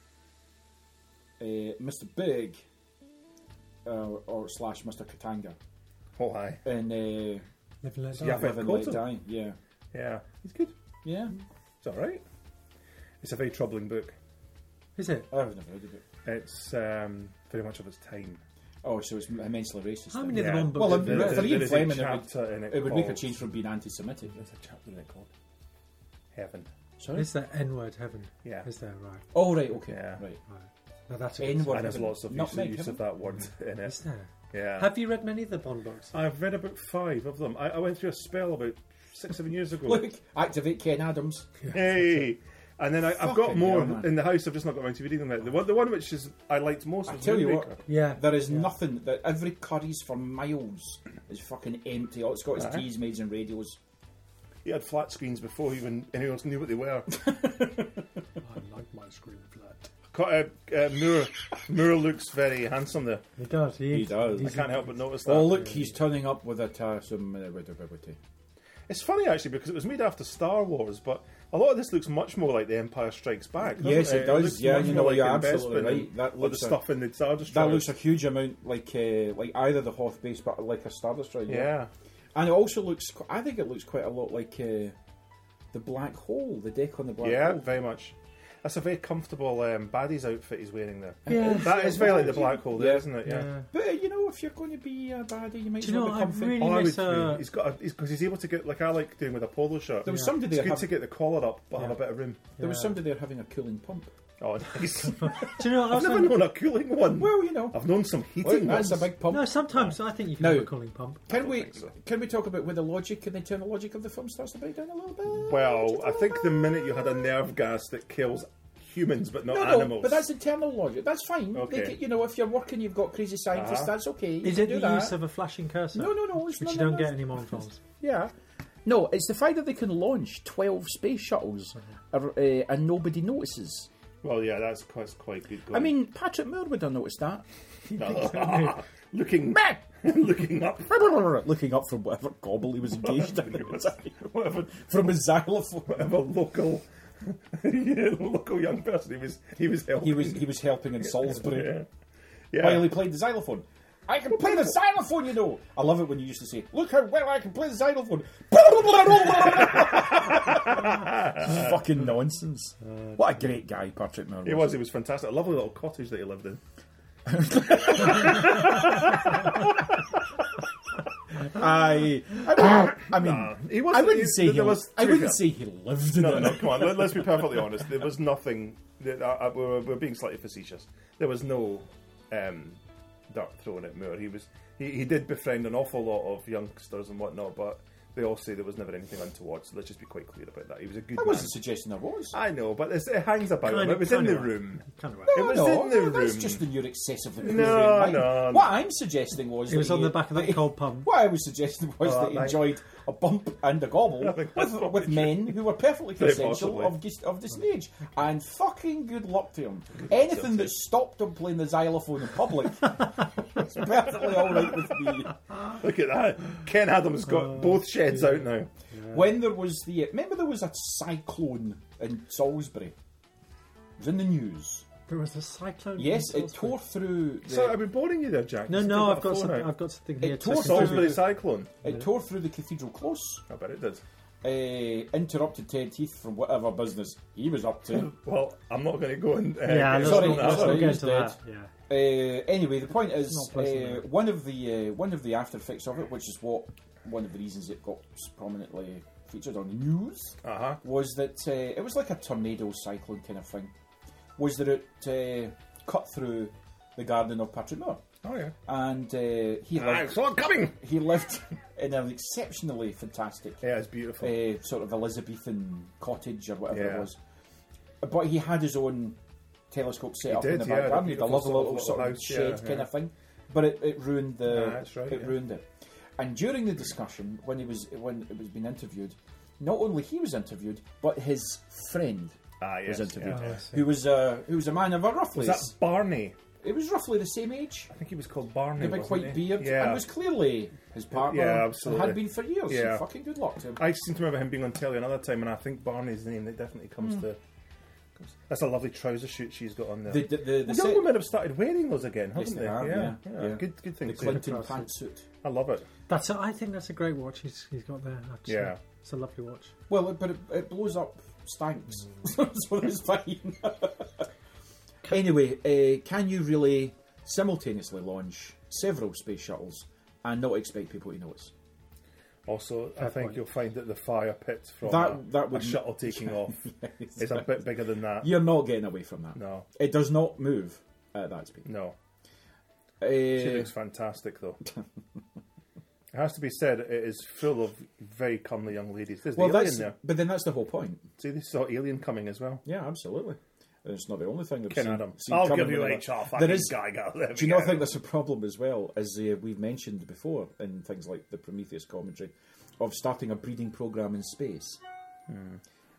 uh, Mister Big uh, or slash Mister Katanga Oh, hi. in uh, Live and Let Die. Yeah, Live and Let Colton. Die? Yeah, Yeah, he's good. yeah. It's all right. It's a very troubling book. Is it? I've never heard of it. It's um, very much of its time. Oh, so it's immensely racist. How then. many of the Yeah. Bond books Well, have um, you there- read? for Ian is Fleming, a it would- chapter in it. It would make a called- change from being anti-Semitic. There's a chapter in it called Heaven. Sorry. Is there N-word heaven? Yeah. Is there? Right. Oh right, okay, Yeah. right. Right. Now that's a N-word. good And there's Heaven. lots of use, Nutmeg use heaven? of that word in Is it. there? Yeah. Have you read many of the Bond books? I've read about five of them. I, I went through a spell about six, seven years ago. Look, activate Ken Adams. Hey! And then I, I've got Fucking more hell, man. in the house. I've just not got around to reading them yet. The one, the one which is I liked most I was tell you Moonraker. what, Yeah. there is nothing that every Curry's for miles is fucking empty. All it's got is Aye. teas, maids, and radios. He had flat screens before even anyone else knew what they were. I like my screen flat. Co- uh, uh, Moore, Moore looks very handsome there. He does. He, He does. I he's- can't help but notice that. Oh, look, he's turning up with a uh, some uh, with a- with a- It's funny actually because it was made after Star Wars, but a lot of this looks much more like The Empire Strikes Back. doesn't Yes, it does. looks Yeah, much you more know, like you're the absolutely investment right. That and looks the a- stuff in the Star That Destroyer. looks a huge amount like uh, like either the Hoth base, but like a Star Destroyer. yeah. And it also looks. qu- I think it looks quite a lot like uh, the Black Hole, the deck on the Black Yeah, Hole. very much. That's a very comfortable um, baddie's outfit he's wearing there. Yeah. That is very like the Black Hole, there, Yeah. isn't it? Yeah. Yeah. But uh, you know, if you're going to be a baddie, you might Do you as well know, be I comfy. really- Oh, I would miss, uh, be. He's got a, he's because he's able to get like I like doing with a polo shirt. There was Yeah. somebody It's there. good Have, to get the collar up, but have Yeah. a bit of room. there was Yeah. somebody there having a cooling pump. Oh, nice. Do you know? I I've was never thinking- known a cooling one. Well, you know, I've known some well, heating that's ones. a big pump. No, sometimes I think you can Now- have a cooling pump. Can don't we think so. can we talk about where the logic and the internal logic of the film starts to break down a little bit? Well, Just a I little think bit? the minute you had a nerve gas that kills humans but not no, no, animals. but that's internal logic. That's fine. Okay. They can- you know, if you're working, you've got crazy scientists. Uh-huh. That's okay. You Is can it do the that. use of a flashing cursor? No, no, no. It's Which no, you no, don't no. get anymore in films. Yeah. No, it's the fact that they can launch twelve space shuttles uh, uh, and nobody notices. Well, yeah, that's quite, that's quite good. Going. I mean, Patrick Moore would have noticed that. looking, looking up, Looking up from whatever gobble he was engaged in. whatever, From his xylophone. whatever local, yeah, local young person he was, he was helping. He was he was helping in Salisbury yeah, yeah. while he played the xylophone. I can play the xylophone, you know. I love it when you used to say, "Look how well I can play the xylophone." Fucking nonsense. What a great guy, Patrick Moore. He was. He was fantastic. A lovely little cottage that he lived in. I, I, I mean, Nah, he I wasn't- wouldn't he- say he. there was- I to be wouldn't fair. say he lived in No, it. no, come on. Let, let's be perfectly honest. There was nothing. That, uh, uh, we're, we're being slightly facetious. There was no um, dirt thrown at Moore. He was. He, he did befriend an awful lot of youngsters and whatnot, but they all say there was never anything untoward. So let's just be quite clear about that. He was a good I man. wasn't suggesting there was. I know, but it's, it hangs about him. Kinda- It was in the kinda right. room. Kind of right. It was no, in the no, that's room. just in your excessively No, Korean mind. no, What I'm suggesting was It was that on he- the back of that he- cold pump. What I was suggesting was Oh, that he right. enjoyed a bump and a gobble I think that's with, probably with men who were perfectly Very consensual possibly. of, this- of this age. And fucking good luck to him. Anything that stopped him playing the xylophone in public is perfectly alright with me. Look at that. Ken Adams got both sheds out now. When there was the... Remember there was a cyclone in Salisbury? It was in the news. There was a cyclone. Yes, in it Salisbury. tore through... The, So I've been boring you there, Jack. No, Just no, take I've that got phone something. out. I've got something here. It to tore say. through- Salisbury Cyclone. it tore through the Cathedral Close. I bet it did. Uh, interrupted Ted Heath from whatever business he was up to. Well, I'm not going to go and. Uh, Yeah, get let's Sorry, not, into let's that. sorry, not get he's into dead. that. Yeah. Uh, anyway, the point is, Not pleasant, uh, though. one of the uh, one of the after effects of it, which is what one of the reasons it got prominently featured on the news, Uh-huh. was that uh, it was like a tornado cyclone kind of thing. Was that it uh, cut through the garden of Patrick Moore, Oh, yeah. and uh, he I lived saw it coming! he lived in an exceptionally fantastic Yeah, it's beautiful. uh, sort of Elizabethan cottage or whatever Yeah. it was. But he had his own telescope set He up in did, the yeah, back the garden. He had a beautiful lovely sort of little sort of house, shed yeah, kind yeah. of thing. But it, it ruined the Ah, that's right, it yeah. ruined it. And during the discussion, when he was when it was being interviewed, not only he was interviewed, but his friend ah, yes. was interviewed, yeah. Oh, I see. who was uh, who was a man of a roughly Was that Barney? it was roughly the same age. I think he was called Barney. The big wasn't white he? beard, Yeah. and was clearly his partner, Yeah, and absolutely. had been for years. Yeah. So fucking good luck to him. I seem to remember him being on telly another time, and I think Barney's the name that definitely comes Hmm. to. Comes, that's a lovely trouser shoot she's got on there. The, the, the, the Well, young set- women have started wearing those again, Yes, haven't they they? have, yeah, yeah, yeah. Good, good thing. the too. Clinton Across it. pantsuit. I love it. That's. A, I think that's a great watch. He's he's got there. I have to say. Yeah. It's a lovely watch. Well, it, but it, it blows up stanks, Mm. so it's fine. Anyway, uh, can you really simultaneously launch several space shuttles and not expect people to notice? Also, I Fair think point. you'll find that the fire pit from That- a, that a would- shuttle taking off is a bit bigger than that. You're not getting away from that. No, It does not move at that speed. no. She Uh, looks fantastic, though. It has to be said, it is full of very comely young ladies. There's well, the alien that's there. but then that's the whole point. See, they saw Alien coming as well. Yeah, absolutely. And it's not the only thing. I've Ken seen- Adams. seen I'll coming give you with H it. R There fucking is- guy. Go, there Do we you not go. think there's a problem as well, as uh, we've mentioned before in things like the Prometheus commentary, of starting a breeding program in space?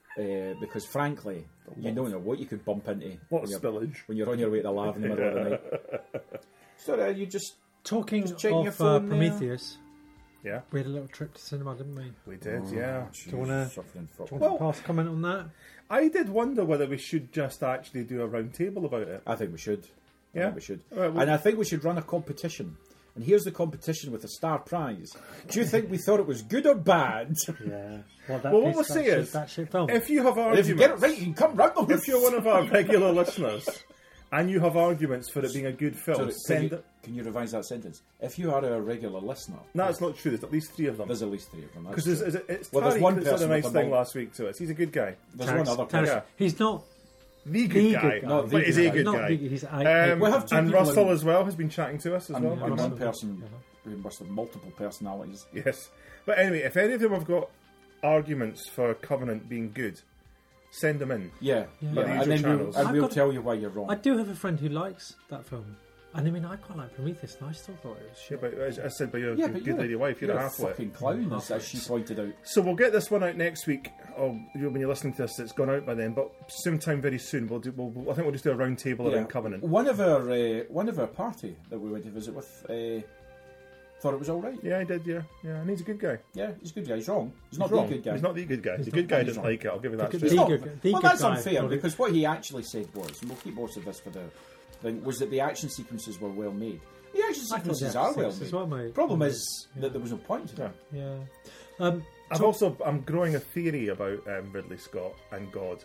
Uh, because frankly, you don't know what you could bump into What when, you're, spillage. when you're on your way to the lab in the middle of the night. So uh, you just Talking Just checking your of uh, phone there. Prometheus, Yeah, we had a little trip to cinema, didn't we? we did, yeah. Do you wanna- suffering for- Do you want Well- to pass a comment on that? I did wonder whether we should just actually do a round table about it. I think we should. I Yeah? think we should. All right, well- and I think we should run a competition. And here's the competition with a star prize. Do you think we thought it was good or bad? Yeah. Well, that Well, what piece- we'll that say shit- is, that shit film. If you have And if arguments, you get it right, you can come round the if you're one of our regular listeners, and you have arguments for it being a good film, Sorry, can, send you, it. can you revise that sentence? If you are a regular listener, No, it's not true. There's at least three of them. there's at least three of them. that's Because true. it's, it's Well, there's Tariq one that said a person nice with a thing ball. last week to us. He's a good guy. There's Terrence- one other Terrence- person. Yeah. He's not The good the guy. good guy. Not the But is good he a guy. good not guy? the, he's I, Um, We have two and people Russell in- as well has been chatting to us as And, well. and on one that. person who must have multiple personalities. Yes. But anyway, if any of them have got arguments for Covenant being good, send them in. Yeah, Yeah. yeah. The and usual then we'll, channels. and I've we'll got- tell you why you're wrong. I do have a friend who likes that film. And I mean, I quite like Prometheus, and I still thought it was Yeah, shit. but as I said by your yeah, good, but good you're, lady wife, you're, you're a a halfwit. fucking clown, as, as she pointed out. So we'll get this one out next week. Or when you're listening to this, it's gone out by then. But sometime very soon, we'll do. We'll, we'll- I think we'll just do a round table Yeah. around Covenant. One of our uh, one of our party that we went to visit with uh, thought it was all right. Yeah, I did. Yeah, yeah. And he's a good guy. Yeah, he's a good guy. He's wrong. He's, He's not wrong. the good guy. He's not the good guy. He's the not- good guy he's didn't wrong. like it. I'll give you that. The straight. He's not- The good- the well, good that's guy, unfair probably. because what he actually said was, and we'll keep most of this for the thing, was that the action sequences were well made. The action I thought the sequences action are well sequences made. were well made. The problem is that there was no point to them. Yeah. Yeah. Um, I've also I'm growing a theory about um, Ridley Scott and God,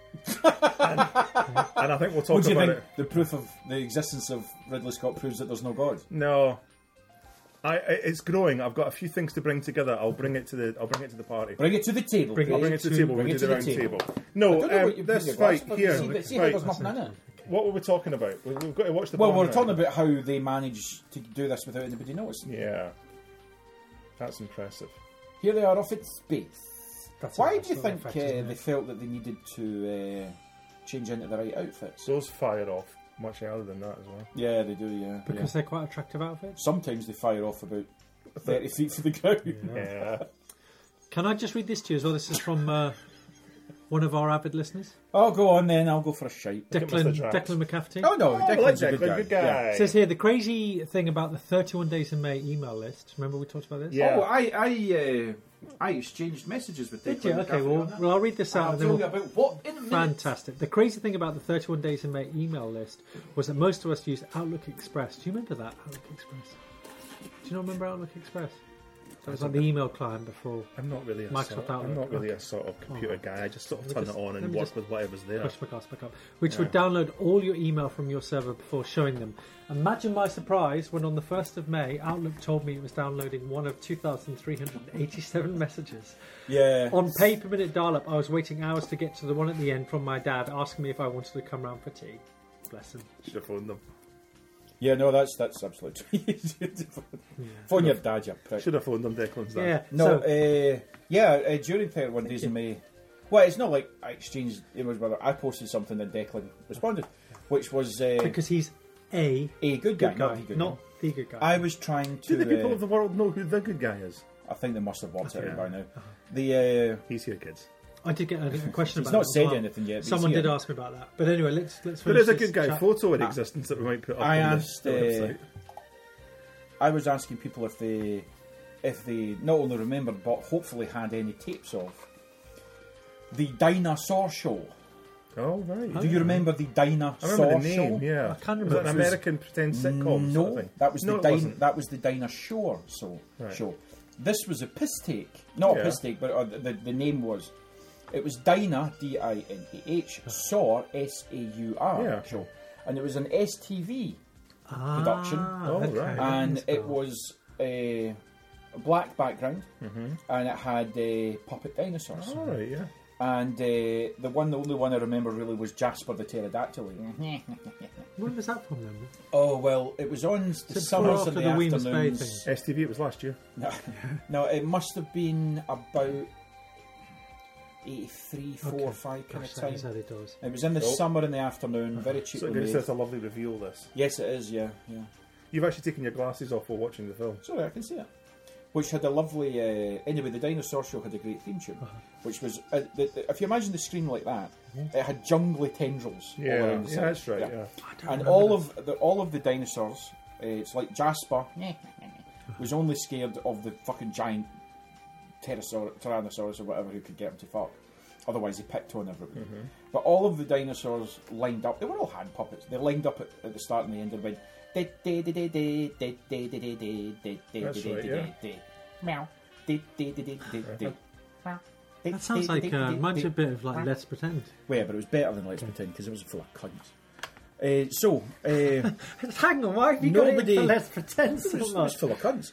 and, and I think we'll talk What do you about think? it. The proof of the existence of Ridley Scott proves that there's no God. No, I, I it's growing. I've got a few things to bring together. I'll bring it to the I'll bring it to the party. Bring it to the table. Bring it I'll please. bring it to the to- table. bring We'll it do to the the round table. table. I No, don't know um, what you put this your glass fight for. here. See, that- see, right, there's nothing in it. What were we talking about? We- We've got to watch the. Well, porn we're now. talking about how they managed to do this without anybody noticing. Yeah, that's impressive. Here they are off in space. That's Why a do you nice think little effect, uh, isn't they it? felt that they needed to uh, change into the right outfits? Those fire off much earlier than that as well. Yeah, they do. Yeah, Because yeah. they're quite attractive outfits. Sometimes they fire off about thirty feet from the ground. Yeah. Can I just read this to you as well? This is from uh, one of our avid listeners, Oh, go on then. I'll go for a shite. at Mister Declan, Traps. Declan McCafferty. Oh no, Oh, I like Declan's a Declan, good guy. good guy. Yeah. It says here the crazy thing about the thirty-one Days in May email list. Remember we talked about this? Yeah. Oh, I I uh, I exchanged messages with Did Declan. you? Okay, McCaffrey well, on that. well, I'll read this out. I'll and then tell we'll- you about what in a minute. Fantastic. The crazy thing about the thirty-one Days in May email list was that most of us used Outlook Express. Do you remember that, Outlook Express? Do you not remember Outlook Express? That was like the email client before. I'm not really a Microsoft sort, I'm Outlook. not really Okay. a sort of computer guy. I just sort of Let me turn just- it on let and me work just with whatever's there. Push my glass back up, which would download all your email from your server before showing them. Imagine my surprise when on the first of May, Outlook told me it was downloading one of two thousand three hundred eighty-seven messages. Yeah. On pay per minute dial-up, I was waiting hours to get to the one at the end from my dad asking me if I wanted to come round for tea. Bless him. Should have phoned them. Yeah, no, that's that's absolutely. Phone your dad, you prick. Should have phoned them, Declan's dad. Yeah. No, So, uh, yeah, uh, during thirty-one Days in May. Well, it's not like I exchanged emails with her. I posted something and Declan responded, which was uh, because he's a a good guy, good not guy, the good not guy. the good guy. I was trying to. Do the people uh, of the world know who the good guy is? I think they must have worked it Okay. out by now. The uh, He's here, kids. I did get a, a question he's about not that as said well. anything yet. but Someone he's did here. ask me about that. But anyway, let's let's. There finish is a this good guy chat. photo in Ah. existence that we might put up I on asked, the, the uh, website. I was asking people if they, if they not only remembered but hopefully had any tapes of the Dinosaur Show. Oh, right. Do you remember the Dinosaur I remember the name, Show? yeah. I can't Was remember. it an It was- American pretend sitcom No, sort of thing? that was No, the it din- wasn't. that was the Dinosaur so Right. show. This was a piss take, not Yeah. a piss take, but uh, the the name was. It was Dinah, D I N A H, Saur, S A U R Yeah. show, and it was an S T V Ah, production. Oh, okay. right. and Rings it bell. was a black background, Mm-hmm. and it had uh, puppet dinosaurs. All right, yeah. And uh, the one, the only one I remember really was Jasper the Pterodactyl. When was that from then? Oh well, it was on the Since summers after and the, the Wee Must Pay afternoons. thing. S T V, it was last year. No, no, it must have been about eighty-three, four, Okay. five kind Gosh, of that time. is early doors. It was in the Oh. summer in the afternoon, very So cheaply it made. says a lovely reveal, this. Yes, it is. Yeah, yeah. You've actually taken your glasses off while watching the film. Sorry, I can see it. which had a lovely. Uh, anyway, the Dinosaur Show had a great theme tune, Uh-huh. which was uh, the, the, if you imagine the screen like that, it had jungly tendrils all Yeah, around the yeah, side. that's right. Yeah. And all of the all of the dinosaurs, uh, it's like Jasper was only scared of the fucking giant pterosaur, Tyrannosaurus or whatever who could get him to fuck. Otherwise, he picked on everybody. Mm-hmm. But all of the dinosaurs lined up. They were all hand puppets. They lined up at, at the start and the end and went. That's right, yeah. Meow. That sounds like uh, reminds you a bit of like Let's Pretend. Well, yeah, but it was better than Let's Pretend because it was full of cunts. Uh, so, uh, Hang on, why have you Nobody- got it for Let's Pretend so it was, it much? was full of cunts.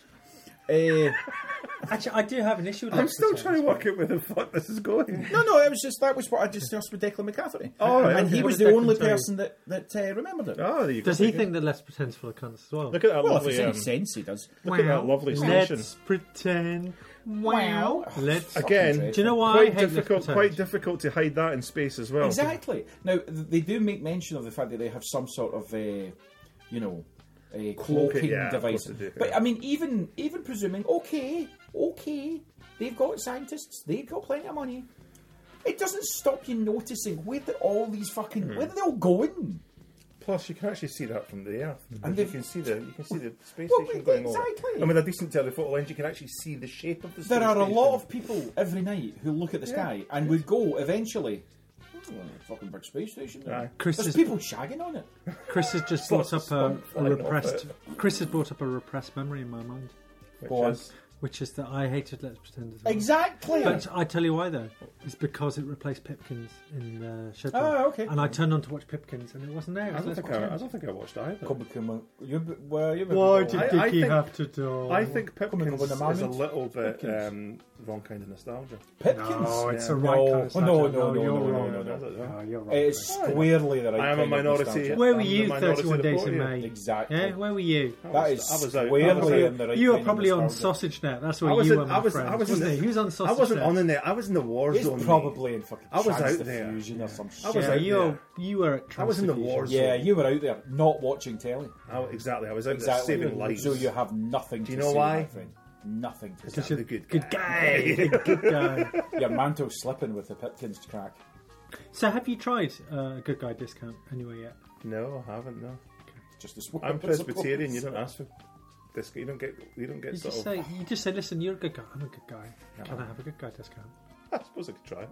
Uh, Actually, I do have an issue with I'm Let's still Pretend. trying to work out where the fuck this is going. no, no, it was just that was what I discussed with Declan McCafferty. Oh, right, and okay. he What was did the Declan only tell you? person that, that uh, remembered it. Oh, there you go. Does he think that Let's Pretend's full of cunts as well? Look at that Well, if lovely. it's any Um, sense, he does. look at that lovely station. Let's pretend. Wow. Let's. Again, Fucking Do you know why I quite hate Let's difficult. Pretend? Quite difficult to hide that in space as well. Exactly. Now, th- they do make mention of the fact that they have some sort of, uh, you know, a cloaking yeah, of device. course they do, But yeah. I mean, even even presuming, okay, okay, they've got scientists, they've got plenty of money. It doesn't stop you noticing where did all these fucking Hmm. where are they all going? Plus, you can actually see that from the Earth, And and you they've- can see the you can see the space Well, station going over. exactly. And with a decent telephoto lens, you can actually see the shape of the. There space are a station. lot of people every night who look at the Yeah. sky and would go eventually. Oh, fucking big space station. There. Aye. Chris There's is- people shagging on it. Chris has just Lots brought of up spunk a, a flying off repressed. it. Chris has brought up a repressed memory in my mind, Which Go on. is- which is that I hated Let's Pretend as well. Exactly. But I tell you why though. It's because it replaced Pipkins in uh, Shedroom. Oh, okay. And I turned on to watch Pipkins and it wasn't there. It I was don't Let's think I, I Pretend. don't think I watched either. Come, come, you, well, you Why did I- Dickie I think- have to do? I think Come Pipkins on, is the a Marmot. little bit Pipkins. um, wrong kind of nostalgia. Pipkins. No, it's Yeah. the right No. kind of Oh, no, nostalgia. no, no, you're no, no, wrong. no, no. No, you're wrong. It's Chris. squarely the right I am kind a of minority. nostalgia. Where were I'm the you minority thirty-one days report in here. May? Exactly. Yeah, where were you? I That was- is I was out- I squarely was out- in the right You were kind probably of on nostalgia. Sausage Net. That's I where was you in- were, my I was- friend. I was in wasn't the- he? He was on Sausage I wasn't Net. on in there. I was in the war He's zone. mate. probably in fucking I was Chance out the there. Fusion or some shit. I was Yeah, out you there. you were at I was in the Transfusion. war zone. Yeah, you were out there not watching telly. I, exactly. I was out Exactly. there saving lives. So you have nothing Do to you know say, why? my friend. Nothing to Because say. I'm the good Good guy. guy. Good guy. Your mantle slipping with the Pipkins crack. So have you tried uh, a Good Guy discount anyway yet? No, I haven't. No, Just a swear. I'm Presbyterian. You don't ask for this. You don't get. You don't get You sort just of. say, you just say, listen, you're a good guy. I'm a good guy. Can I have a Good Guy discount? I suppose I could try it.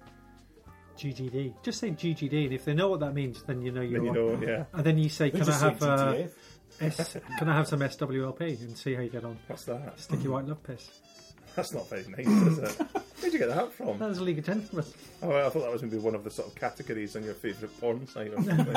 G G D. Just say G G D, and if they know what that means, then you know you're Then you on. know, yeah. And then you say, They can I just say have uh, G T F. S? Can I have some S W L P and see how you get on? What's that? Sticky white love piss. That's not very nice, is it? Where'd you get that from? That was a League of Gentlemen. Oh, well, I thought that was maybe one of the sort of categories on your favourite porn site or something.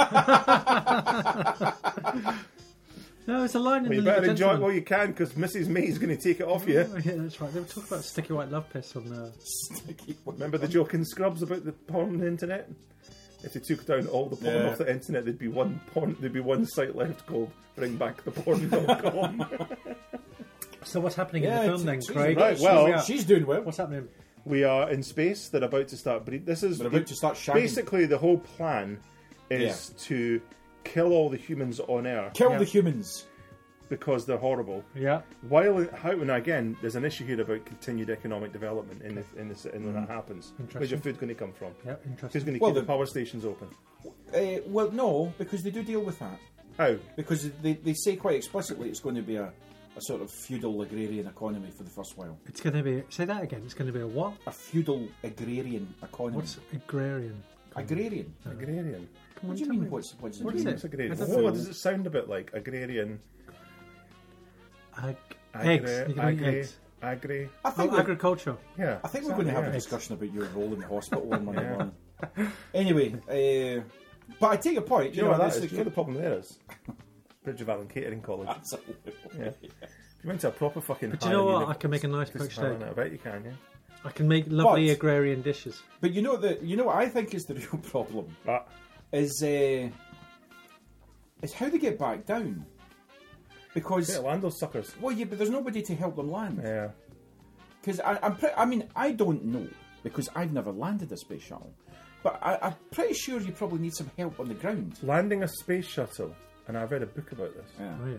No, it's a line in Well, the you League better of enjoy it Gentlemen. while you can, because Missus May is going to take it off you. Oh, yeah, that's right. They were talking about sticky white love piss on the. Sticky one. Remember the joke in Scrubs about the porn on the internet? If they took down all the porn Yeah. off the internet, there'd be one porn. There'd be one site left called bring back the porn dot com. So what's happening Yeah, in the film it's- then, it's- Craig? right, she's- well- she's doing well. What's happening? We are in space. They're about to start breeding. This is They're about to start shagging. basically the whole plan is to kill all the humans on Earth Kill Yeah. the humans. because they're horrible. Yeah. While how and again, there's an issue here about continued economic development in the, in this in when that happens. Where's your food going to come from? Yeah, Who's interesting. going to Well, keep the the- power stations open? Uh, well, no, because they do deal with that. How? Because they, they say quite explicitly it's going to be a, a sort of feudal agrarian economy for the first while. It's going to be. Say that again. It's going to be a what? A feudal agrarian economy. What's agrarian? agrarian? Agrarian. Come on, What do you tell mean? me. What's what's What it is mean? it? It's agrarian. I don't Oh, know. what does it sound a bit like? Agrarian. Ag- Agri- eggs. You can eat agri- eggs. Agri. I think Oh, we're, agriculture. Yeah. I think we're going to have a yeah. discussion about your role in the hospital on Monday Yeah. morning. Anyway, uh, but I take your point. Do you know what that is? this Do you know the problem there is? Bridge of Allen Catering College. Absolutely. Yeah. If you went to a proper fucking. But do you know higher what? uni- I can make a nice poached I don't egg. know, I bet you can, yeah. I can make lovely But- agrarian dishes. But you know the you know what I think is the real problem But is uh, is how they get back down. Because yeah, land those suckers. well, yeah, but there's nobody to help them land. Yeah. Because I'm, pre- I mean, I don't know because I've never landed a space shuttle, but I, I'm pretty sure you probably need some help on the ground. Landing a space shuttle, and I've read a book about this, Yeah. Oh yeah.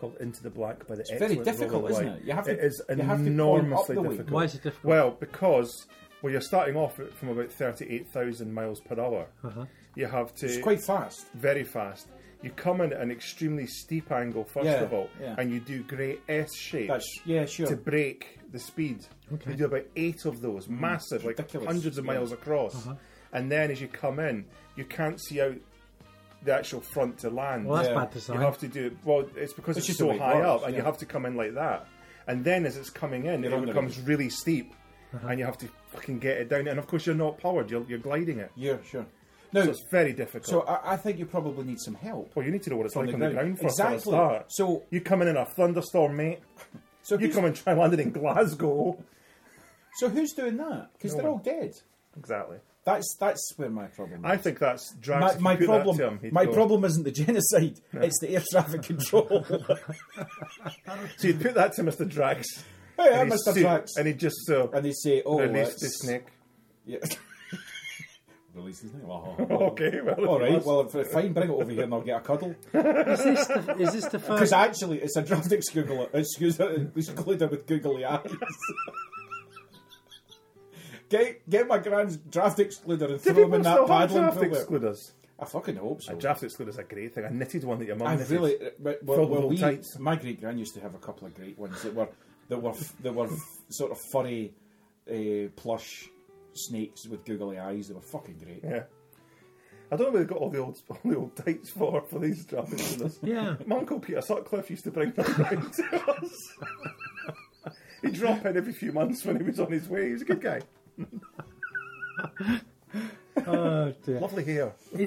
called Into the Black by the It's very excellent difficult, Robert isn't White. it? You have to- it is you have to point enormously up the way. difficult. Why is it difficult? Well, because well, you're starting off from about thirty-eight thousand miles per hour. Uh-huh. You have to It's quite fast. very fast. You come in at an extremely steep angle first Yeah, of all, yeah. and you do great S shapes That's yeah, sure. to break the speed. Okay. You do about eight of those, massive, like ridiculous, hundreds of yeah. miles across. Uh-huh. And then as you come in, you can't see out the actual front to land. Well, that's Yeah. bad design. You have to do well. It's because It's it's, just the so way it high works, up, and you yeah. have to come in like that. And then as it's coming in, You're on it the becomes road. really steep, Uh-huh. and you have to fucking get it down. And of course, you're not powered; you're, you're gliding it, Yeah, sure. No, so it's very difficult. so I, I think you probably need some help. well, you need to know what it's From like the on the ground. ground first for a Exactly. start. So- you come in in a thunderstorm, mate. So You who's, come and try landing in Glasgow. so who's doing that? Because No they're one. all dead. Exactly. That's that's where my problem is. I think that's drags. my, if you my put problem. That to him, he'd my go- problem isn't the genocide. It's the air traffic control. So you put that to Mister Drax. Hey, and I'm he'd Mister see- Drax. and he just so And they say, "Oh, release it's, the snake. Yeah. Release his name. Oh. Okay, well, if All he right. was- Well, if- fine. Bring it over here, and I'll get a cuddle. Is this the, is this the Because first? actually, it's a draft excluder. Excluder, excluder with googly eyes. get get my grand's draft excluder and Do throw him people in that still have paddling draft pool. there. excluders? I fucking hope so. A draft excluder's a great thing. I knitted one that your mum I knitted. really, well, well, Filled with well, old we, tights. my great grand used to have a couple of great ones that were that were that were sort of furry, uh, plush snakes with googly eyes. They were fucking great. Yeah. I don't know where they got all the old, all the old tights for for these draft excluders. Yeah. My uncle Peter Sutcliffe used to bring them round to us. He'd drop in every few months when he was on his way. He was a good guy. Oh dear. Lovely hair. Is,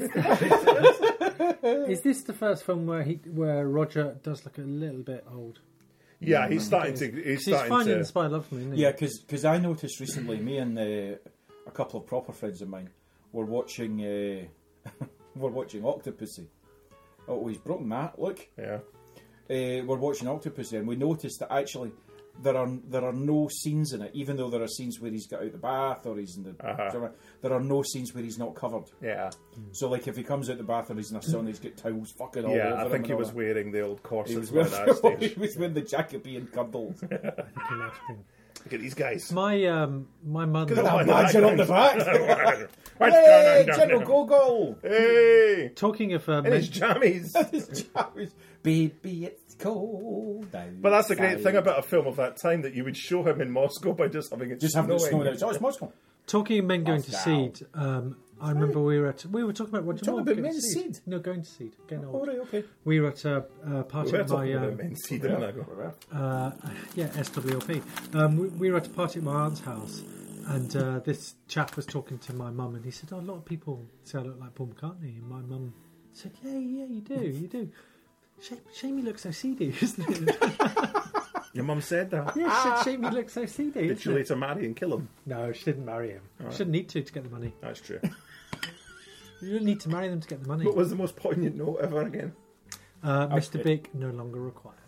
is this the first film where he where Roger does look a little bit old? Yeah, he's starting to. He's He's starting finding to. the spy loves me, isn't he? Yeah, because I noticed recently, me and uh, a couple of proper friends of mine were watching uh, were watching Octopussy. Oh, he's broken that. Look, Yeah. uh, we're watching Octopussy, and we noticed that actually there are there are no scenes in it, even though there are scenes where he's got out the bath or he's in the. Uh-huh. There are no scenes where he's not covered. Yeah. So, like, if he comes out the bath or he's in a sauna, he's got towels fucking all over Yeah, him. I think and he all was that. wearing the old He corsets was by that wearing, stage. he was wearing the Jacobean girdles. He must have been. Look at these guys. My um my mother. Look at That that badger on the back. What's Hey, going on General down Gogol! Hey! Talking of uh, In his men- jammies. Baby, it's cold. But that's the great outside. thing about a film of that time, that you would show him in Moscow by just having it Just having it snowing. snowing out. Oh, it's Moscow. talking of men going to Moscow. seed. Um, I remember we were at we were talking about Roger Talking Moore about getting men's seed. seed? No, going to seed. Getting Oh, old. right, okay. We were at a uh, party We're at my talking about um, men's seed a minute ago. uh, yeah S W L P. Um, we, we were at a party at my aunt's house, and uh, this chap was talking to my mum, and he said, "Oh, a lot of people say I look like Paul McCartney." And my mum said, "Yeah, yeah, you do, you do." Shame, shame he looks so seedy, isn't it? Your mum said that. Yeah, she said, shame he looks so seedy. Did isn't she it? later marry and kill him? No, she didn't marry him. She didn't need to to get the money. That's true. You don't need to marry them to get the money. What was the most poignant note ever again? Uh, Mister Big, no longer required.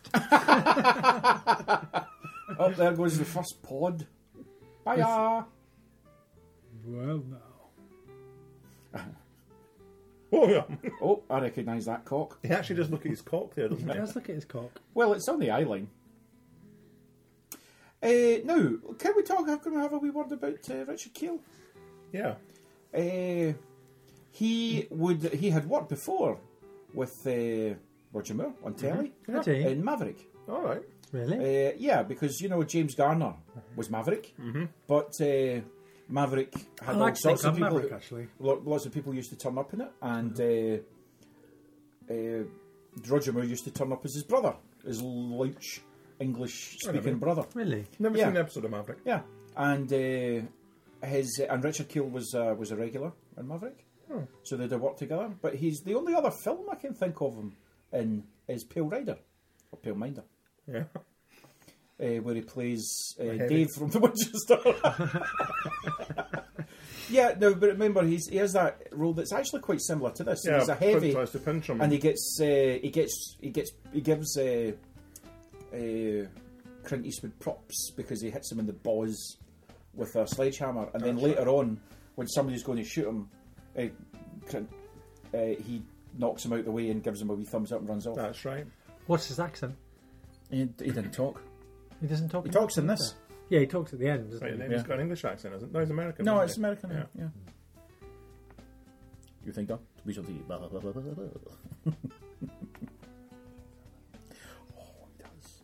Oh, there goes the first pod. Bye. Well, no. Oh, yeah. Oh, I recognise that cock. He actually does look at his cock there, doesn't he? Let's look at his cock. Well, it's on the eye line. Uh, now, can we talk? Can we have a wee word about uh, Richard Kiel? Yeah. Uh, he would. He had worked before with uh, Roger Moore on telly Had he? in Maverick. All right. Really? Uh, yeah, because you know James Garner was Maverick, mm-hmm. but uh, Maverick had I all like to sorts think of I'm people. Maverick, actually. lo- Lots of people used to turn up in it, and uh, uh, Roger Moore used to turn up as his brother, his louch English-speaking brother. Really? Never Yeah. seen an episode of Maverick. Yeah, and uh, his and Richard Kiel was uh, was a regular in Maverick, so they did work together. But he's the only other film I can think of him in is Pale Rider or Pale Minder. Yeah. Uh, where he plays uh, heavy. Dave from the Winchester. Yeah, no, but remember, he's, he has that role that's actually quite similar to this. Yeah. He's a heavy, tries to pinch him. and he gets, uh, he gets, he gets, he gives uh, uh, Clint Eastwood props because he hits him in the balls with a sledgehammer, and then That's later on, when somebody's going to shoot him, uh, Clint, uh, he knocks him out the way and gives him a wee thumbs up and runs off. That's right. What's his accent? He, he didn't talk. He doesn't talk. He talks in this. Yeah, he talks at the end, doesn't Right, and he? then he's Yeah. got an English accent, isn't it? No, he's American. No, isn't it's he? American. Yeah. Yeah. You think that? We shall see. Blah, blah, blah, blah, blah, blah. Oh, he does.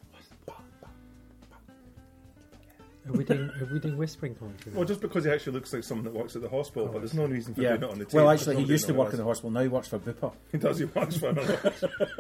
Are we doing? Are we doing whispering commentary? now? Well, just because he actually looks like someone that works at the hospital, but there's no reason for Yeah. doing it on the tape. Well, because actually, he nobody used to work in the knows. hospital. Now he works for Bupa. He does, he works for another.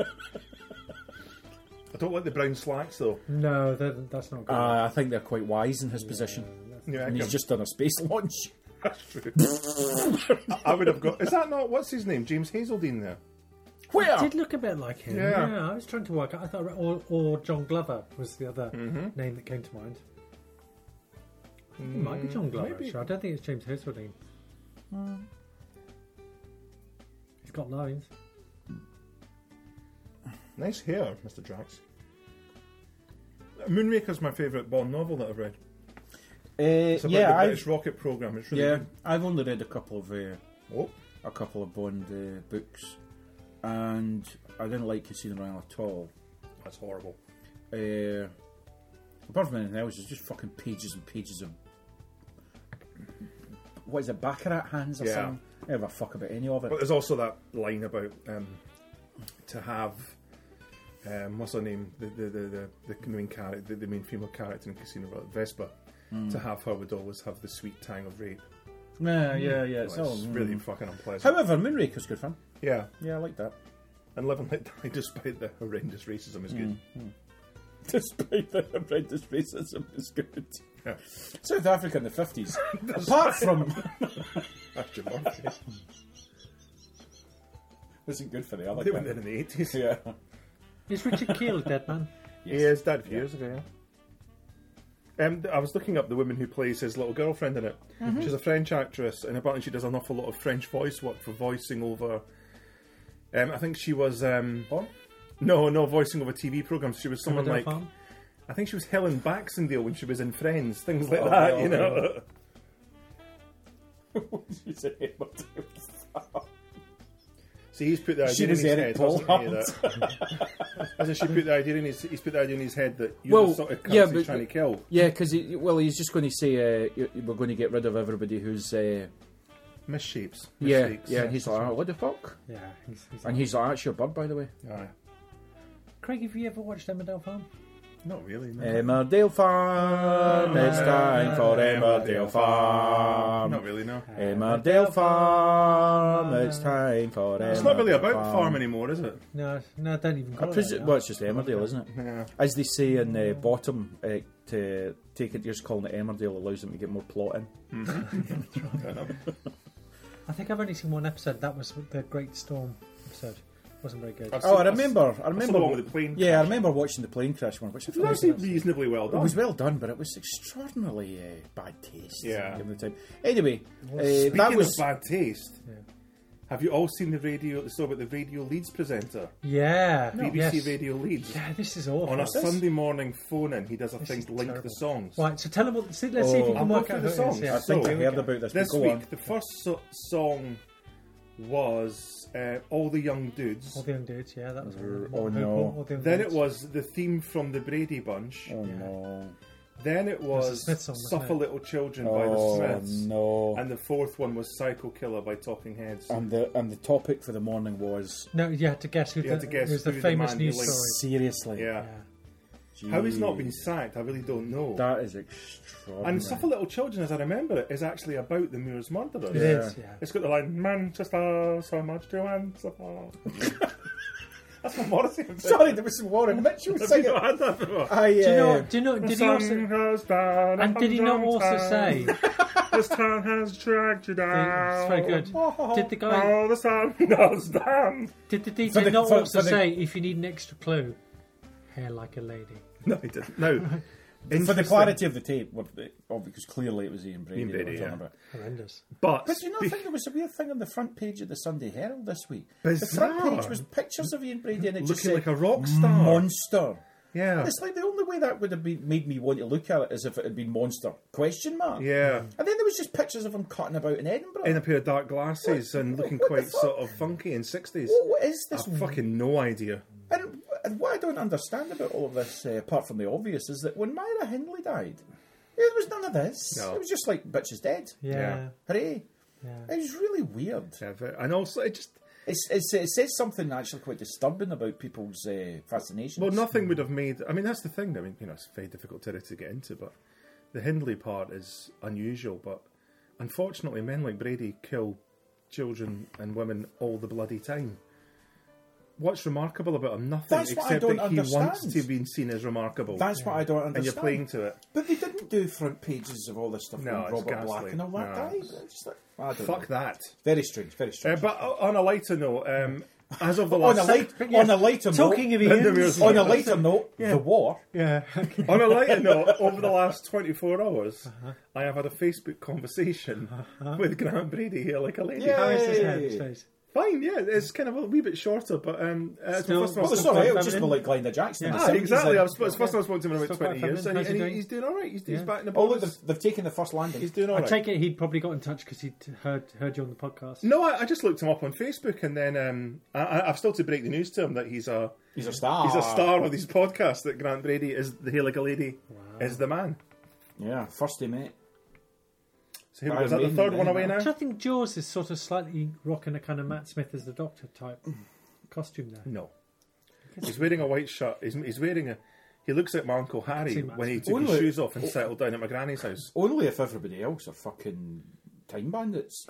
I don't like the brown slacks, though. No, that, that's not good. Uh, I think they're quite wise in his position. Yeah, And he's just done a space launch. That's true. I would have got... Is that not... What's his name? James Hazeldine there? Where? It did look a bit like him. Yeah. Yeah, I was trying to work out. I thought, or, or John Glover was the other Mm-hmm. name that came to mind. It might be John Glover. maybe. Actually. I don't think it's James Hazeldine. He's got lines. Nice hair, Mister Drax. Moonraker's my favourite Bond novel that I've read. Uh, It's about yeah, the I've, British rocket programme. It's really yeah, good. I've only read a couple of uh, Oh, a couple of Bond uh, books, and I didn't like Casino Royale at all. that's horrible. Uh, apart from anything else, it's just fucking pages and pages of what is it, Baccarat hands or Yeah. something. I never fuck about any of it. But there's also that line about um, to have... Um, what's her name? The the the, the, the main character, the, the main female character in Casino Royale, Vespa. To have her would always have the sweet tang of rape. Yeah, yeah, yeah. It's Well, all it's mm. really fucking unpleasant. However, Moonraker's good fun. Yeah, Yeah, I like that. and Live and Let Die, despite the horrendous racism, is good. Despite the horrendous racism, is good. Yeah. South Africa in the fifties. Apart from That's Jim Murphy. isn't good for the other They went there in the eighties. Yeah. Is Richard Keel dead, man? He is dead a few years ago, yeah. Um, I was looking up the woman who plays his little girlfriend in it. She's a French actress, and apparently she does an awful lot of French voice work for voicing over... Um, I think she was... Um, What? no, no, voicing over T V programmes. She was someone Emmerdale like... Farm? I think she was Helen Baxendale when she was in Friends, things like Oh, that, yeah, you know. You say Emmerdale Farm. See, he's put the idea She in was his Eric head, Paul hasn't he, that- Hasn't she put the idea in his? He's put the idea in his head that you're Well, the sort of cunts yeah, he's but- trying to kill. Yeah, because well, he's just going to say uh, you- we're going to get rid of everybody who's uh, Misshapes. yeah, Mistakes. yeah. And he's like, oh, what the fuck? Yeah. He's, he's And he's like, that's your bird, by the way. Aye. Craig, have you ever watched Emmerdale Farm? Not really. No. Emmerdale Farm, it's time for Emmerdale Farm. Not really. No. Emmerdale Farm, it's time for Emmerdale. It's not really about Farm. the farm anymore, is it? No, no, don't even I call it presu- that now. well, it's just Emmerdale, isn't it? Yeah. As they say in the bottom, uh, to take it, just calling it Emmerdale allows them to get more plot in. Fair enough. I think I've only seen one episode. That was the Great Storm episode. Wasn't very good. I've Oh, I seen- remember. I I saw remember. the one with the plane. Yeah, I crash. remember watching the plane crash one, which I It thought was was, actually reasonably well it done. was well done, but it was extraordinarily uh, bad taste. Yeah. Given the time. Anyway, uh, Speaking that was. of bad taste, Yeah. have you all seen the radio? The story about the Radio Leeds presenter, Yeah. B B C yes. Radio Leeds. Yeah, this is awful. On a What's this? Sunday morning phone-in, he does a This thing is to link terrible. the songs. Right, so tell them what. See, let's see if you Oh. can I'll work go out through who the it is. songs. Yeah. I think So- I heard about this. This but go week, on. the first so- song was uh, All the Young Dudes. All the young dudes. Yeah, that was. Oh, no. All the young Then it dudes. was the theme from the Brady Bunch. Oh no! Then it was was the Smiths song, wasn't Suffer it? Little Children by the Oh Smiths. no! And the fourth one was Psycho Killer by Talking Heads. And the and the topic for the morning was No, you had to guess who. You the, had to guess it was the who the famous man who news linked- story. seriously. yeah. Yeah. How he's not been Jeez. sacked, I really don't know. That is extraordinary. And Suffer Little Children, as I remember it, is actually about the Moors murderers. It Yeah. is. Yeah. It's got the line, Manchester, so much to answer for. That's what Morrissey would say. Sorry, there was some Warren Mitchell Have you singing. not had that before? I, uh, Do you know? Do you know? The Did he sun also? has down And did he not a also hundred say? times. This town has dragged you down. It's very good. Did the guy? Oh, the sun has down. Did the D For J the- not for- also for the- say, if you need an extra clue, hair like a lady? No, he didn't. No. For the Interesting. clarity of the tape, what- oh, because clearly it was Ian Brady. Ian that we're Brady, talking yeah. about. Horrendous. But, But you know, I think there was a weird thing on the front page of the Sunday Herald this week. Bizarre. The front page was pictures of Ian Brady and it just looking said like a rock star. monster. Yeah. It's like the only way that would have been, made me want to look at it is if it had been monster question mark. Yeah. And then there was just pictures of him cutting about in Edinburgh. In a pair of dark glasses What- and looking what the quite fuck? sort of funky in sixties. What- what is this? I've fucking no idea. And and what I don't understand about all of this, uh, apart from the obvious, is that when Myra Hindley died, there was none of this. No. It was just like, bitch is dead. Yeah. Yeah. Hooray. Yeah. It was really weird. Yeah, but- and also, it just It's, it's, it says something actually quite disturbing about people's uh, fascinations. well, nothing would have made. I mean, that's the thing. I mean, you know, it's a very difficult territory to get into, but the Hindley part is unusual. But unfortunately, men like Brady kill children and women all the bloody time. What's remarkable about him? Nothing, That's what I except don't that he understand. wants to be seen as remarkable. That's what I don't and understand. you're playing to it. But they didn't do front pages of all this stuff No, with it's Robert Black ghastly. and all that No. died. It's just like, I don't Fuck know. that. Very strange, very Uh, strange. but on a lighter note, um, as of the on, last a light, on a lighter Talking note, of Ian's, on a lighter note, the war. yeah. on a lighter note, over the last twenty-four hours, I have had a Facebook conversation with Grant Brady here, like a lady. Yeah. How is his Hey. head, his face? Fine, yeah, it's kind of a wee bit shorter, but um, uh, it's the Still- first time Well, I've it's spoken all right. to It'll him. just be like Glenda Jackson. in Yeah. the Ah, seventies, exactly. and- I was, it's the first time I've spoken to him in about Still quite twenty years, and, feminine. he, and How's he, he he's doing all right. He's, he's Yeah. back in the Oh, box. look, they've, they've taken the first landing. He's doing all I right. take it he'd probably got in touch because he'd heard heard you on the podcast. No, I, I just looked him up on Facebook, and then um, I, I- I've still to break the news to him that he's a He's a star. he's a star of these podcasts. That Grant Brady is the Hair Like a Lady is the man. Yeah, first he met. So here we go. Iron Is that the Maiden, third one eh? away now? I think Jaws is sort of slightly rocking a kind of Matt Smith as the Doctor type costume there. No, he's wearing a white shirt. He's, he's wearing a. He looks like my Uncle Harry Seen Matt when he Smith. took his Only- shoes off and settled down at my granny's house. Only if everybody else are fucking time bandits.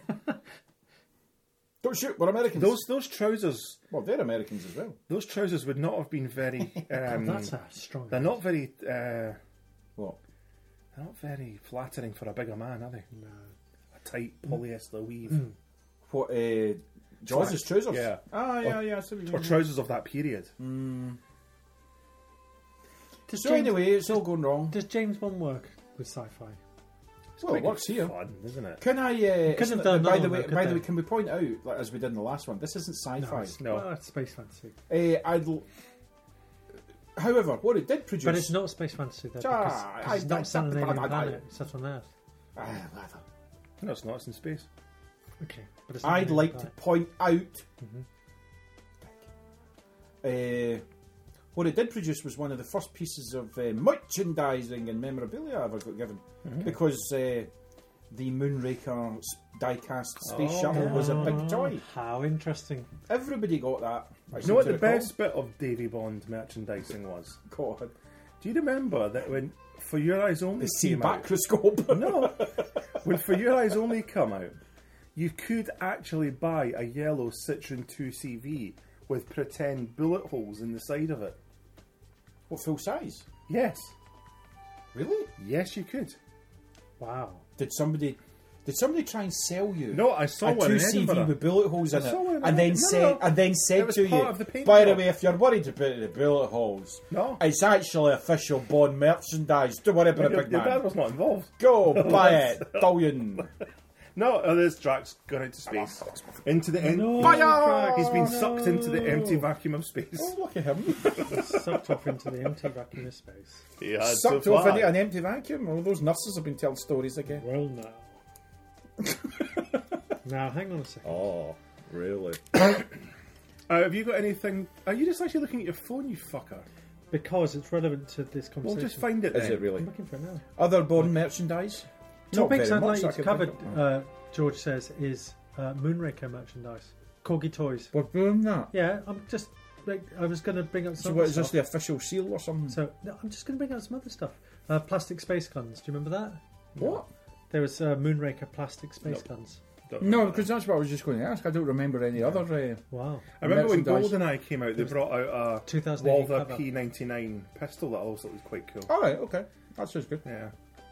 Don't shoot, we're Americans. Those those trousers, Well, they're Americans as well. those trousers would not have been very. Um, That's a strong. they're not very. Uh, What? they're not very flattering for a bigger man, are they? No. A tight polyester weave. Mm. What, uh, Jaws' trousers? Yeah. Ah, yeah, yeah. I see what you Or mean. trousers of that period. Does So James, anyway, it's all going wrong. does James Bond work with sci-fi? Well, it works here. Fun, isn't it? Can I? Uh, Couldn't isn't have it- done by another the way, one, could by the they? way, can we point out, like, as we did in the last one, this isn't sci-fi. No, it's, No. well, it's space fantasy. Uh, I'd. L- However, what it did produce, But it's not space fantasy though, Ah, because, I- because it's I- not set on an I- alien I- I- planet. It's set on Earth. Ah, whatever. No, it's not. It's in space. Okay, but it's not an I'd alien like to planet. point out. Uh, what it did produce was one of the first pieces of uh, merchandising and memorabilia I ever got given, because uh, the Moonraker s- die-cast space Oh. shuttle was a big toy. How interesting! Everybody got that. I You seem know what to the recall. best bit of Davy Bond merchandising was? God, Do you remember that when For Your Eyes Only the sea came out? macroscope. No. When For Your Eyes Only come out, you could actually buy a yellow Citroen two C V with pretend bullet holes in the side of it. What, full size? Yes. Really? Yes, you could. Wow. Did somebody? Did somebody try and sell you? No, I saw a one two in C V Edinburgh. with bullet holes in I it, saw one in and then Edinburgh. No, said, no. and then It said was to part you, of the paint by the job. way, if you're worried about the bullet holes, No. it's actually official Bond merchandise. Don't worry about Your, it, big your dad man. was not involved. Go buy it, billion. No, oh, there's Drax gone into space. Into the empty. No, Fire! He's been sucked into the empty vacuum of space. Oh, look at him. Sucked off into the empty vacuum of space. He had Sucked to off fly. into an empty vacuum. All those nurses have been telling stories again. Well, now. Now, hang on a second. Oh, really? Uh, have you got anything? Are you just actually looking at your phone, you fucker? Because it's relevant to this Well, conversation. just find it Is then. it really? I'm looking for it now. Other Bond merchandise? Not Topics very I'd much, like you I to can cover, think of. uh, George says, is uh, Moonraker merchandise. Corgi toys. We're doing that. Yeah, I'm just. Like, I was going to bring up some So other what, is stuff. this the official seal or something? So, no, I'm just going to bring up some other stuff. Uh, plastic space guns. Do you remember that? What? There was uh, Moonraker plastic space No. guns. Don't No, remember. because that's what I was just going to ask. I don't remember any other. Uh, Wow. I remember when merchandise. GoldenEye came out, they brought out a two thousand eight Walther cover. P ninety-nine pistol that also was quite cool. all right, okay, that sounds good. Yeah.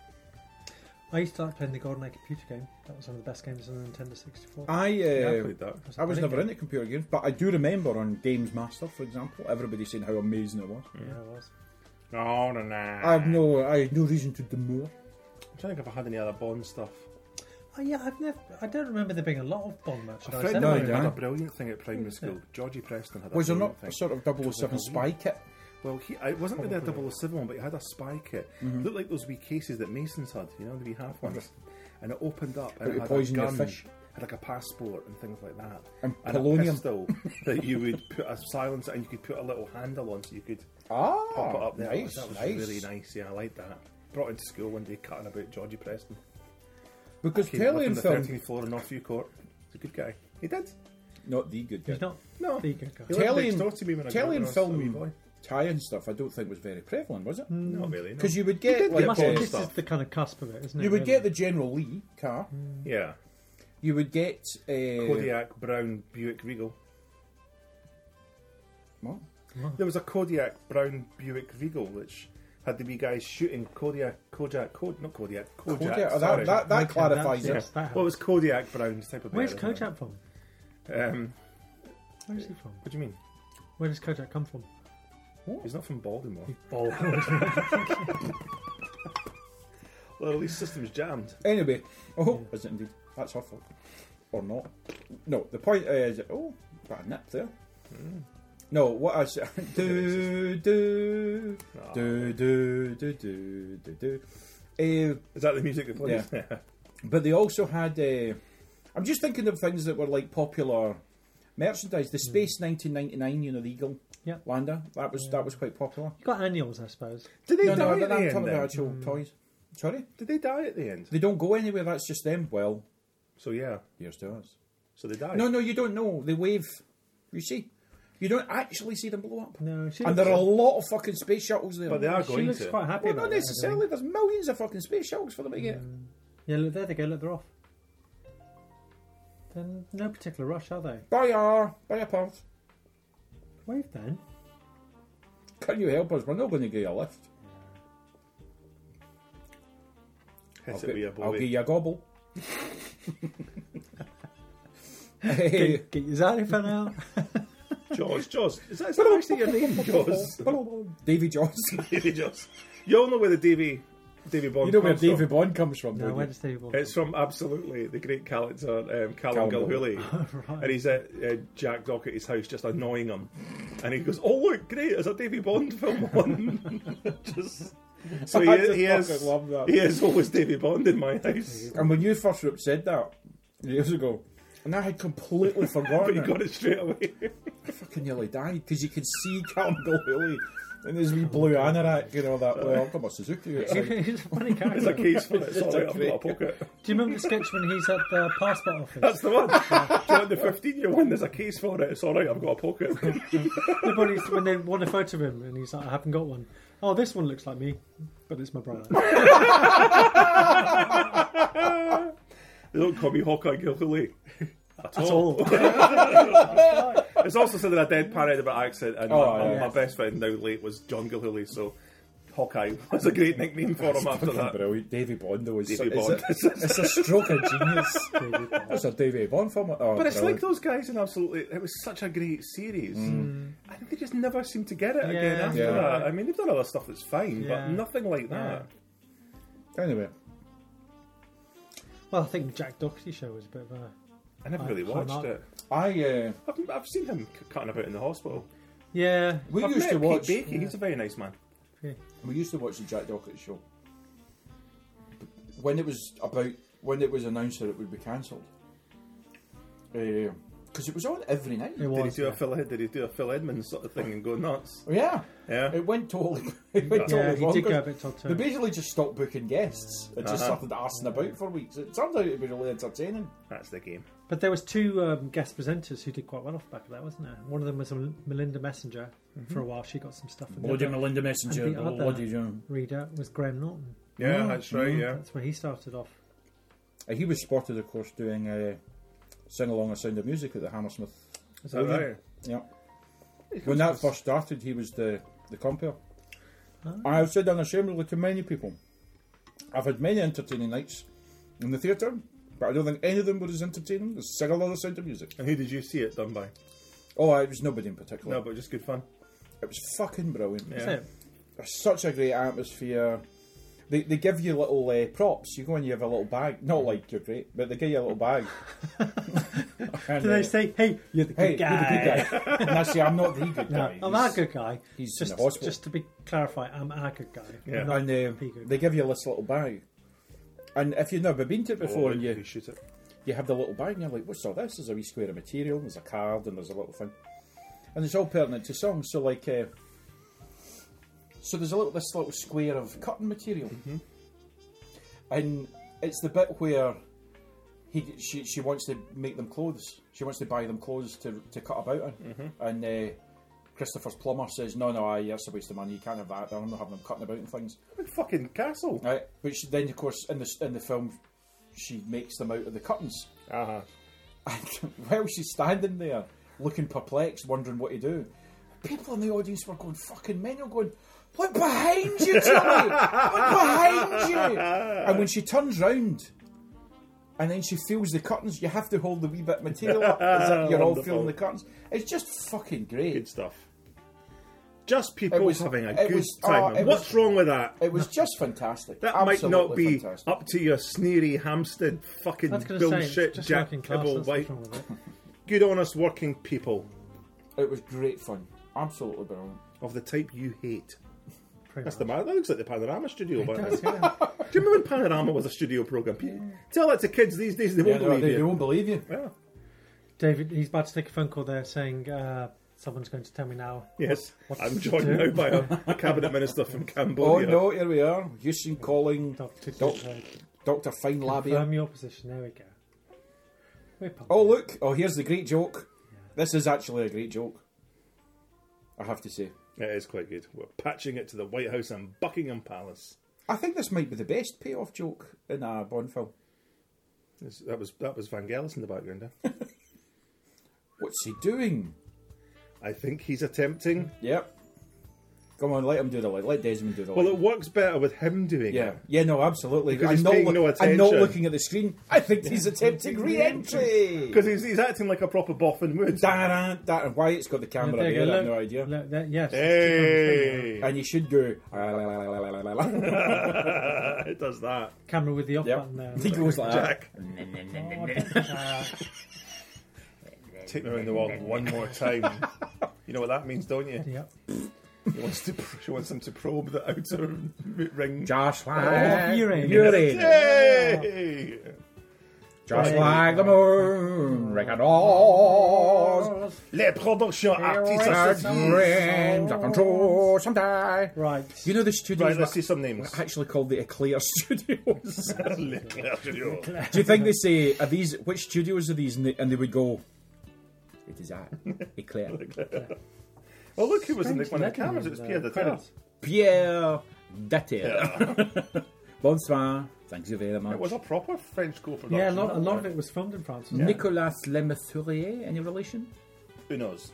I used to like playing the GoldenEye computer game. That was one of the best games on the Nintendo sixty-four. I Yeah, I uh, played that. It a I was brilliant never game. into computer games, but I do remember on Games Master, for example, everybody saying how amazing it was. Yeah, it was. No, no, no. I have no, I have no reason to demur. I'm trying to think if I had any other Bond stuff. Oh yeah, I've never. I don't remember there being a lot of Bond A merchandise. friend of No, mine yeah. had a brilliant thing at primary school. Georgie Preston had a Was there brilliant not a thing. sort of double oh seven spy kit? Well, he, it wasn't really a double oh seven one, but he had a spy kit. Mm-hmm. It looked like those wee cases that Masons had, you know, the wee half ones. And it opened up and How it to had poison a your gun. fish. had like a passport and things like that. And And a polonium. pistol that you would put a silencer and you could put a little handle on so you could Ah, pop it up there. nice, That was nice. really nice. Yeah, I like that. Brought into school one day cutting about Georgie Preston. Because He lived Telly on and the film, thirteenth floor in Northview Court. He's a good guy. He did. not the good guy. He's not No. the good guy. He lived Telly next and- door to me when I Telly grew and up when I was a wee film boy. tie-in stuff, I don't think was very prevalent, was it? Not really. No. Because you would did get get like Must- Bond uh, this stuff. is the kind of cusp of it, isn't it? you would really? get the General Lee car. Yeah. You would get uh, Kodiak Brown Buick Regal. What? There was a Kodiak Brown Buick Regal which had the wee guys shooting Kodiak, Kojak, Kod, not Kodiak, Kojak. Kodiak. Oh, sorry. that, that, that Okay, clarifies that- it. yes, that helps. What was Kodiak Brown's type of Where's bear, isn't Kojak from? it? Um, Where is he from? what do you mean? Where does Kojak come from? He's not from Baltimore. Oh, Well, at least system's jammed. Anyway, oh, is it indeed? That's her fault. Or not. No, the point is, oh, got a nip there. No, what I said, do, do, Oh. do, do, do, do, do, do. Uh, Is that the music that plays? Yeah. but they also had, uh, I'm just thinking of things that were like popular merchandise. The Space nineteen ninety-nine, you know, the Eagle Yeah. Lander, that was that was quite popular. you got annuals, I suppose. Did they No, die no, at but the I'm end? talking about then? actual toys. Sorry? Did they die at the end? They don't go anywhere, that's just them. Well, So yeah. here's to us. So they died. No, no, you don't know. They wave. You see? You don't actually see them blow up. No, she And looks, there are a lot of fucking space shuttles there. But they are she going looks to. quite happy Well, about not that, necessarily. There's millions of fucking space shuttles for them to get. I think. Yeah, look, there they go. Look, they're off. Then no particular rush, are they? Bye, bye, pals. Wave then. Can you help us? We're not going to give you a lift. I'll, Hit it get, with a I'll bowie. give you a gobble. Hey. Get, get your xylophone out. Jaws, Jaws. Is that, is that actually your name, Jaws? Davy Jones. Davy Jaws. You all know where the Davy, Davy Bond You know where comes Davy from. Bond comes from, No, don't where you? does David Bond It's from absolutely the great character um, Callum Callum Gilhooly, Right. and he's at uh, Jack Dockety's house just annoying him, and he goes, "Oh look, great! There's a Davy Bond film on." just so he, I is- just he is, fucking love that. he is always Davy Bond in my house, And when you first said that years ago, and I had completely but forgotten he it, got it straight away. I fucking nearly died because you could see Callum Gilhooly and his wee blue anorak, you know, that, well, I've got my Suzuki outside. He's a funny There's a character. case for it. It's Sorry, a I've great- got a pocket. Do you remember the sketch when he's at the passport office? That's the one. Do you want the fifteen-year one? There's a case for it. It's all right. I've got a pocket. Everybody's, when they want a photo of him, and he's like, I haven't got one. Oh, this one looks like me, but it's my brother. They don't call me Hawkeye Gilhooly. At That's all. all. It's also said that I deadpan Edinburgh accent, and Oh, my, yeah. my best friend now late was John Gilhooly, so Hawkeye was a great nickname for him after Fucking that. brilliant. Davy Bond, though, is Davy so, Bond. It's, a, it's a stroke of genius. It's a Davy Bond film. Oh, But it's like brilliant. those guys in Absolutely. It was such a great series. I think they just never seem to get it again Yeah. after Yeah. that. I mean, they've done other stuff that's fine, Yeah. but nothing like that. Anyway, Well, I think the Jack Doherty show was a bit of a... I never I- really I'm watched not- it. I uh, I've, I've seen him c- cutting about in the hospital. Yeah. we I've used met to Pete watch. Bakey. He's a very nice man. We used to watch the Jack Doherty show when it was about when it was announced that it would be cancelled. Because it was on every night. It Did was, he do yeah. a Phil? Did he do a Phil Edmonds sort of thing and go nuts? Oh, yeah, Yeah. it went totally. It went Yeah, totally he did bonkers. go a bit Todd They Turner. basically just stopped booking guests and just Uh-huh. started asking about for weeks. It turned out to be really entertaining. That's the game. But there was two um, guest presenters who did quite well off the back of that, wasn't there? One of them was um, Melinda Messenger. For a while, she got some stuff. And the other Melinda Messenger, and the other- bloody John. reader was Graham Norton. Yeah, Mm. that's right. Yeah. That's where he started off. Uh, he was spotted, of course, doing uh, Sing Along a Sound of Music at the Hammersmith. Is that right? Yeah. When that first started, he was the, the compere. I've said unashamedly to many people, I've had many entertaining nights in the theatre, but I don't think any of them were as entertaining as Sing Along a Sound of Music. And who did you see it done by? Oh, it was nobody in particular. No, but just good fun. It was fucking brilliant. Yeah. That's it. There's such a great atmosphere. They, they give you little uh, props. You go and you have a little bag. Not like you're great, but they give you a little bag. And, Do they uh, say, hey, you're the good hey, guy? you're the good guy. And I say, I'm not the good No, guy. I'm He's- a good guy. he's just, in the hospital. just to be clarified, I'm a good guy. Yeah. I'm And not uh, the good they guy. give you this little bag. And if you've never been to it before, Oh, and you you shoot it. you have the little bag and you're like, what's all this? There's a wee square of material, and there's a card, and there's a little thing. And it's all pertinent to songs. So like, uh, so there's a little this little square of cutting material, Mm-hmm. and it's the bit where he she she wants to make them clothes. She wants to buy them clothes to to cut about in, Mm-hmm. and uh, Christopher's plumber says, no, no, aye, that's a waste of money. You can't have that. I'm not having them cutting about and things. Big fucking castle. Right, but she, then of course in the in the film, she makes them out of the curtains. Uh-huh. And while she's standing there, looking perplexed, wondering what to do, people in the audience were going fucking mental, going, look behind you, Tilly! Look behind you! And when she turns round, and then she feels the curtains, you have to hold the wee bit of material up as if you're all Wonderful. feeling the curtains. It's just fucking great. Good stuff. Just people It was- having a it good was- time. oh, And it What's was- wrong with that? It was just fantastic. That might not Absolutely be fantastic. up to your sneery Hampstead fucking I was going to say, bullshit it's just Jack working class. Kibble That's white. what's wrong with it. Good, honest, working people It was great fun. Absolutely brilliant. of the type you hate. Pretty That's much. the man. That looks like the Panorama studio. But It does, yeah. do you remember when Panorama was a studio program? Tell that to kids these days; they won't Yeah, believe they, you. they won't believe you. Yeah. David, he's about to take a phone call there saying uh, someone's going to tell me now. Yes, what- what I'm to joined do. now by a, a cabinet minister from Oh Cambodia. no, here we are. Houston calling Doctor Doc- Doctor Fine Labia. Confirm your position. There we go. We're pumped. Oh look! Oh, here's the great joke. This is actually a great joke. I have to say. It is quite good. We're patching it to the White House and Buckingham Palace. I think this might be the best payoff joke in a Bond film. This- That was that was Vangelis in the background. Eh? What's he doing? I think he's attempting. Yep. Come on, let him do the line. Let Desmond do the Well, line. it works better with him doing Yeah, it. yeah, no, absolutely. Because I'm he's not, paying loo- no I'm not attention. looking at the screen. I think he's attempting re-entry. Because he's, he's acting like a proper boffin would. Da-da, da, and Wyatt's got the camera There you there. go. I have Look, no idea. look, there- yes. Hey! And you should go. It does that. Camera with the off Yep. button there. He goes like that. Jack, Uh, take me around the world one more time. You know what that means, don't you? yep. He wants to. She wants him to probe the outer ring. Just like Oh, Uranus. Uranus. Yay! Just like the moon, recognize Les productions our artistiques. dreams are control someday. Right. You know the studios Right, let's were see some names. actually called the Eclair Studios. Les Clairs Studios. Do you think they say, are these, which studios are these? And they, and they would go, it is that, Eclair. Oh, look who was in the, Strange one of the lettering cameras. It was in Pierre the de Terre. credits. Pierre Dater. Bonsoir. Thank you very much. It was a proper French co-production. Yeah, a lot, a wasn't lot of it was filmed in France. Wasn't it? Nicolas Lemaitre, any relation? Who knows?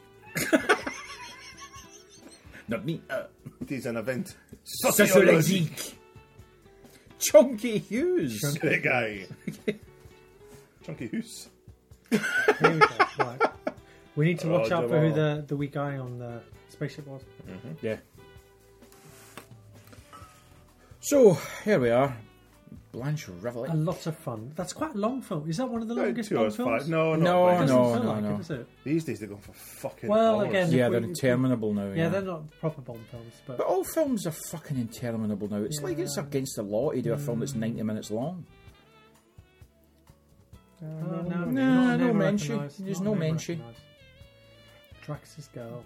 Not me. Uh, It is an event. sociologique. Chunky Hughes. Great guy. Chunky Hoose. Here we go. Right. We need to watch Oh, out for who Jamal. the, the wee guy on the spaceship was. Yeah. So, here we are. Blanche Reveley. A lot of fun. That's quite a long film. Is that one of the About longest two Bond hours films? five. No, not No, quite. Doesn't no, feel no, like no. it, does it? These days they're going for fucking Well, hours. again, Yeah, if they're we- interminable now. Yeah, Yeah, they're not proper Bond films, but But all films are fucking interminable now. It's like it's against the law to do a film that's ninety minutes long. Oh, no, no, not a no name mention. recognised, There's not a no name mention. recognised. Drax's girl.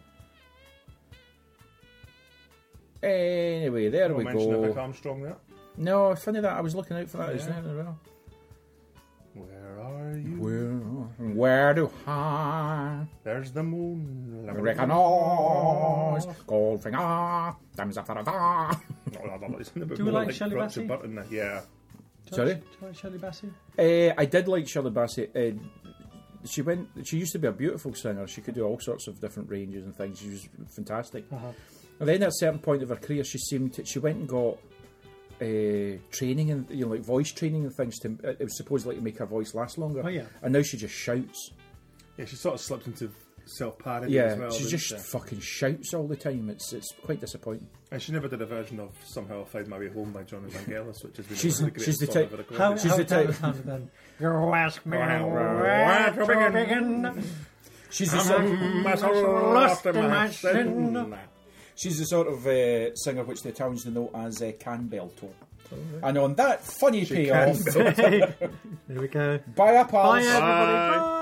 Anyway, there No we mention of Vic go. Armstrong there. No, funny that I was looking out for that. Yeah. Isn't it, as well? Where are you? Where, where do I There's the moon. recognize Goldfinger? Time's after a da. Do we like Shelley Bassey? Button there. Yeah. Do you Sorry? like- do you like Shirley Bassey? Uh, I did like Shirley Bassey. Uh, she went. She used to be a beautiful singer. She could do all sorts of different ranges and things. She was fantastic. Uh-huh. And then at a certain point of her career, she seemed to, she went and got uh, training and you know like voice training and things to. It was supposedly to make her voice last longer. Oh, yeah. And now she just shouts. Yeah, she sort of slipped into self-parody Yeah, as well. she didn't just she? fucking shouts all the time. It's it's quite disappointing. And she never did a version of Somehow I'll Find My Way Home by John Vangelis, which has been She's- one of the she's greatest the song type- ever recorded. How, She's how the does type- it sound then? You ask me where to begin. She's the I'm lost in my sin. She's the sort of uh, singer which the Italians know as uh, Canbelto. And on that funny payoff, There we go. bye, pals. Bye, everybody. Bye.